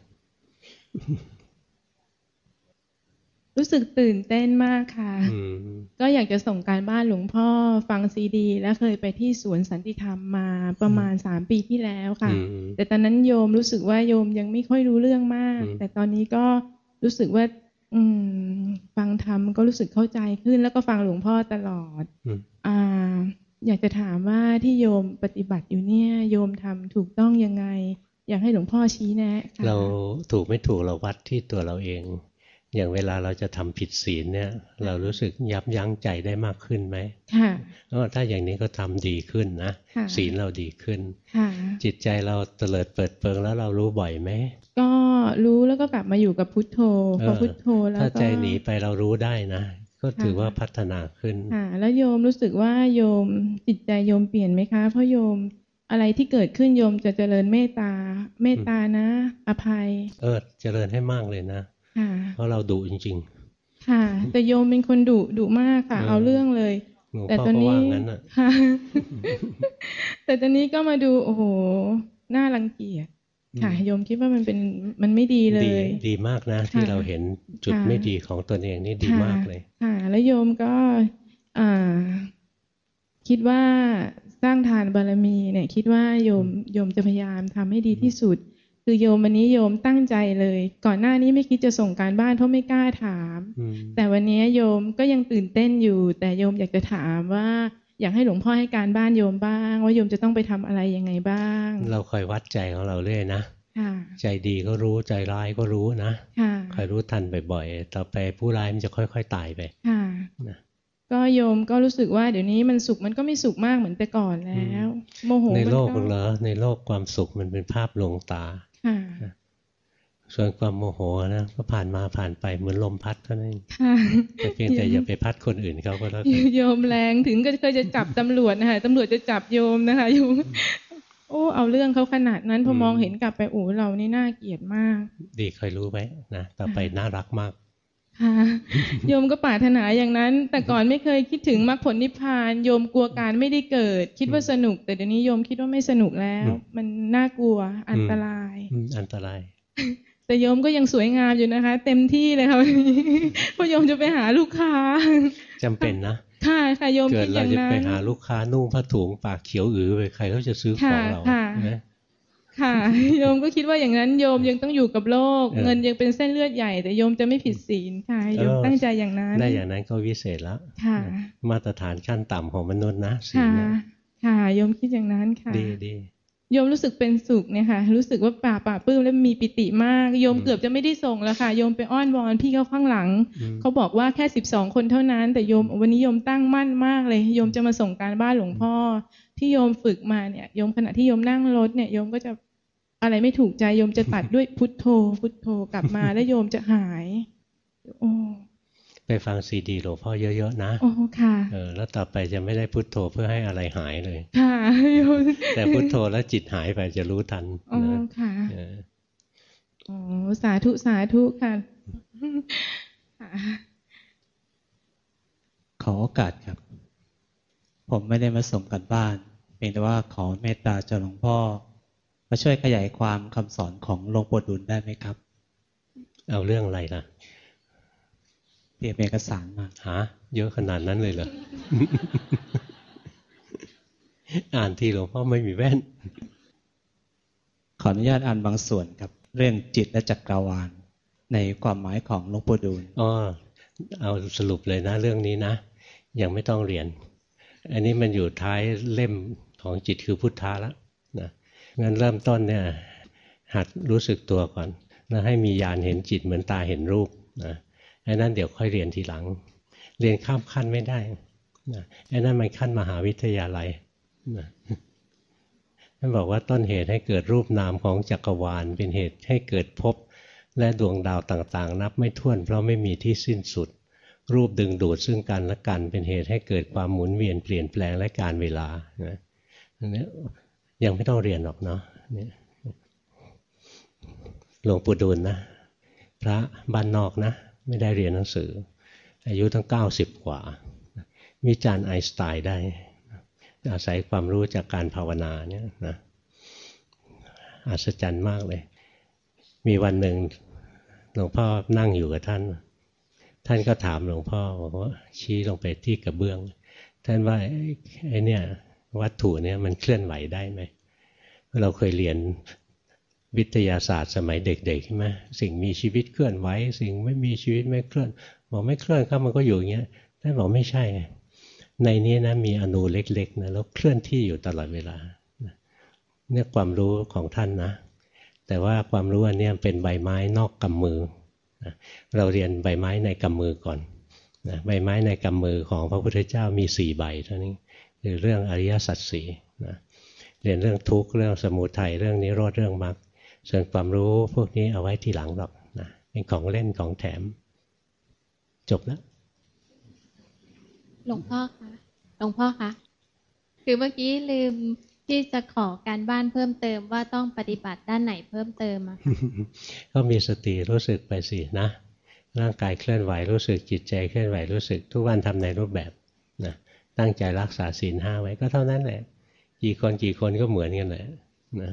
รู้สึกตื่นเต้นมากค่ะก็อยากจะส่งการบ้านหลวงพ่อฟังซีดีและเคยไปที่สวนสันติธรรมมาประมาณสามปีที่แล้วค่ะแต่ตอนนั้นโยมรู้สึกว่าโยมยังไม่ค่อยรู้เรื่องมากแต่ตอนนี้ก็รู้สึกว่าอืมฟังธรรมก็รู้สึกเข้าใจขึ้นแล้วก็ฟังหลวงพ่อตลอดอ่าอยากจะถามว่าที่โยมปฏิบัติอยู่เนี่ยโยมทำถูกต้องยังไงอยากให้หลวงพ่อชี้แนะค่ะเราถูกไม่ถูกเราวัดที่ตัวเราเองอย่างเวลาเราจะทำผิดศีลเนี่ยเรารู้สึกยับยั้งใจได้มากขึ้นไหมค่ะถ้าอย่างนี้ก็ทำดีขึ้นนะศีลเราดีขึ้นจิตใจเราเตลิดเปิดเปิงแล้วเรารู้บ่อยไหมก็รู้แล้วก็กลับมาอยู่กับพุทโธพอพุทโธแล้วก็ถ้าใจหนีไปเรารู้ได้นะก็ถือว่าพัฒนาขึ้นค่ะแล้วโยมรู้สึกว่าโยมจิตใจโยมเปลี่ยนไหมคะเพราะโยมอะไรที่เกิดขึ้นโยมจะเจริญเมตตาเมตตานะอภัยเออเจริญให้มากเลยนะเพราะเราดุจริงๆค่ะแต่โยมเป็นคนดุดุมากค่ะเอาเรื่องเลยแต่ตอนนี้ค่ะแต่ตอนนี้ก็มาดูโอ้โหน่ารังเกียจค่ะโยมคิดว่ามันเป็นมันไม่ดีเลยดีมากนะที่เราเห็นจุดไม่ดีของตนเองนี่ดีมากเลยค่ะแล้วโยมก็อ่าคิดว่าสร้างทานบารมีเนี่ยคิดว่าโยมโยมจะพยายามทำให้ดีที่สุดคือโยมวันนี้โยมตั้งใจเลยก่อนหน้านี้ไม่คิดจะส่งการบ้านเพราะไม่กล้าถามแต่วันนี้โยมก็ยังตื่นเต้นอยู่แต่โยมอยากจะถามว่าอยากให้หลวงพ่อให้การบ้านโยมบ้างว่าโยมจะต้องไปทำอะไรยังไงบ้างเราคอยวัดใจของเราเรื่อยนะใจดีก็รู้ใจร้ายก็รู้นะคอยรู้ทันบ่อยๆต่อไปผู้ร้ายมันจะค่อยๆตายไปก็โยมก็รู้สึกว่าเดี๋ยวนี้มันสุขมันก็ไม่สุขมากเหมือนแต่ก่อนแล้วโมโหในโลกเหรอในโลกความสุขมันเป็นภาพลวงตาส่วนความโมโหนะก็ผ่านมาผ่านไปเหมือนลมพัดเท่านั้นแต่เพียงแต่อย่าไปพัดคนอื่นเขาก็แล้วโยมแรงถึงก็เคยจะจับตำรวจนะคะตำรวจจะจับโยมนะคะโยมโอ้เอาเรื่องเขาขนาดนั้นพอมองเห็นกลับไปโอ้เรานี่น่าเกลียดมากดีเคยรู้ไว้นะต่อไปน่ารักมากค่ะโยมก็ปรารถนาอย่างนั้นแต่ก่อนไม่เคยคิดถึงมรรคผลนิพพานโยมกลัวการไม่ได้เกิดคิดว่าสนุกแต่เดี๋ยวนี้โยมคิดว่าไม่สนุกแล้วมันน่ากลัวอันตรายอันตรายแต่โยมก็ยังสวยงามอยู่นะคะเต็มที่เลยค่ะเพราะโยมจะไปหาลูกค้าจำเป็นนะค่ะค่ะโยมคิดอย่างนั้นเกิดเราจะไปหาลูกค้านุ่งผ้าถุงปากเขียวอือไปใครเขาจะซื้อของเราค่ะโยมก็คิดว่าอย่างนั้นโยมยังต้องอยู่กับโลกเงินยังเป็นเส้นเลือดใหญ่แต่โยมจะไม่ผิดศีลค่ะโยมตั้งใจอย่างนั้นได้อย่างนั้นก็วิเศษแล้วมาตรฐานขั้นต่ำของมนุษย์นะศีลค่ะโยมคิดอย่างนั้นค่ะดีดีโยมรู้สึกเป็นสุขเนี่ยค่ะรู้สึกว่าป่าป่าปลื้มและมีปิติมากโยมเกือบจะไม่ได้ส่งแล้วค่ะโยมไปอ้อนวอนพี่เขาข้างหลังเขาบอกว่าแค่สิบสองคนเท่านั้นแต่โยมวันนี้โยมตั้งมั่นมากเลยโยมจะมาส่งการบ้านหลวงพ่อที่โยมฝึกมาเนี่ยโยมขณะที่โยมนั่งรถเนี่ยโยมก็จะอะไรไม่ถูกใจโยมจะตัดด้วยพุทโธพุทโธกลับมาแล้วโยมจะหายโอ้ไปฟังซีดีหลวงพ่อเยอะๆนะโอ้ค่ะเออแล้วต่อไปจะไม่ได้พุทโธเพื่อให้อะไรหายเลยค่ะแต่พุทโธแล้วจิตหายไปจะรู้ทันอ๋อค่ะอ๋อสาธุสาธุค่ะขอโอกาสครับผมไม่ได้มาส่งกันบ้านเพียงแต่ว่าขอเมตตาจากหลวงพ่อมาช่วยขยายความคำสอนของหลวงปู่ดุลได้ไหมครับเอาเรื่องอะไรล่ะเตรียมเอกสารมาหาเยอะขนาดนั้นเลยเหรอ อ่านทีหลวงพ่อไม่มีแว่นขออนุญาตอ่านบางส่วนครับเรื่องจิตและจักรวาลในความหมายของหลวงปู่ดูลอ๋อเอาสรุปเลยนะเรื่องนี้นะยังไม่ต้องเรียนอันนี้มันอยู่ท้ายเล่มของจิตคือพุทธะแล้วนะงั้นเริ่มต้นเนี่ยหัดรู้สึกตัวก่อนแล้วให้มีญาณเห็นจิตเหมือนตาเห็นรูปนะไอ้นั่นเดี๋ยวค่อยเรียนทีหลังเรียนข้ามขั้นไม่ได้นะไอ้นั่นมันขั้นมหาวิทยาลัยนะท่านบอกว่าต้นเหตุให้เกิดรูปนามของจักรวาลเป็นเหตุให้เกิดภพและดวงดาวต่างๆนับไม่ถ้วนเพราะไม่มีที่สิ้นสุดรูปดึงดูดซึ่งกันและกันเป็นเหตุให้เกิดความหมุนเวียนเปลี่ยนแปลงและการเวลานะอันนี้ยังไม่ต้องเรียนหรอกเนาะหลวงปู่ดูลนะพระบ้านนอกนะไม่ได้เรียนหนังสืออายุตั้งเก้าสิบกว่าวิจารณ์ไอน์สไตน์ได้อาศัยความรู้จากการภาวนาเนี่ยนะอัศจรรย์มากเลยมีวันหนึ่งหลวงพ่อนั่งอยู่กับท่านท่านก็ถามหลวงพ่อบอกว่าชี้ลงไปที่กระเบื้องท่านว่าไอ้เนี่ยวัตถุเนี่ยมันเคลื่อนไหวได้ไหมเราเคยเรียนวิทยาศาสตร์สมัยเด็กๆใช่ไหมสิ่งมีชีวิตเคลื่อนไหวสิ่งไม่มีชีวิตไม่เคลื่อนบอกไม่เคลื่อนครับมันก็อยู่อย่างเงี้ยท่านบอกไม่ใช่ในนี้นะมีอนูเล็กๆนะแล้วเคลื่อนที่อยู่ตลอดเวลาเนี่ยความรู้ของท่านนะแต่ว่าความรู้อันนี้เป็นใบไม้นอกกำมือนะเราเรียนใบไม้ในกำมือก่อนนะใบไม้ในกำมือของพระพุทธเจ้ามีสี่ใบเท่านี้คือเรื่องอริยสัจสี่นะเรียนเรื่องทุกข์เรื่องสมุทัยเรื่องนิโรธเรื่องมรรคส่วนความรู้พวกนี้เอาไว้ทีหลังหรอกนะเป็นของเล่นของแถมจบแล้วหลวงพ่อคะหลวงพ่อคะคือเมื่อกี้ลืมที่จะขอการบ้านเพิ่มเติมว่าต้องปฏิบัติด้านไหนเพิ่มเติมอะก็มีสติรู้สึกไปสินะร่างกายเคลื่อนไหวรู้สึกจิตใจเคลื่อนไหวรู้สึกทุกวันทำในรูปแบบนะตั้งใจรักษาศีลห้าไว้ก็เท่านั้นแหละกี่คนกี่คนก็เหมือนกันแหละนะ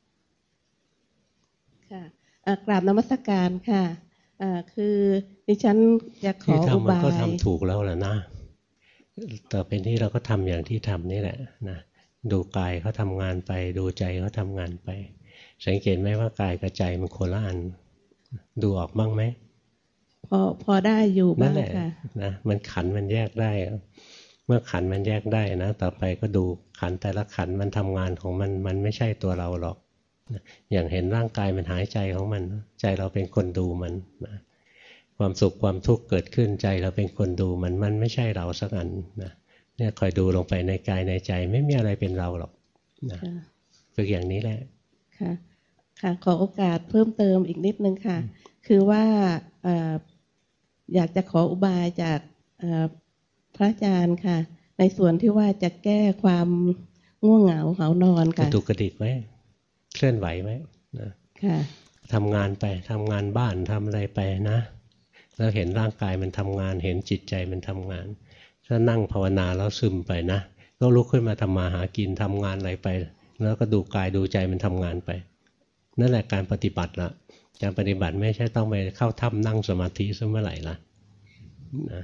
ค่ะกราบนมัสการค่ะคือดิฉันจะขออุบายที่ทำมันก็ทำถูกแล้วแหละนะต่อไปนี้เราก็ทำอย่างที่ทำนี่แหละนะดูกายเขาทำงานไปดูใจเขาทำงานไปสังเกตไหมว่ากายกับใจมันคนละอันดูออกบ้างไหมพอพอได้อยู่บ้างค่ะนะมันขันมันแยกได้เมื่อขันมันแยกได้นะต่อไปก็ดูขันแต่ละขันมันทำงานของมันมันไม่ใช่ตัวเราหรอกอย่างเห็นร่างกายมันหายใจของมันใจเราเป็นคนดูมันนะความสุขความทุกข์เกิดขึ้นใจเราเป็นคนดูมันมันไม่ใช่เราสักอันนะเนี่ยคอยดูลงไปในกายในใจไม่มีอะไรเป็นเราหรอกนะฝึกอย่างนี้แหละค่ะค่ะขอโอกาสเพิ่มเติมอีกนิดนึงค่ะคือว่าอยากจะขออุบายจากพระอาจารย์ค่ะในส่วนที่ว่าจะแก้ความง่วงเหงาเหานอนค่ะกระตุกกระดิกไว้เคลื่อนไหวไว้นะค่ะทำงานไปทำงานบ้านทำอะไรไปนะแล้วเห็นร่างกายมันทำงานเห็นจิตใจมันทำงานถ้านั่งภาวนาแล้วซึมไปนะก็ลุกขึ้นมาทำมาหากินทำงานอะไรไปแล้วก็ดูกายดูใจมันทำงานไปนั่นแหละการปฏิบัติละการปฏิบัติไม่ใช่ต้องไปเข้าถ้ำนั่งสมาธิซะเมื่อไหร่ละนะ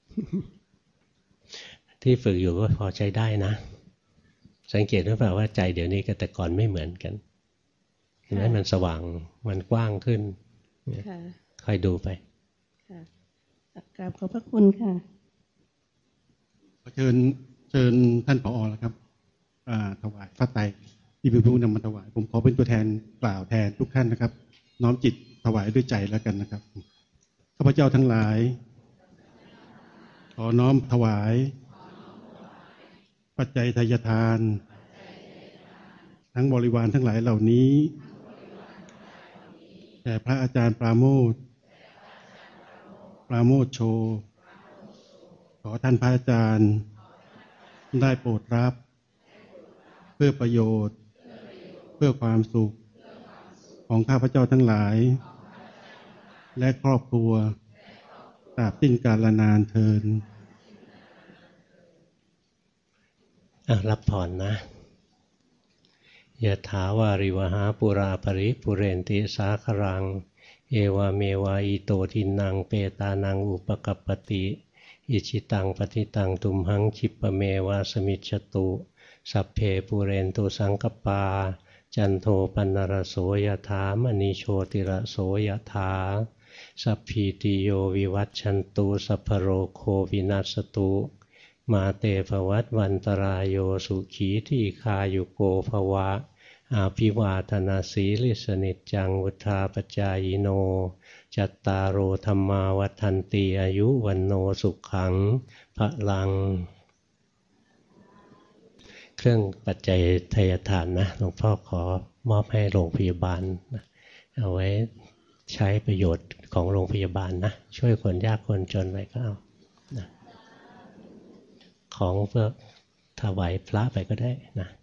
ที่ฝึกอยู่ก็พอใช้ได้นะสังเกตหรือเปล่าว่าใจเดี๋ยวนี้กับแต่ก่อนไม่เหมือนกันเห็นไหมมันสว่างมันกว้างขึ้นคอยดูไปค่ะกราบขอบพระคุณค่ะเชิญเชิญท่านผอ.แล้วครับถวายพระไตรที่เป็นผู้นำมาถวายผมขอเป็นตัวแทนกล่าวแทนทุกท่านนะครับน้อมจิตถวายด้วยใจแล้วกันนะครับข้าพเจ้าทั้งหลายขอน้อมถวายปัจจัยทายทานทั้งบริวารทั้งหลายเหล่านี้แด่พระอาจารย์ปราโมทย์ปราโมทย์โชขอท่านพระอาจารย์ได้โปรดรับเพื่อประโยชน์เพื่อความสุขของข้าพเจ้าทั้งหลายและครอบครัวตราบสิ้นกาลนานเทอญรับพรนะยะถาวาริวหาปุราปริปุเรนติสาครังเอวาเมวาอิโตทินังเปตานังอุปกัปปติอิชิตังปฏิตังตุมหังคิปะเมวาสมิจฉตุสัพเพปุเรนตุสังกปาจันโทปนรโสยถามณีโชติระโสยถาสัพพีติโยวิวัชชันตุสัพพโรโควินัสตุมาเตภวัตวันตรายโยสุขีทีคายุโกภวะอาภิวาทนาสีลิสนิจจังวุธาปจายโนจัตตารโอธรรมาวัฏันติอายุวันโนสุขังพลังเครื่องปัจจัยทายทานนะหลวงพ่อขอมอบให้โรงพยาบาลนะเอาไว้ใช้ประโยชน์ของโรงพยาบาลนะช่วยคนยากคนจนไว้ก็เอานะของเพื่อถวายพระไปก็ได้นะ